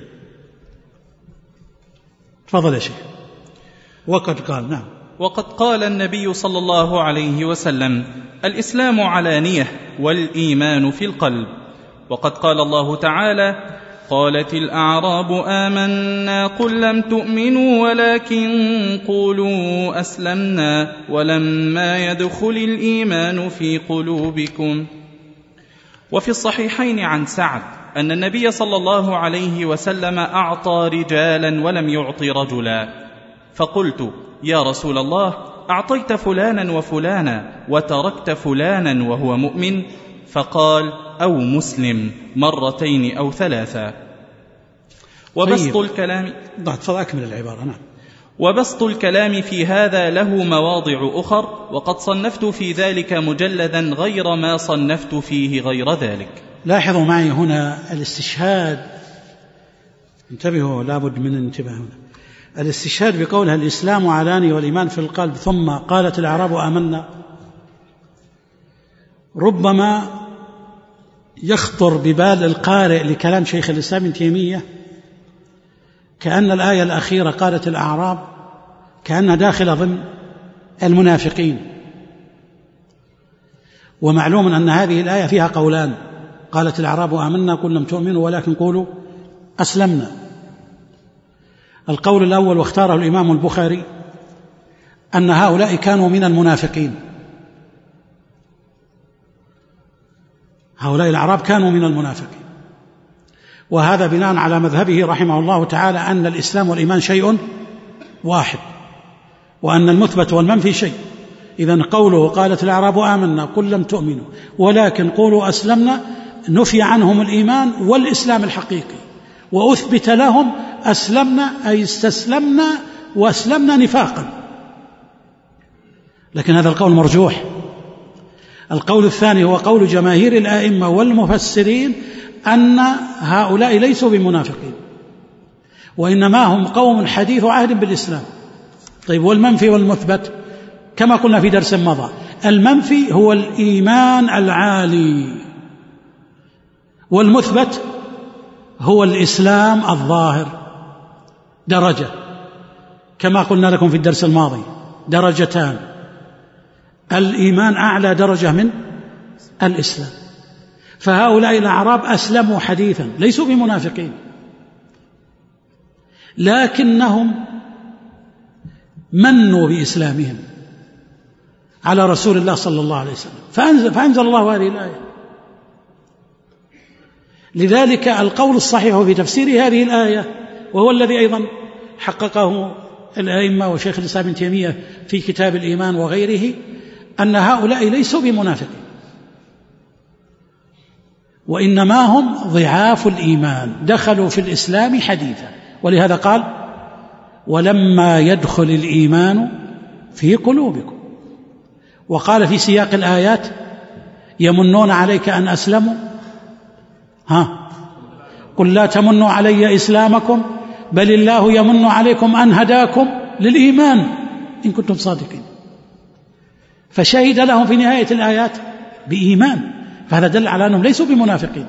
تفضل يا شيخ. وقد قال نعم وقد قال النبي صلى الله عليه وسلم: الإسلام علانية والإيمان في القلب. وقد قال الله تعالى: قالت الأعراب آمنا قل لم تؤمنوا ولكن قولوا أسلمنا ولما يدخل الإيمان في قلوبكم. وفي الصحيحين عن سعد أن النبي صلى الله عليه وسلم أعطى رجالا ولم يعط رجلا، فقلت: يا رسول الله، أعطيت فلانا وفلانا وتركت فلانا وهو مؤمن؟ فقال: أو مسلم مرتين أو ثلاثا. وبسط طيب. الكلام تفضل أكمل العبارة. نعم. وبسط الكلام في هذا له مواضع أخر، وقد صنفت في ذلك مجلدا غير ما صنفت فيه غير ذلك. لاحظوا معي هنا الاستشهاد، انتبهوا لابد من الانتباه هنا. الاستشهاد بقولها الإسلام علاني والإيمان في القلب ثم قالت الأعراب آمنا، ربما يخطر ببال القارئ لكلام شيخ الإسلام ابن تيمية كأن الآية الأخيرة قالت الأعراب كأنها داخلة ضمن المنافقين، ومعلوم أن هذه الآية فيها قولان: قالت الأعراب آمنا قل لم تؤمنوا ولكن قولوا أسلمنا. القول الأول واختاره الإمام البخاري أن هؤلاء كانوا من المنافقين، هؤلاء الأعراب كانوا من المنافقين، وهذا بناء على مذهبه رحمه الله تعالى أن الإسلام والإيمان شيء واحد، وأن المثبت والمنفي شيء. إذن قوله قالت الأعراب آمنا قل لم تؤمنوا ولكن قولوا أسلمنا نفي عنهم الإيمان والإسلام الحقيقي، وأثبت لهم أسلمنا أي استسلمنا وأسلمنا نفاقا. لكن هذا القول مرجوح. القول الثاني هو قول جماهير الآئمة والمفسرين أن هؤلاء ليسوا بمنافقين، وإنما هم قوم حديث عهد بالإسلام. طيب، والمنفي والمثبت كما قلنا في درس مضى، المنفي هو الإيمان العالي، والمثبت هو الإسلام الظاهر. درجة كما قلنا لكم في الدرس الماضي، درجتان، الإيمان أعلى درجة من الإسلام. فهؤلاء الأعراب أسلموا حديثا، ليسوا بمنافقين، لكنهم منوا بإسلامهم على رسول الله صلى الله عليه وسلم، فأنزل, فأنزل الله هذه الآية. لذلك القول الصحيح في تفسير هذه الآية، وهو الذي أيضا حققه الأئمة وشيخ الإسلام ابن تيمية في كتاب الإيمان وغيره، أن هؤلاء ليسوا بمنافقين، وإنما هم ضعاف الإيمان، دخلوا في الإسلام حديثا. ولهذا قال: ولما يدخل الإيمان في قلوبكم. وقال في سياق الآيات: يمنون عليك أن أسلموا ها قل لا تمنوا علي إسلامكم بل الله يمن عليكم أن هداكم للإيمان إن كنتم صادقين. فشهد لهم في نهاية الآيات بإيمان، فهذا دل على أنهم ليسوا بمنافقين.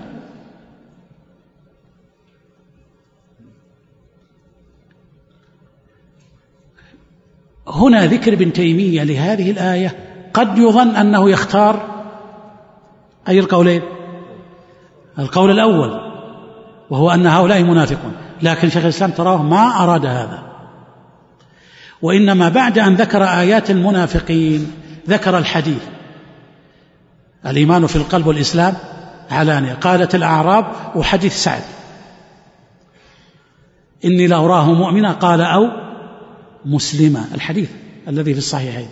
هنا ذكر ابن تيمية لهذه الآية قد يظن أنه يختار أي القولين، القول الأول وهو أن هؤلاء منافقون، لكن شيخ الإسلام تراه ما أراد هذا، وإنما بعد أن ذكر آيات المنافقين ذكر الحديث: الإيمان في القلب والإسلام علانية. قالت الأعراب، وحديث سعد: إني لأراه مؤمنا، قال أو مسلما، الحديث الذي في الصحيحين.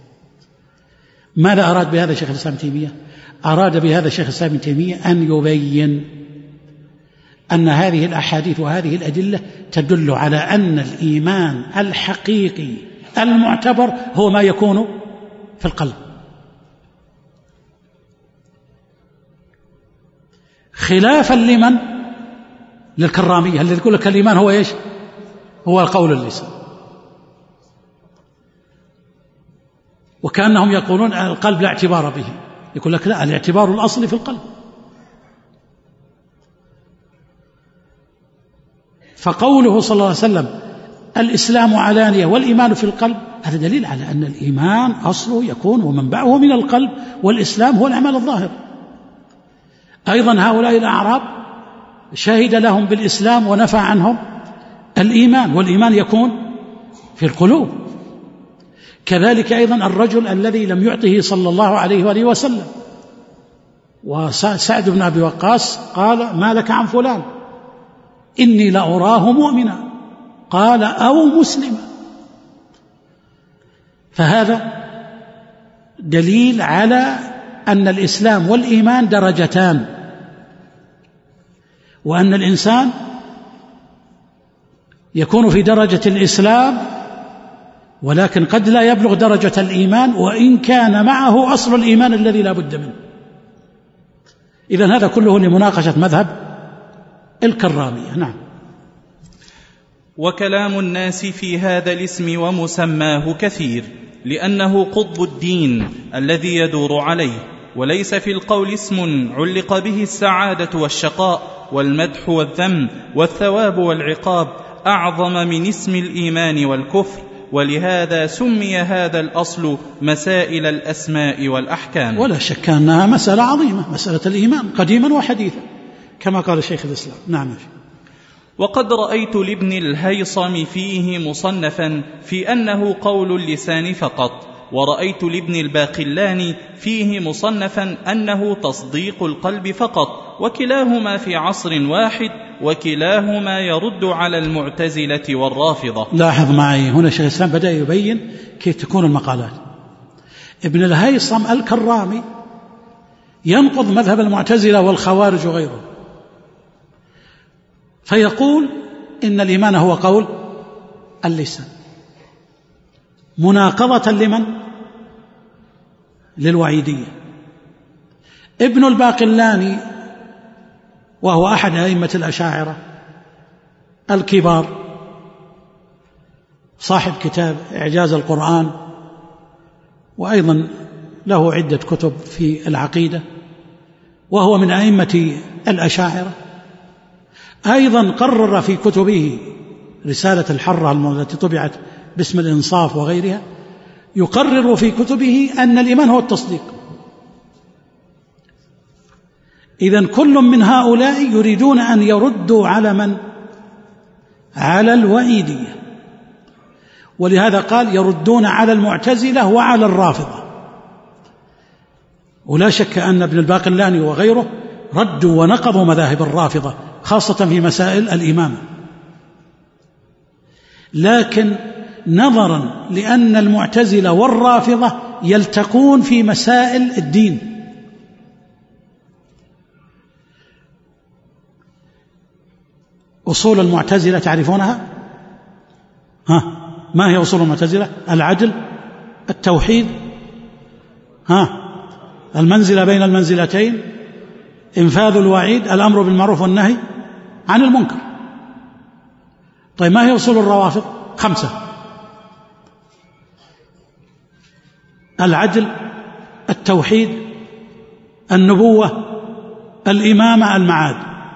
ماذا أراد بهذا شيخ الإسلام تيمية؟ أراد بهذا شيخ الإسلام تيمية أن يبين أن هذه الأحاديث وهذه الأدلة تدل على أن الإيمان الحقيقي المعتبر هو ما يكون في القلب، خلافا لمن للكرامية اللي يقول لك الإيمان هو إيش؟ هو القول اللسان، وكأنهم يقولون القلب لا اعتبار به، يقول لك لا، الاعتبار الأصلي في القلب. فقوله صلى الله عليه وسلم الإسلام علانية والإيمان في القلب، هذا دليل على أن الإيمان أصله يكون ومنبعه من القلب، والإسلام هو الأعمال الظاهرة. أيضا هؤلاء الأعراب شهد لهم بالإسلام ونفى عنهم الإيمان، والإيمان يكون في القلوب. كذلك أيضا الرجل الذي لم يعطه صلى الله عليه وآله وسلم، وسعد بن أبي وقاص قال ما لك عن فلان؟ إني لأراه مؤمنا، قال أو مسلما. فهذا دليل على أن الإسلام والإيمان درجتان، وأن الإنسان يكون في درجة الإسلام ولكن قد لا يبلغ درجة الإيمان، وإن كان معه أصل الإيمان الذي لا بد منه. إذن هذا كله لمناقشة مذهب الكرامية. نعم. وكلام الناس في هذا الاسم ومسماه كثير، لأنه قطب الدين الذي يدور عليه، وليس في القول اسم علق به السعادة والشقاء والمدح والذم والثواب والعقاب أعظم من اسم الإيمان والكفر، ولهذا سمي هذا الأصل مسائل الأسماء والأحكام. ولا شك أنها مسألة عظيمة، مسألة الإيمان قديما وحديثا كما قال شيخ الإسلام. نعم. وقد رأيت لابن الهيصم فيه مصنفا في أنه قول اللسان فقط، ورأيت لابن الباقلاني فيه مصنفا أنه تصديق القلب فقط، وكلاهما في عصر واحد، وكلاهما يرد على المعتزلة والرافضة. لاحظ معي هنا شيخ الإسلام بدأ يبين كيف تكون المقالات. ابن الهيصم الكرامي ينقض مذهب المعتزلة والخوارج وغيره، فيقول إن الإيمان هو قول اللسان، مناقضة لمن؟ للوعيدية. ابن الباقلاني وهو أحد أئمة الأشاعرة الكبار، صاحب كتاب إعجاز القرآن، وأيضا له عدة كتب في العقيدة، وهو من أئمة الأشاعرة. أيضا قرر في كتبه رسالة الحرة التي طبعت باسم الإنصاف وغيرها، يقرر في كتبه أن الإيمان هو التصديق. إذن كل من هؤلاء يريدون أن يردوا على من؟ على الوعيدية، ولهذا قال يردون على المعتزلة وعلى الرافضة. ولا شك أن ابن الباقلاني وغيره ردوا ونقضوا مذاهب الرافضة خاصة في مسائل الإمامة، لكن نظرا لأن المعتزلة والرافضة يلتقون في مسائل الدين، أصول المعتزلة تعرفونها؟ ها، ما هي أصول المعتزلة؟ العدل، التوحيد، ها، المنزلة بين المنزلتين، إنفاذ الوعيد، الأمر بالمعروف والنهي عن المنكر. طيب ما هي أصول الروافض؟ خمسة: العدل، التوحيد، النبوة، الإمامة، المعاد.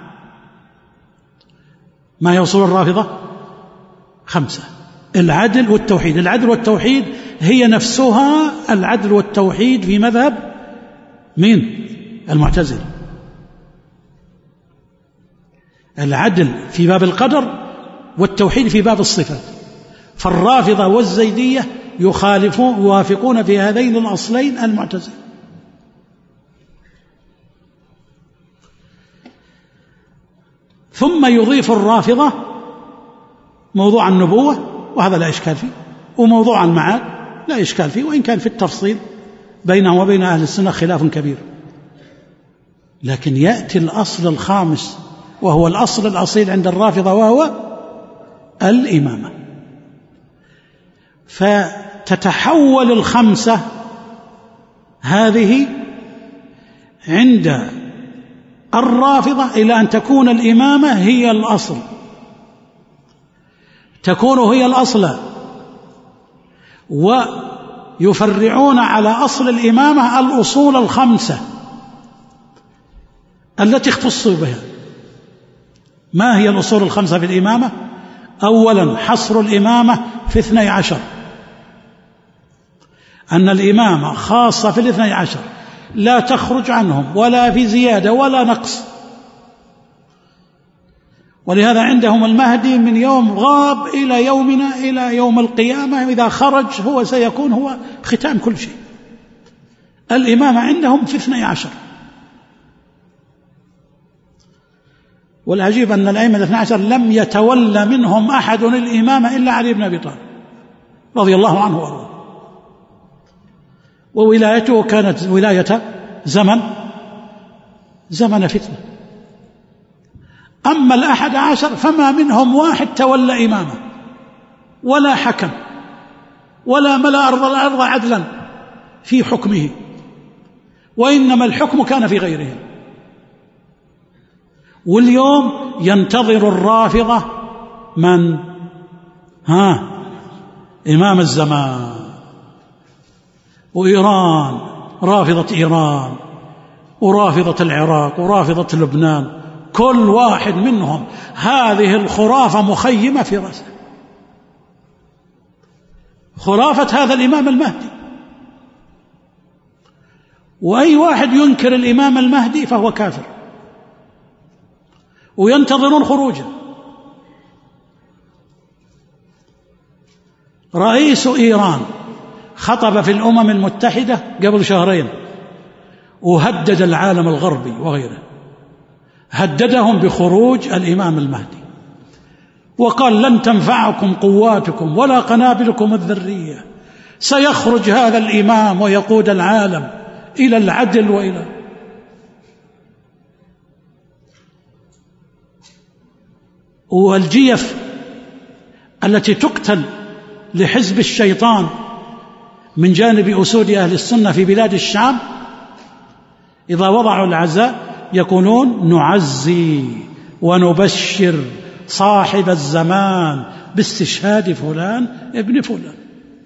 ما هي أصول الرافضة؟ خمسة: العدل والتوحيد. العدل والتوحيد هي نفسها العدل والتوحيد في مذهب مين؟ المعتزلة. العدل في باب القدر والتوحيد في باب الصفات. فالرافضة والزيدية يخالفون يوافقون في هذين الأصلين المعتزلة. ثم يضيف الرافضة موضوع النبوة، وهذا لا إشكال فيه، وموضوع المعاد لا إشكال فيه، وإن كان في التفصيل بينه وبين أهل السنة خلاف كبير. لكن يأتي الأصل الخامس وهو الأصل الأصيل عند الرافضة، وهو الإمامة. فتتحول الخمسة هذه عند الرافضة إلى أن تكون الإمامة هي الأصل، تكون هي الأصل، ويفرعون على أصل الإمامة الأصول الخمسة التي اختصوا بها. ما هي الأصول الخمسة في الإمامة؟ أولا حصر الإمامة في اثني عشر، أن الإمامة خاصة في الاثني عشر لا تخرج عنهم ولا في زيادة ولا نقص. ولهذا عندهم المهدي من يوم غاب إلى يومنا إلى يوم القيامة، إذا خرج هو سيكون هو ختام كل شيء. الإمامة عندهم في اثني عشر. والعجيب أن الأئمة الاثنى عشر لم يتولى منهم أحد الإمامة إلا علي بن أبي طالب رضي الله عنه وارضاه، وولايته كانت ولاية زمن زمن فتنة. أما الأحد عشر فما منهم واحد تولى إمامة ولا حكم ولا ملأ أرض الأرض عدلا في حكمه، وإنما الحكم كان في غيرهم. واليوم ينتظر الرافضة من؟ ها إمام الزمان. وإيران، رافضة إيران ورافضة العراق ورافضة لبنان، كل واحد منهم هذه الخرافة مخيمة في رأسه، خرافة هذا الإمام المهدي. وأي واحد ينكر الإمام المهدي فهو كافر، وينتظرون خروجه. رئيس إيران خطب في الأمم المتحدة قبل شهرين وهدد العالم الغربي وغيره، هددهم بخروج الإمام المهدي، وقال لن تنفعكم قواتكم ولا قنابلكم الذرية، سيخرج هذا الإمام ويقود العالم إلى العدل وإلى. والجيف التي تقتل لحزب الشيطان من جانب أسود أهل السنة في بلاد الشام، إذا وضعوا العزاء يقولون نعزي ونبشر صاحب الزمان باستشهاد فلان ابن فلان.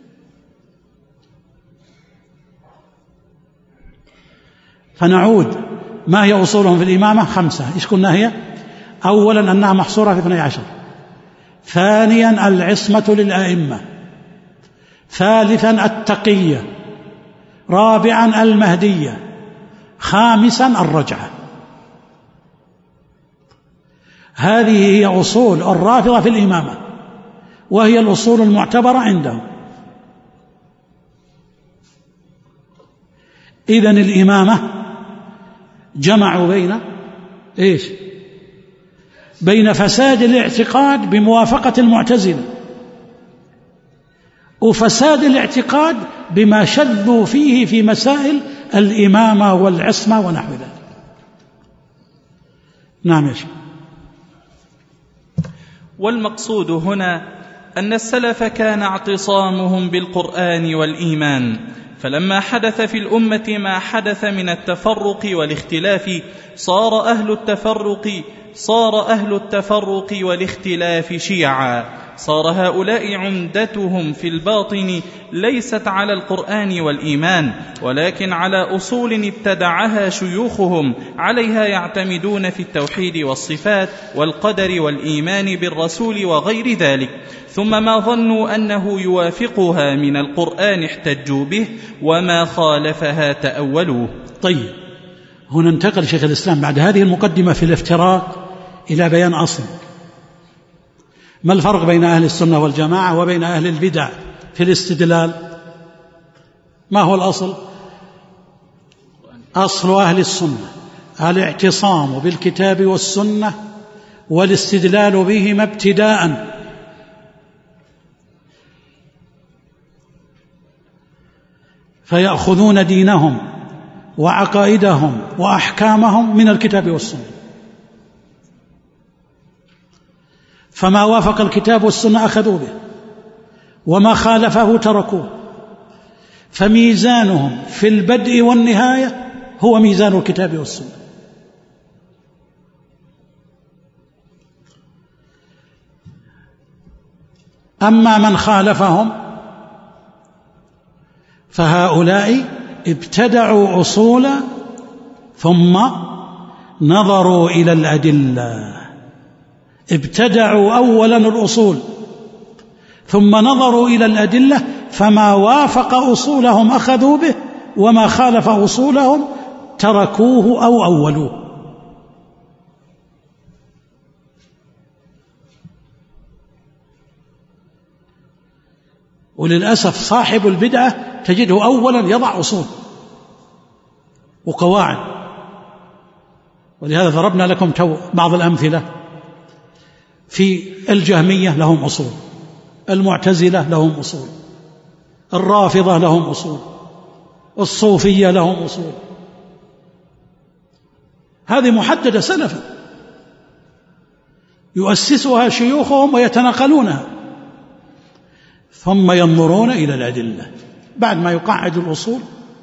فنعود، ما هي أصولهم في الإمامة؟ خمسة. إيش قلنا هي؟ أولا أنها محصورة في اثني عشر، ثانيا العصمة للأئمة، ثالثا التقية، رابعا المهدية، خامسا الرجعة. هذه هي أصول الرافضة في الإمامة، وهي الأصول المعتبرة عندهم. إذن الإمامة جمعوا بين إيش؟ بين فساد الاعتقاد بموافقة المعتزلة، وفساد الاعتقاد بما شذوا فيه في مسائل الإمامة والعصمة ونحو ذلك. نعم يا شيخ. والمقصود هنا أن السلف كان اعتصامهم بالقرآن والإيمان، فلما حدث في الأمة ما حدث من التفرق والاختلاف صار أهل التفرق صار أهل التفرق والاختلاف شيعا، صار هؤلاء عمدتهم في الباطن ليست على القرآن والإيمان، ولكن على أصول ابتدعها شيوخهم عليها يعتمدون في التوحيد والصفات والقدر والإيمان بالرسول وغير ذلك، ثم ما ظنوا أنه يوافقها من القرآن احتجوا به، وما خالفها تأولوه. طيب، هنا انتقل شيخ الإسلام بعد هذه المقدمة في الافتراق إلى بيان أصل. ما الفرق بين أهل السنة والجماعة وبين أهل البدع في الاستدلال؟ ما هو الأصل؟ أصل أهل السنة الاعتصام بالكتاب والسنة والاستدلال بهما ابتداء، فيأخذون دينهم وعقائدهم وأحكامهم من الكتاب والسنة، فما وافق الكتاب والسنة أخذوا به، وما خالفه تركوه، فميزانهم في البدء والنهاية هو ميزان الكتاب والسنة. أما من خالفهم فهؤلاء ابتدعوا أصولا ثم نظروا إلى الأدلة. ابتدعوا أولا الأصول ثم نظروا إلى الأدلة، فما وافق أصولهم أخذوا به، وما خالف أصولهم تركوه أو أولوه. وللأسف صاحب البدعة تجده أولا يضع أصول وقواعد، ولهذا ضربنا لكم بعض الأمثلة. في الجهمية لهم أصول، المعتزلة لهم أصول، الرافضة لهم أصول، الصوفية لهم أصول، هذه محددة سلفا يؤسسها شيوخهم ويتناقلونها، ثم ينظرون إلى الأدلة بعد ما يقعد الأصول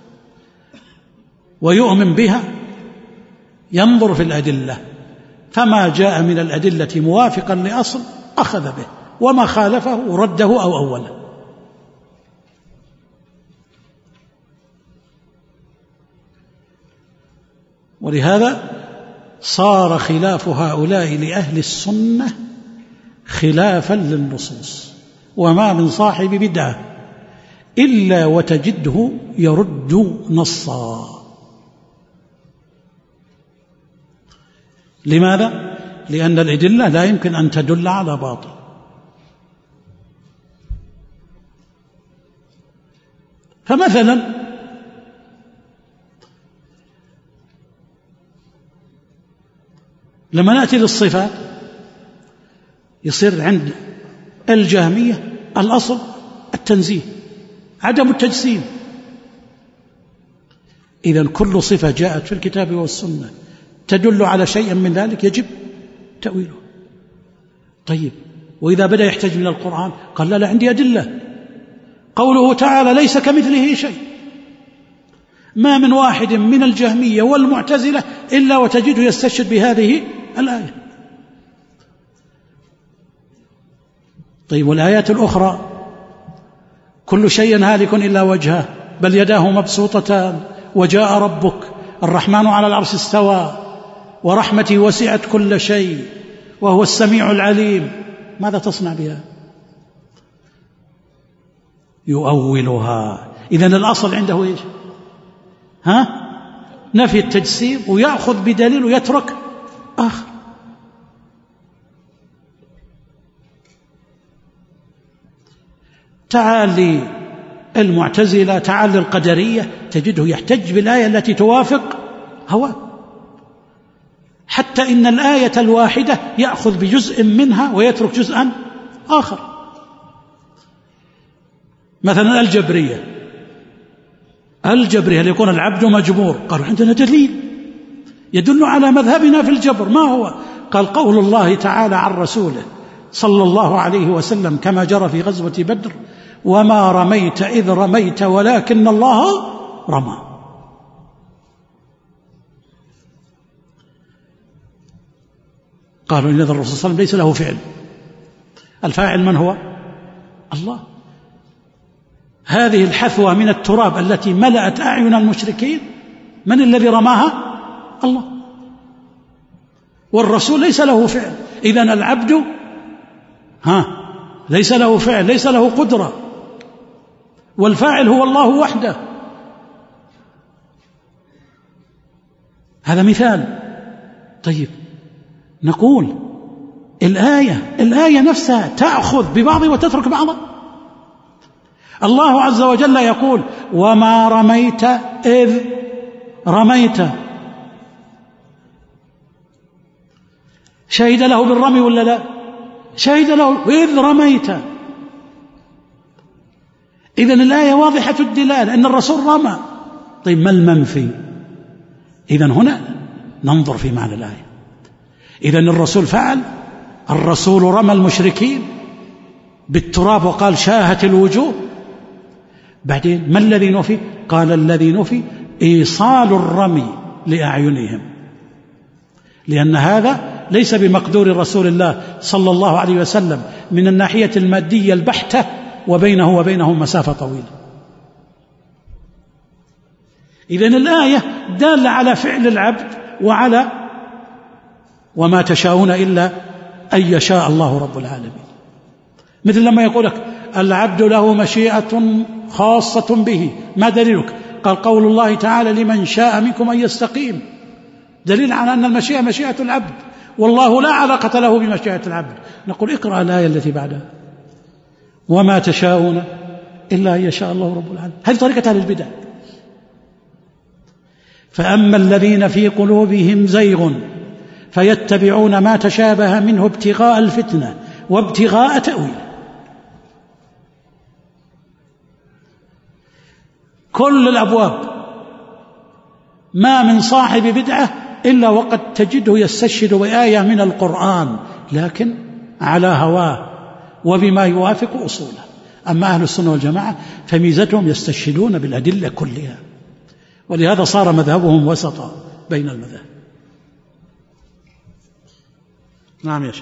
ويؤمن بها، ينظر في الأدلة، فما جاء من الأدلة موافقا لأصل أخذ به، وما خالفه رده أو أوله. ولهذا صار خلاف هؤلاء لأهل السنة خلافا للنصوص، وما من صاحب بدعة إلا وتجده يرد نصا. لماذا؟ لأن الأدلة لا يمكن أن تدل على باطل. فمثلا لما نأتي للصفات يصير عند الجهمية الأصل التنزيه، عدم التجسيم. إذن كل صفة جاءت في الكتاب والسنة تدل على شيء من ذلك يجب تأويله. طيب، وإذا بدأ يحتاج من القرآن قال لا لا عندي أدلة. قوله تعالى ليس كمثله شيء، ما من واحد من الجهمية والمعتزلة إلا وتجده يستشهد بهذه الآية. طيب، والآيات الأخرى كل شيء هالك إلا وجهه بل يداه مبسوطتان وجاء ربك الرحمن على العرش استوى ورحمتي وسعت كل شيء وهو السميع العليم، ماذا تصنع بها؟ يؤولها. إذن الأصل عنده إيش؟ ها؟ نفي التجسيم، ويأخذ بدليل ويترك آخر. تعال للمعتزلة، تعال للقدرية، تجده يحتج بالآية التي توافق هواه، حتى إن الآية الواحدة يأخذ بجزء منها ويترك جزءا آخر. مثلا الجبرية، الجبرية ليكون العبد مجبور، قالوا عندنا دليل يدل على مذهبنا في الجبر. ما هو؟ قال قول الله تعالى عن رسوله صلى الله عليه وسلم كما جرى في غزوة بدر: وما رميت إذ رميت ولكن الله رمى. قالوا إن الرسول صلى الله عليه وسلم ليس له فعل، الفاعل من هو؟ الله. هذه الحثوة من التراب التي ملأت أعين المشركين من الذي رماها؟ الله. والرسول ليس له فعل، إذن العبد ها ليس له فعل، ليس له قدرة، والفاعل هو الله وحده. هذا مثال. طيب، نقول الآية الآية نفسها تأخذ ببعض وتترك بعضا. الله عز وجل يقول: وما رميت إذ رميت. شهد له بالرمي ولا لا؟ شهد له إذ رميت. إذن الآية واضحة الدلالة أن الرسول رمى. طيب، ما المنفي؟ إذن هنا ننظر في معنى الآية. إذن الرسول فعل، الرسول رمى المشركين، بالتراب وقال شاهت الوجوه. بعدين ما الذي نفي؟ قال الذي نفي إيصال الرمي لأعينهم، لأن هذا ليس بمقدور رسول الله صلى الله عليه وسلم من الناحية المادية البحتة، وبينه وبينهم مسافة طويلة. إذن الآية دالة على فعل العبد وعلى وما تشاءون إلا أن يشاء الله رب العالمين. مثل لما يقولك العبد له مشيئة خاصة به، ما دليلك؟ قال قول الله تعالى لمن شاء منكم أن يستقيم، دليل على أن المشيئة مشيئة العبد، والله لا علاقة له بمشيئة العبد. نقول اقرأ الآية التي بعدها وما تشاءون إلا أن يشاء الله رب العالمين. هذه طريقة أهل البدع. فأما الذين في قلوبهم زيغ فيتبعون ما تشابه منه ابتغاء الفتنة وابتغاء تأويله. كل الأبواب ما من صاحب بدعة إلا وقد تجده يستشهد بآية من القرآن، لكن على هواه وبما يوافق أصوله. أما أهل السنة والجماعة فميزتهم يستشهدون بالأدلة كلها، ولهذا صار مذهبهم وسطا بين المذاهب. نعم يا شيخ.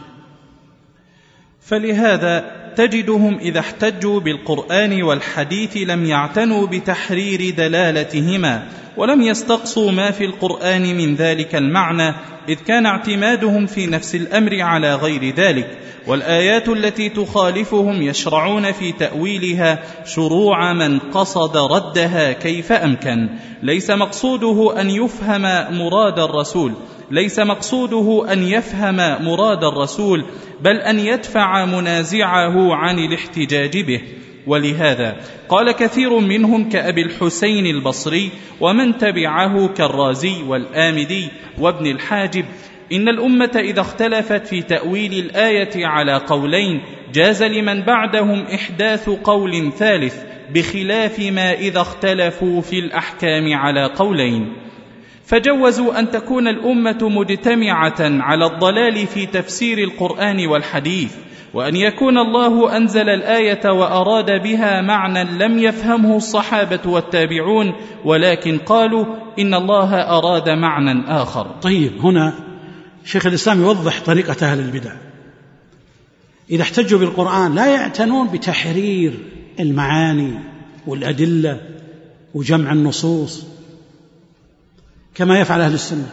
فلهذا تجدهم إذا احتجوا بالقرآن والحديث لم يعتنوا بتحرير دلالتهما، ولم يستقصوا ما في القرآن من ذلك المعنى، إذ كان اعتمادهم في نفس الأمر على غير ذلك. والآيات التي تخالفهم يشرعون في تأويلها شروع من قصد ردها كيف أمكن. ليس مقصوده أن يفهم مراد الرسول ليس مقصوده أن يفهم مراد الرسول بل أن يدفع منازعه عن الاحتجاج به. ولهذا قال كثير منهم كأبي الحسين البصري ومن تبعه كالرازي والآمدي وابن الحاجب: إن الأمة إذا اختلفت في تأويل الآية على قولين جاز لمن بعدهم إحداث قول ثالث، بخلاف ما إذا اختلفوا في الأحكام على قولين. فجوزوا أن تكون الأمة مجتمعة على الضلال في تفسير القرآن والحديث، وأن يكون الله أنزل الآية وأراد بها معنى لم يفهمه الصحابة والتابعون، ولكن قالوا إن الله أراد معنى آخر. طيب، هنا شيخ الإسلام يوضح طريقة أهل البدع. إذا احتجوا بالقرآن لا يعتنون بتحرير المعاني والأدلة وجمع النصوص كما يفعل أهل السنة.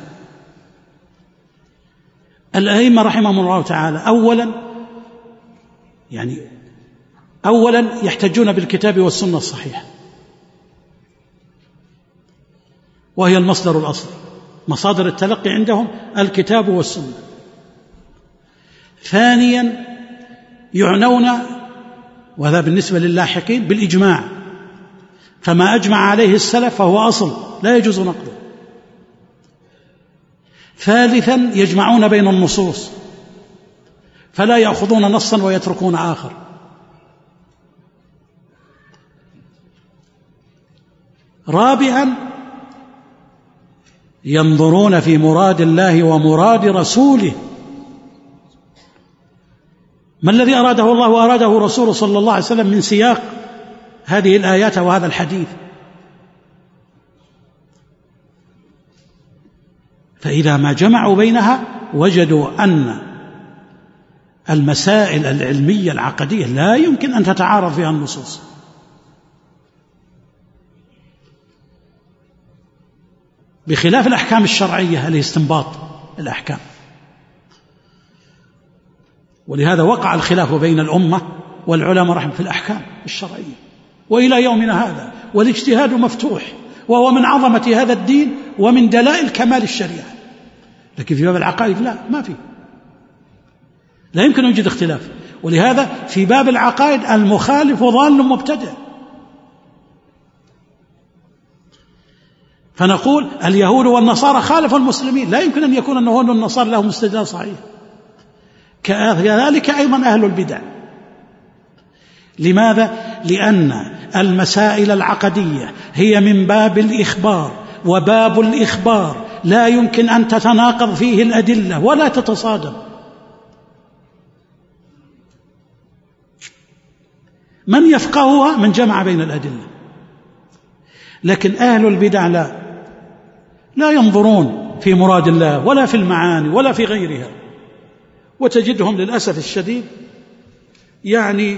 الأئمة رحمهم الله تعالى أولا يعني أولا يحتجون بالكتاب والسنة الصحيحة، وهي المصدر الأصلي، مصادر التلقي عندهم الكتاب والسنة. ثانيا يعنون، وهذا بالنسبة للاحقين، بالإجماع، فما أجمع عليه السلف فهو أصل لا يجوز نقضه. ثالثا يجمعون بين النصوص فلا يأخذون نصا ويتركون آخر. رابعا ينظرون في مراد الله ومراد رسوله، ما الذي أراده الله وأراده رسوله صلى الله عليه وسلم من سياق هذه الآيات وهذا الحديث. فإذا ما جمعوا بينها وجدوا أن المسائل العلمية العقدية لا يمكن أن تتعارض فيها النصوص. بخلاف الأحكام الشرعية اللي استنباط الأحكام. ولهذا وقع الخلاف بين الأمة والعلماء رحمه في الأحكام الشرعية وإلى يومنا هذا، والاجتهاد مفتوح، وهو من عظمة هذا الدين ومن دلائل كمال الشريعة. لكن في باب العقائد لا، ما في، لا يمكن أن يوجد اختلاف. ولهذا في باب العقائد المخالف ضال مبتدع. فنقول اليهود والنصارى خالفوا المسلمين، لا يمكن أن يكون اليهود والنصارى لهم استدلال صحيح. كذلك أيضا أهل البدع. لماذا؟ لأن المسائل العقدية هي من باب الإخبار، وباب الإخبار لا يمكن أن تتناقض فيه الأدلة ولا تتصادم. من يفقهها؟ من جمع بين الأدلة. لكن أهل البدع لا لا ينظرون في مراد الله ولا في المعاني ولا في غيرها، وتجدهم للأسف الشديد يعني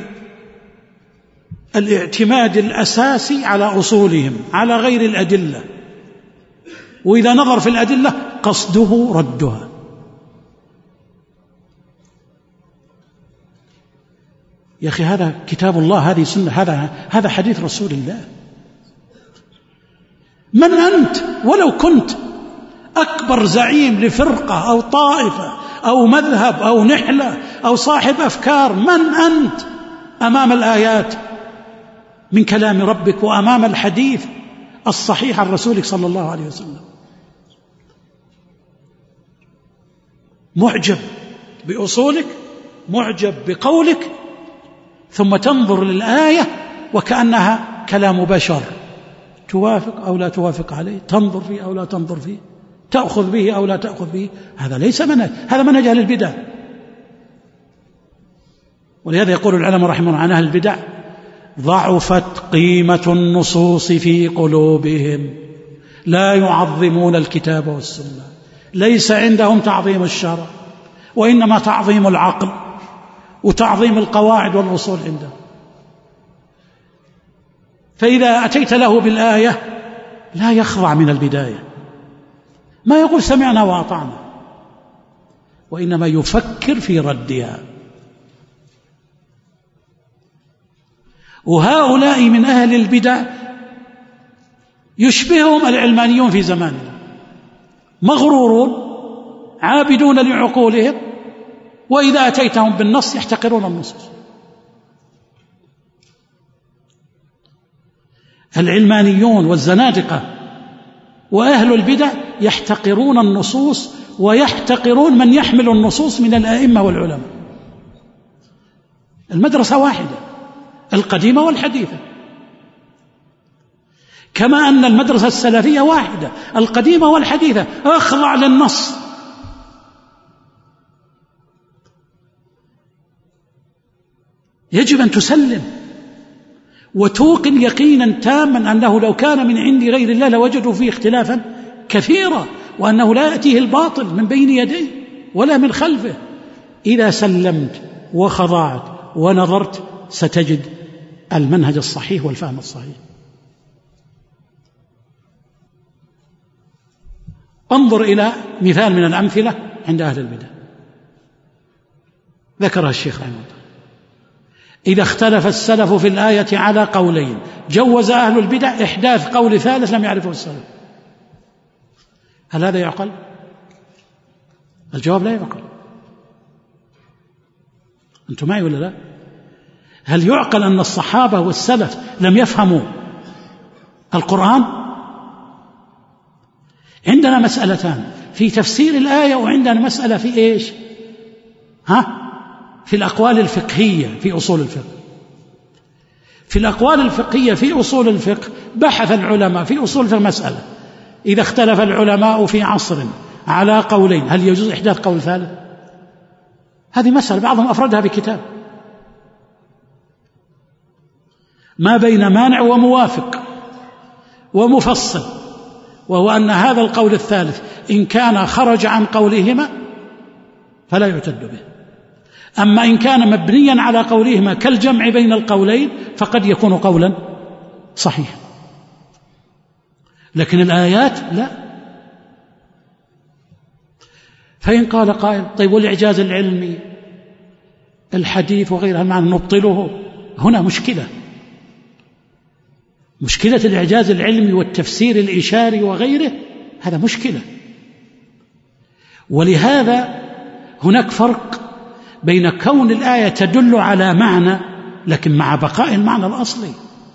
الاعتماد الأساسي على أصولهم على غير الأدلة، وإذا نظر في الأدلة قصده ردها. يا أخي هذا كتاب الله، هذه سنة، هذا هذا حديث رسول الله. من أنت ولو كنت أكبر زعيم لفرقة أو طائفة أو مذهب أو نحلة أو صاحب أفكار، من أنت أمام الآيات من كلام ربك وأمام الحديث الصحيح عن رسولك صلى الله عليه وسلم؟ معجب بأصولك، معجب بقولك، ثم تنظر للآية وكأنها كلام بشر، توافق أو لا توافق عليه، تنظر فيه أو لا تنظر فيه، تأخذ به أو لا تأخذ به. هذا ليس منهج، هذا منهج أهل البدع. ولهذا يقول العلماء رحمه الله عن أهل البدع: ضعفت قيمة النصوص في قلوبهم، لا يعظمون الكتاب والسنة، ليس عندهم تعظيم الشرع وإنما تعظيم العقل وتعظيم القواعد والأصول عنده. فإذا أتيت له بالآية لا يخضع من البداية، ما يقول سمعنا وأطعنا، وإنما يفكر في ردها. وهؤلاء من أهل البدع يشبههم العلمانيون في زماننا، مغرورون عابدون لعقولهم، وإذا أتيتهم بالنص يحتقرون النصوص. العلمانيون والزنادقة وأهل البدع يحتقرون النصوص ويحتقرون من يحمل النصوص من الأئمة والعلماء. المدرسة واحدة، القديمة والحديثة، كما أن المدرسة السلفية واحدة، القديمة والحديثة، أخضع للنص. يجب أن تسلم وتوقن يقينا تاما أنه لو كان من عند غير الله لوجدوا فيه اختلافا كثيرا، وأنه لا يأتيه الباطل من بين يديه ولا من خلفه. إذا سلمت وخضعت ونظرت ستجد المنهج الصحيح والفهم الصحيح. انظر إلى مثال من الأمثلة عند أهل البدع ذكرها الشيخ رحمه الله: إذا اختلف السلف في الآية على قولين جوز أهل البدع إحداث قول ثالث لم يعرفه السلف. هل هذا يعقل؟ الجواب لا يعقل. أنتم معي ولا لا؟ هل يعقل أن الصحابة والسلف لم يفهموا القرآن؟ عندنا مسألتان في تفسير الآية، وعندنا مسألة في إيش؟ ها؟ في الأقوال الفقهية في أصول الفقه. في الأقوال الفقهية في أصول الفقه بحث العلماء في أصول الفقه مسألة: إذا اختلف العلماء في عصر على قولين هل يجوز إحداث قول ثالث؟ هذه مسألة بعضهم أفردها بكتاب ما بين مانع وموافق ومفصل، وهو أن هذا القول الثالث إن كان خرج عن قولهما فلا يعتد به، أما إن كان مبنيا على قولهما كالجمع بين القولين فقد يكون قولا صحيحا. لكن الآيات لا. فإن قال قائل: طيب والإعجاز العلمي الحديث وغيرها معنى نبطله؟ هنا مشكلة، مشكلة الإعجاز العلمي والتفسير الإشاري وغيره، هذا مشكلة. ولهذا هناك فرق بين كون الآية تدل على معنى لكن مع بقاء المعنى الأصلي.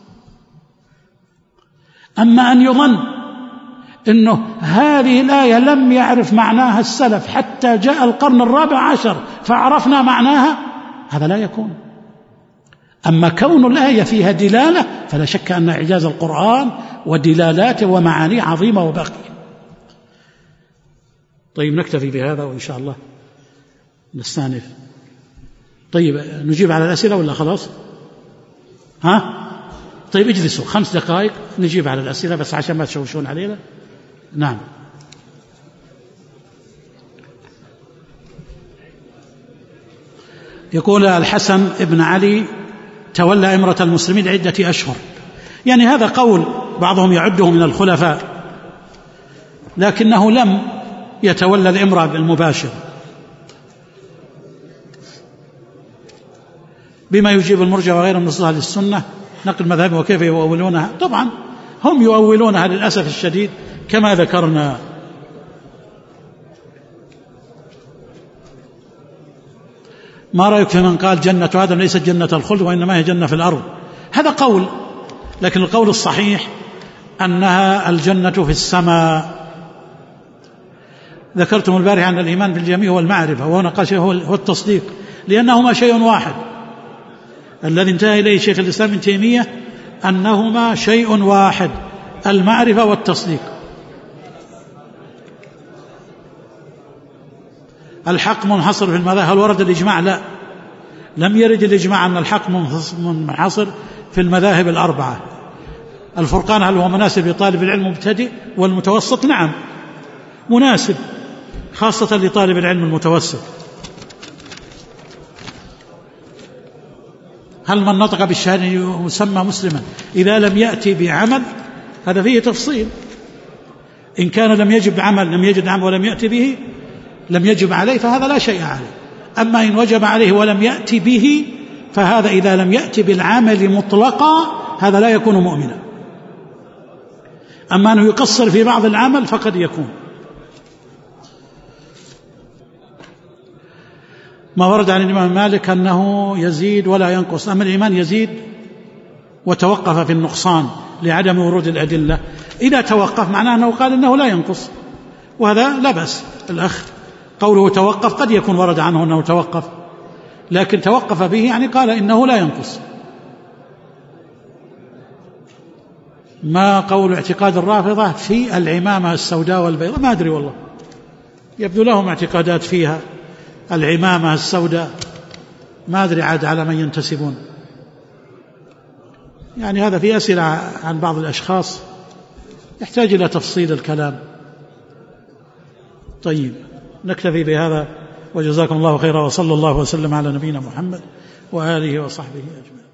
أما أن يظن أنه هذه الآية لم يعرف معناها السلف حتى جاء القرن الرابع عشر فعرفنا معناها، هذا لا يكون. أما كون الآية فيها دلالة فلا شك أن إعجاز القرآن ودلالاته ومعانيه عظيمة وباقية. طيب نكتفي بهذا وإن شاء الله نستأنف. طيب نجيب على الأسئلة ولا خلاص؟ ها؟ طيب اجلسوا خمس دقائق نجيب على الأسئلة بس عشان ما تشوشون علينا. نعم. يقول الحسن ابن علي تولى إمرة المسلمين عدة أشهر، يعني هذا قول بعضهم يعده من الخلفاء، لكنه لم يتولى الإمرة بالمباشر، بما يجيب المرجع وغيرهم من أهل السنة نقل مذهب وكيف يؤولونها. طبعا هم يؤولونها للأسف الشديد كما ذكرنا. ما رأيك في من قال جنة آدم ليست جنة الخلد وإنما هي جنة في الأرض؟ هذا قول، لكن القول الصحيح أنها الجنة في السماء. ذكرتم البارحة أن الإيمان بالجميع هو المعرفة، وهنا قال هو التصديق، لأنهما شيء واحد. الذي انتهى إليه شيخ الإسلام ابن تيمية أنهما شيء واحد، المعرفة والتصديق. الحق منحصر في المذاهب، هل ورد الإجماع؟ لا، لم يرد الإجماع أن الحق منحصر في المذاهب الأربعة. الفرقان هل هو مناسب لطالب العلم المبتدئ والمتوسط؟ نعم مناسب، خاصة لطالب العلم المتوسط. هل من نطق بالشهادة يسمى مسلما إذا لم يأتي بعمل؟ هذا فيه تفصيل. إن كان لم يجب عمل، لم يجد عمل ولم يأتي به، لم يجب عليه، فهذا لا شيء عليه. أما إن وجب عليه ولم يأتي به، فهذا إذا لم يأتي بالعمل مطلقا هذا لا يكون مؤمنا. أما أنه يقصر في بعض العمل فقد يكون. ما ورد عن الإمام مالك أنه يزيد ولا ينقص، أما الإيمان يزيد وتوقف في النقصان لعدم ورود الأدلة. إذا توقف معناه أنه قال إنه لا ينقص، وهذا لا بأس. الأخ قوله توقف قد يكون ورد عنه أنه توقف، لكن توقف به يعني قال إنه لا ينقص. ما قول اعتقاد الرافضة في العمامة السوداء والبيضاء؟ ما أدري والله، يبدو لهم اعتقادات فيها. العمامة السوداء ما أدري عاد على من ينتسبون، يعني هذا في أسئلة عن بعض الأشخاص يحتاج إلى تفصيل الكلام. طيب نكتفي بهذا، وجزاكم الله خيرا، وصلى الله وسلم على نبينا محمد وآله وصحبه أجمعين.